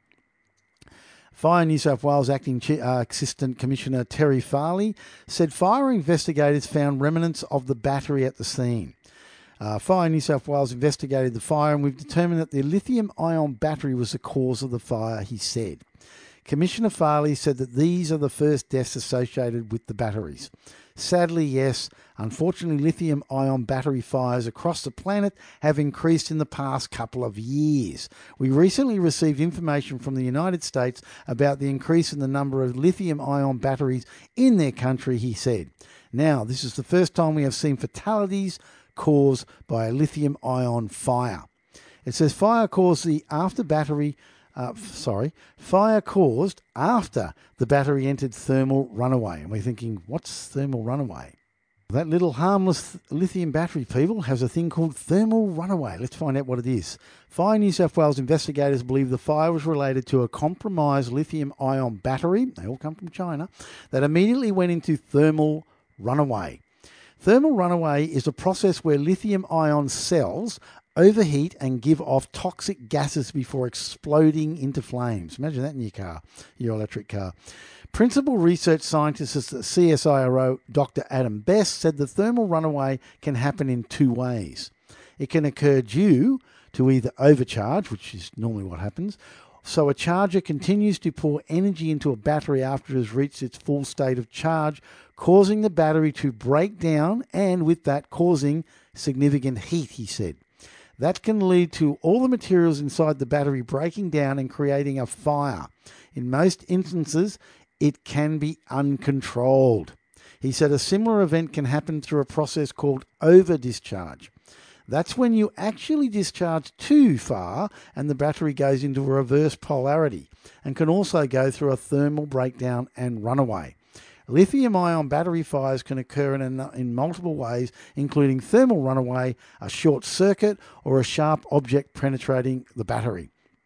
Fire New South Wales Acting uh, Assistant Commissioner Terry Farley said fire investigators found remnants of the battery at the scene. Uh, Fire New South Wales investigated the fire and we've determined that the lithium-ion battery was the cause of the fire, he said. Commissioner Farley said that these are the first deaths associated with the batteries. Sadly, yes, unfortunately, lithium-ion battery fires across the planet have increased in the past couple of years. We recently received information from the United States about the increase in the number of lithium-ion batteries in their country, he said. Now, this is the first time we have seen fatalities caused by a lithium-ion fire. It says fire caused the after battery, uh, sorry, fire caused after the battery entered thermal runaway. And we're thinking, what's thermal runaway? That little harmless lithium battery, people, has a thing called thermal runaway. Let's find out what it is. Fire New South Wales investigators believe the fire was related to a compromised lithium-ion battery, they all come from China, that immediately went into thermal runaway. Thermal runaway is a process where lithium-ion cells overheat and give off toxic gases before exploding into flames. Imagine that in your car, your electric car. Principal research scientist at C S I R O, Doctor Adam Best, said the thermal runaway can happen in two ways. It can occur due to either overcharge, which is normally what happens, so a charger continues to pour energy into a battery after it has reached its full state of charge, causing the battery to break down and with that causing significant heat, he said. That can lead to all the materials inside the battery breaking down and creating a fire. In most instances, it can be uncontrolled. He said a similar event can happen through a process called over-discharge. That's when you actually discharge too far and the battery goes into a reverse polarity and can also go through a thermal breakdown and runaway. Lithium-ion battery fires can occur in, a, in multiple ways, including thermal runaway, a short circuit, or a sharp object penetrating the battery.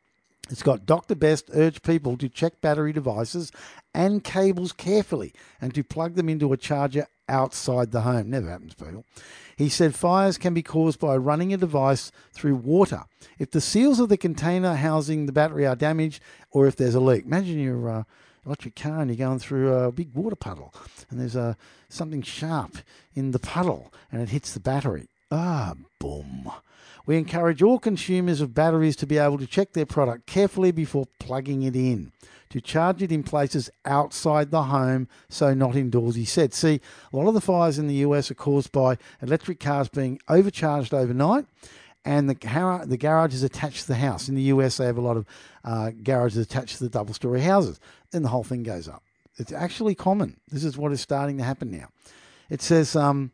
It's got Doctor Best urged people to check battery devices and cables carefully and to plug them into a charger outside the home. Never happens, people. He said fires can be caused by running a device through water. If the seals of the container housing the battery are damaged or if there's a leak. Imagine your uh, electric car and you're going through a big water puddle and there's uh, something sharp in the puddle and it hits the battery. Ah, boom. We encourage all consumers of batteries to be able to check their product carefully before plugging it in, to charge it in places outside the home, so not indoors, he said. See, a lot of the fires in the U S are caused by electric cars being overcharged overnight, and the, gar- the garage is attached to the house. In the U S, they have a lot of uh, garages attached to the double-storey houses. Then the whole thing goes up. It's actually common. This is what is starting to happen now. It says... Um,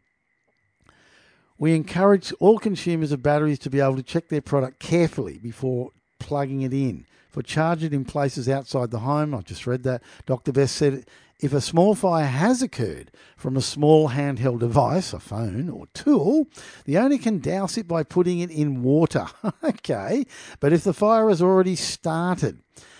We encourage all consumers of batteries to be able to check their product carefully before plugging it in. For charge it in places outside the home, I've just read that, Doctor Best said if a small fire has occurred from a small handheld device, a phone or tool, the owner can douse it by putting it in water. Okay, but if the fire has already started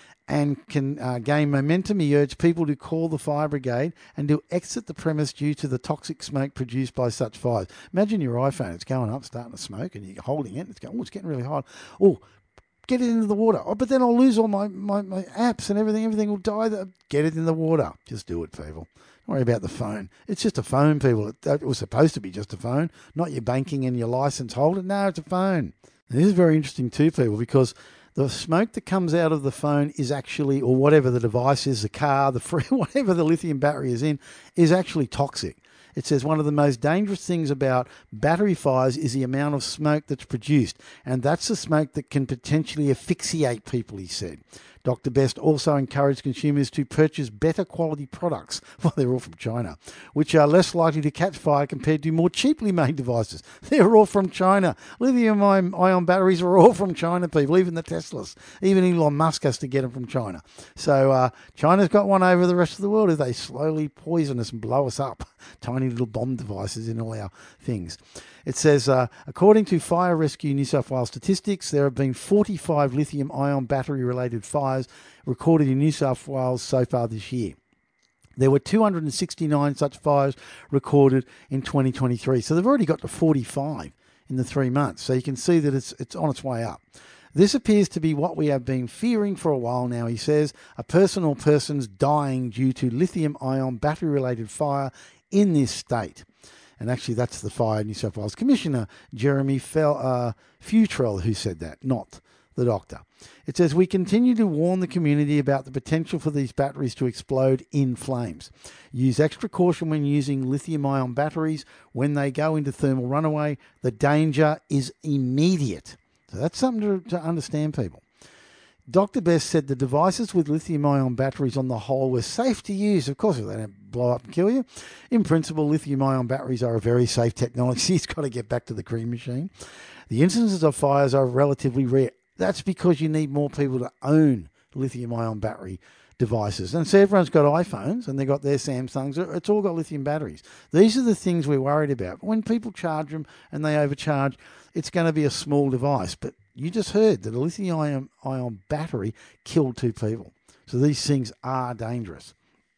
and can uh, gain momentum, he urged people to call the fire brigade and to exit the premise due to the toxic smoke produced by such fires. Imagine your iPhone, it's going up, starting to smoke, and you're holding it, and it's going, oh, it's getting really hot. Oh, get it into the water. Oh, but then I'll lose all my, my, my apps and everything. Everything will die. Get it in the water. Just do it, people. Don't worry about the phone. It's just a phone, people. It, it was supposed to be just a phone, not your banking and your license holder. No, it's a phone. And this is very interesting too, people, because the smoke that comes out of the phone is actually, or whatever the device is, the car, the free, whatever the lithium battery is in, is actually toxic. It says one of the most dangerous things about battery fires is the amount of smoke that's produced, and that's the smoke that can potentially asphyxiate people, he said. Doctor Best also encouraged consumers to purchase better quality products, well, they're all from China, which are less likely to catch fire compared to more cheaply made devices. They're all from China. Lithium-ion batteries are all from China, people, even the Teslas. Even Elon Musk has to get them from China. So uh, China's got one over the rest of the world if they slowly poison us and blow us up. Tiny little bomb devices in all our things. It says, uh, according to Fire Rescue New South Wales statistics, there have been forty-five lithium-ion battery-related fires recorded in New South Wales so far this year. There were two hundred sixty-nine such fires recorded in twenty twenty-three. So they've already got to forty-five in the three months. So you can see that it's it's on its way up. This appears to be what we have been fearing for a while now, he says. A person or persons dying due to lithium-ion battery-related fire in this state. And actually, that's the Fire New South Wales Commissioner, Jeremy Fel, uh, Futrell, who said that, not the doctor. It says, we continue to warn the community about the potential for these batteries to explode in flames. Use extra caution when using lithium-ion batteries. When they go into thermal runaway, the danger is immediate. So that's something to, to understand, people. Doctor Best said the devices with lithium-ion batteries on the whole were safe to use. Of course, they don't blow up and kill you. In principle, lithium-ion batteries are a very safe technology. It's got to get back to the cream machine. The instances of fires are relatively rare. That's because you need more people to own lithium-ion battery devices. And so everyone's got iPhones and they've got their Samsungs. It's all got lithium batteries. These are the things we're worried about. When people charge them and they overcharge, it's going to be a small device. But you just heard that a lithium ion battery killed two people. So these things are dangerous.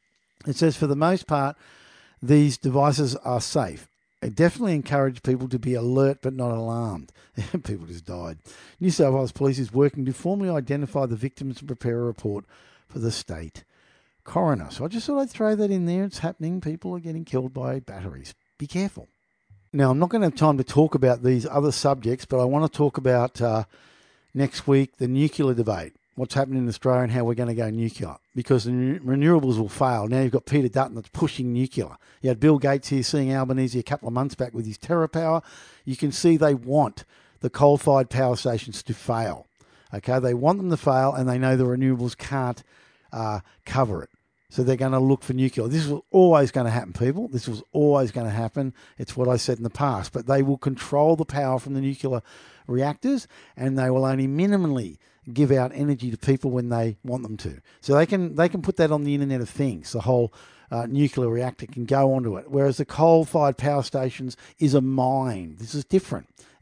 It says for the most part, these devices are safe. It definitely encouraged people to be alert but not alarmed. People just died. New South Wales Police is working to formally identify the victims and prepare a report for the state coroner. So I just thought I'd throw that in there. It's happening. People are getting killed by batteries. Be careful. Now, I'm not going to have time to talk about these other subjects, but I want to talk about uh, next week the nuclear debate, what's happening in Australia and how we're going to go nuclear, because the renewables will fail. Now you've got Peter Dutton that's pushing nuclear. You had Bill Gates here seeing Albanese a couple of months back with his TerraPower. You can see they want the coal-fired power stations to fail. Okay, they want them to fail, and they know the renewables can't uh, cover it. So they're going to look for nuclear. This was always going to happen, people. This was always going to happen. It's what I said in the past. But they will control the power from the nuclear reactors, and they will only minimally give out energy to people when they want them to. So they can they can put that on the Internet of Things. The whole uh, nuclear reactor can go onto it. Whereas the coal-fired power stations is a mine. This is different.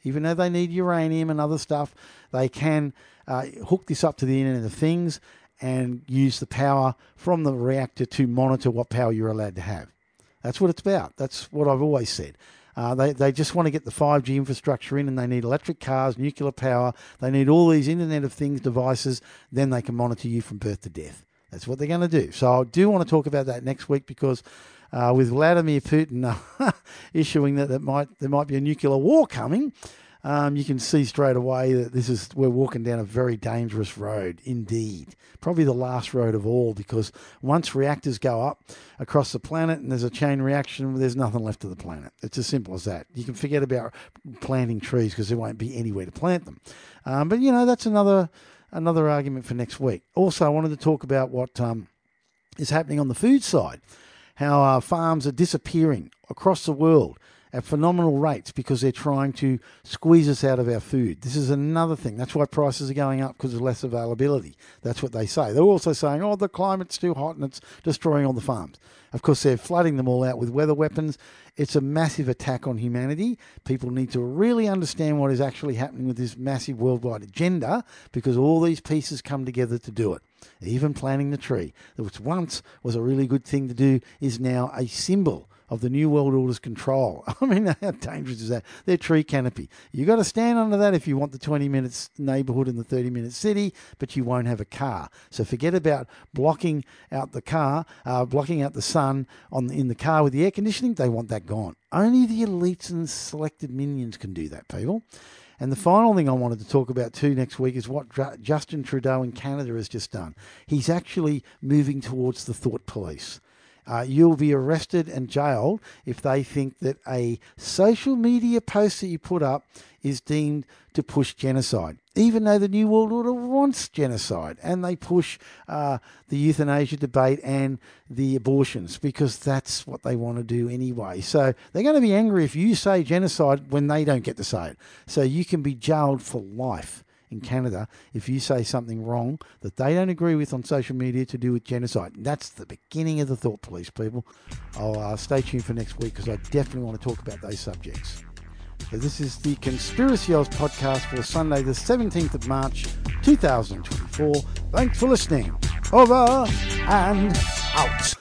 Even though they need uranium and other stuff, they can uh, hook this up to the Internet of Things and use the power from the reactor to monitor what power you're allowed to have. That's what it's about. That's what I've always said. Uh, they, they just want to get the five G infrastructure in, and they need electric cars, nuclear power. They need all these Internet of Things devices. Then they can monitor you from birth to death. That's what they're going to do. So I do want to talk about that next week, because uh, with Vladimir Putin uh, issuing that, that might there might be a nuclear war coming, Um, you can see straight away that this is we're walking down a very dangerous road indeed. Probably the last road of all, because once reactors go up across the planet and there's a chain reaction, there's nothing left of the planet. It's as simple as that. You can forget about planting trees because there won't be anywhere to plant them. Um, but, you know, that's another another argument for next week. Also, I wanted to talk about what um, is happening on the food side, how uh, farms are disappearing across the world at phenomenal rates because they're trying to squeeze us out of our food. This is another thing. That's why prices are going up, because of less availability. That's what they say. They're also saying, oh, the climate's too hot and it's destroying all the farms. Of course, they're flooding them all out with weather weapons. It's a massive attack on humanity. People need to really understand what is actually happening with this massive worldwide agenda, because all these pieces come together to do it. Even planting the tree, which once was a really good thing to do, is now a symbol of the New World Order's control. I mean, how dangerous is that? Their tree canopy. You've got to stand under that if you want the twenty minutes neighbourhood and the thirty minute city, but you won't have a car. So forget about blocking out the car, uh, blocking out the sun on in the car with the air conditioning. They want that gone. Only the elites and selected minions can do that, people. And the final thing I wanted to talk about too next week is what Justin Trudeau in Canada has just done. He's actually moving towards the thought police. Uh, you'll be arrested and jailed if they think that a social media post that you put up is deemed to push genocide, even though the New World Order wants genocide, and they push uh, the euthanasia debate and the abortions, because that's what they want to do anyway. So they're going to be angry if you say genocide when they don't get to say it. So you can be jailed for life in Canada if you say something wrong that they don't agree with on social media to do with genocide. That's the beginning of the thought police, people. I'll uh, stay tuned for next week, because I definitely want to talk about those subjects. So this is the Conspiracy Oz podcast for Sunday the seventeenth of March two thousand twenty-four. Thanks for listening. Over and out.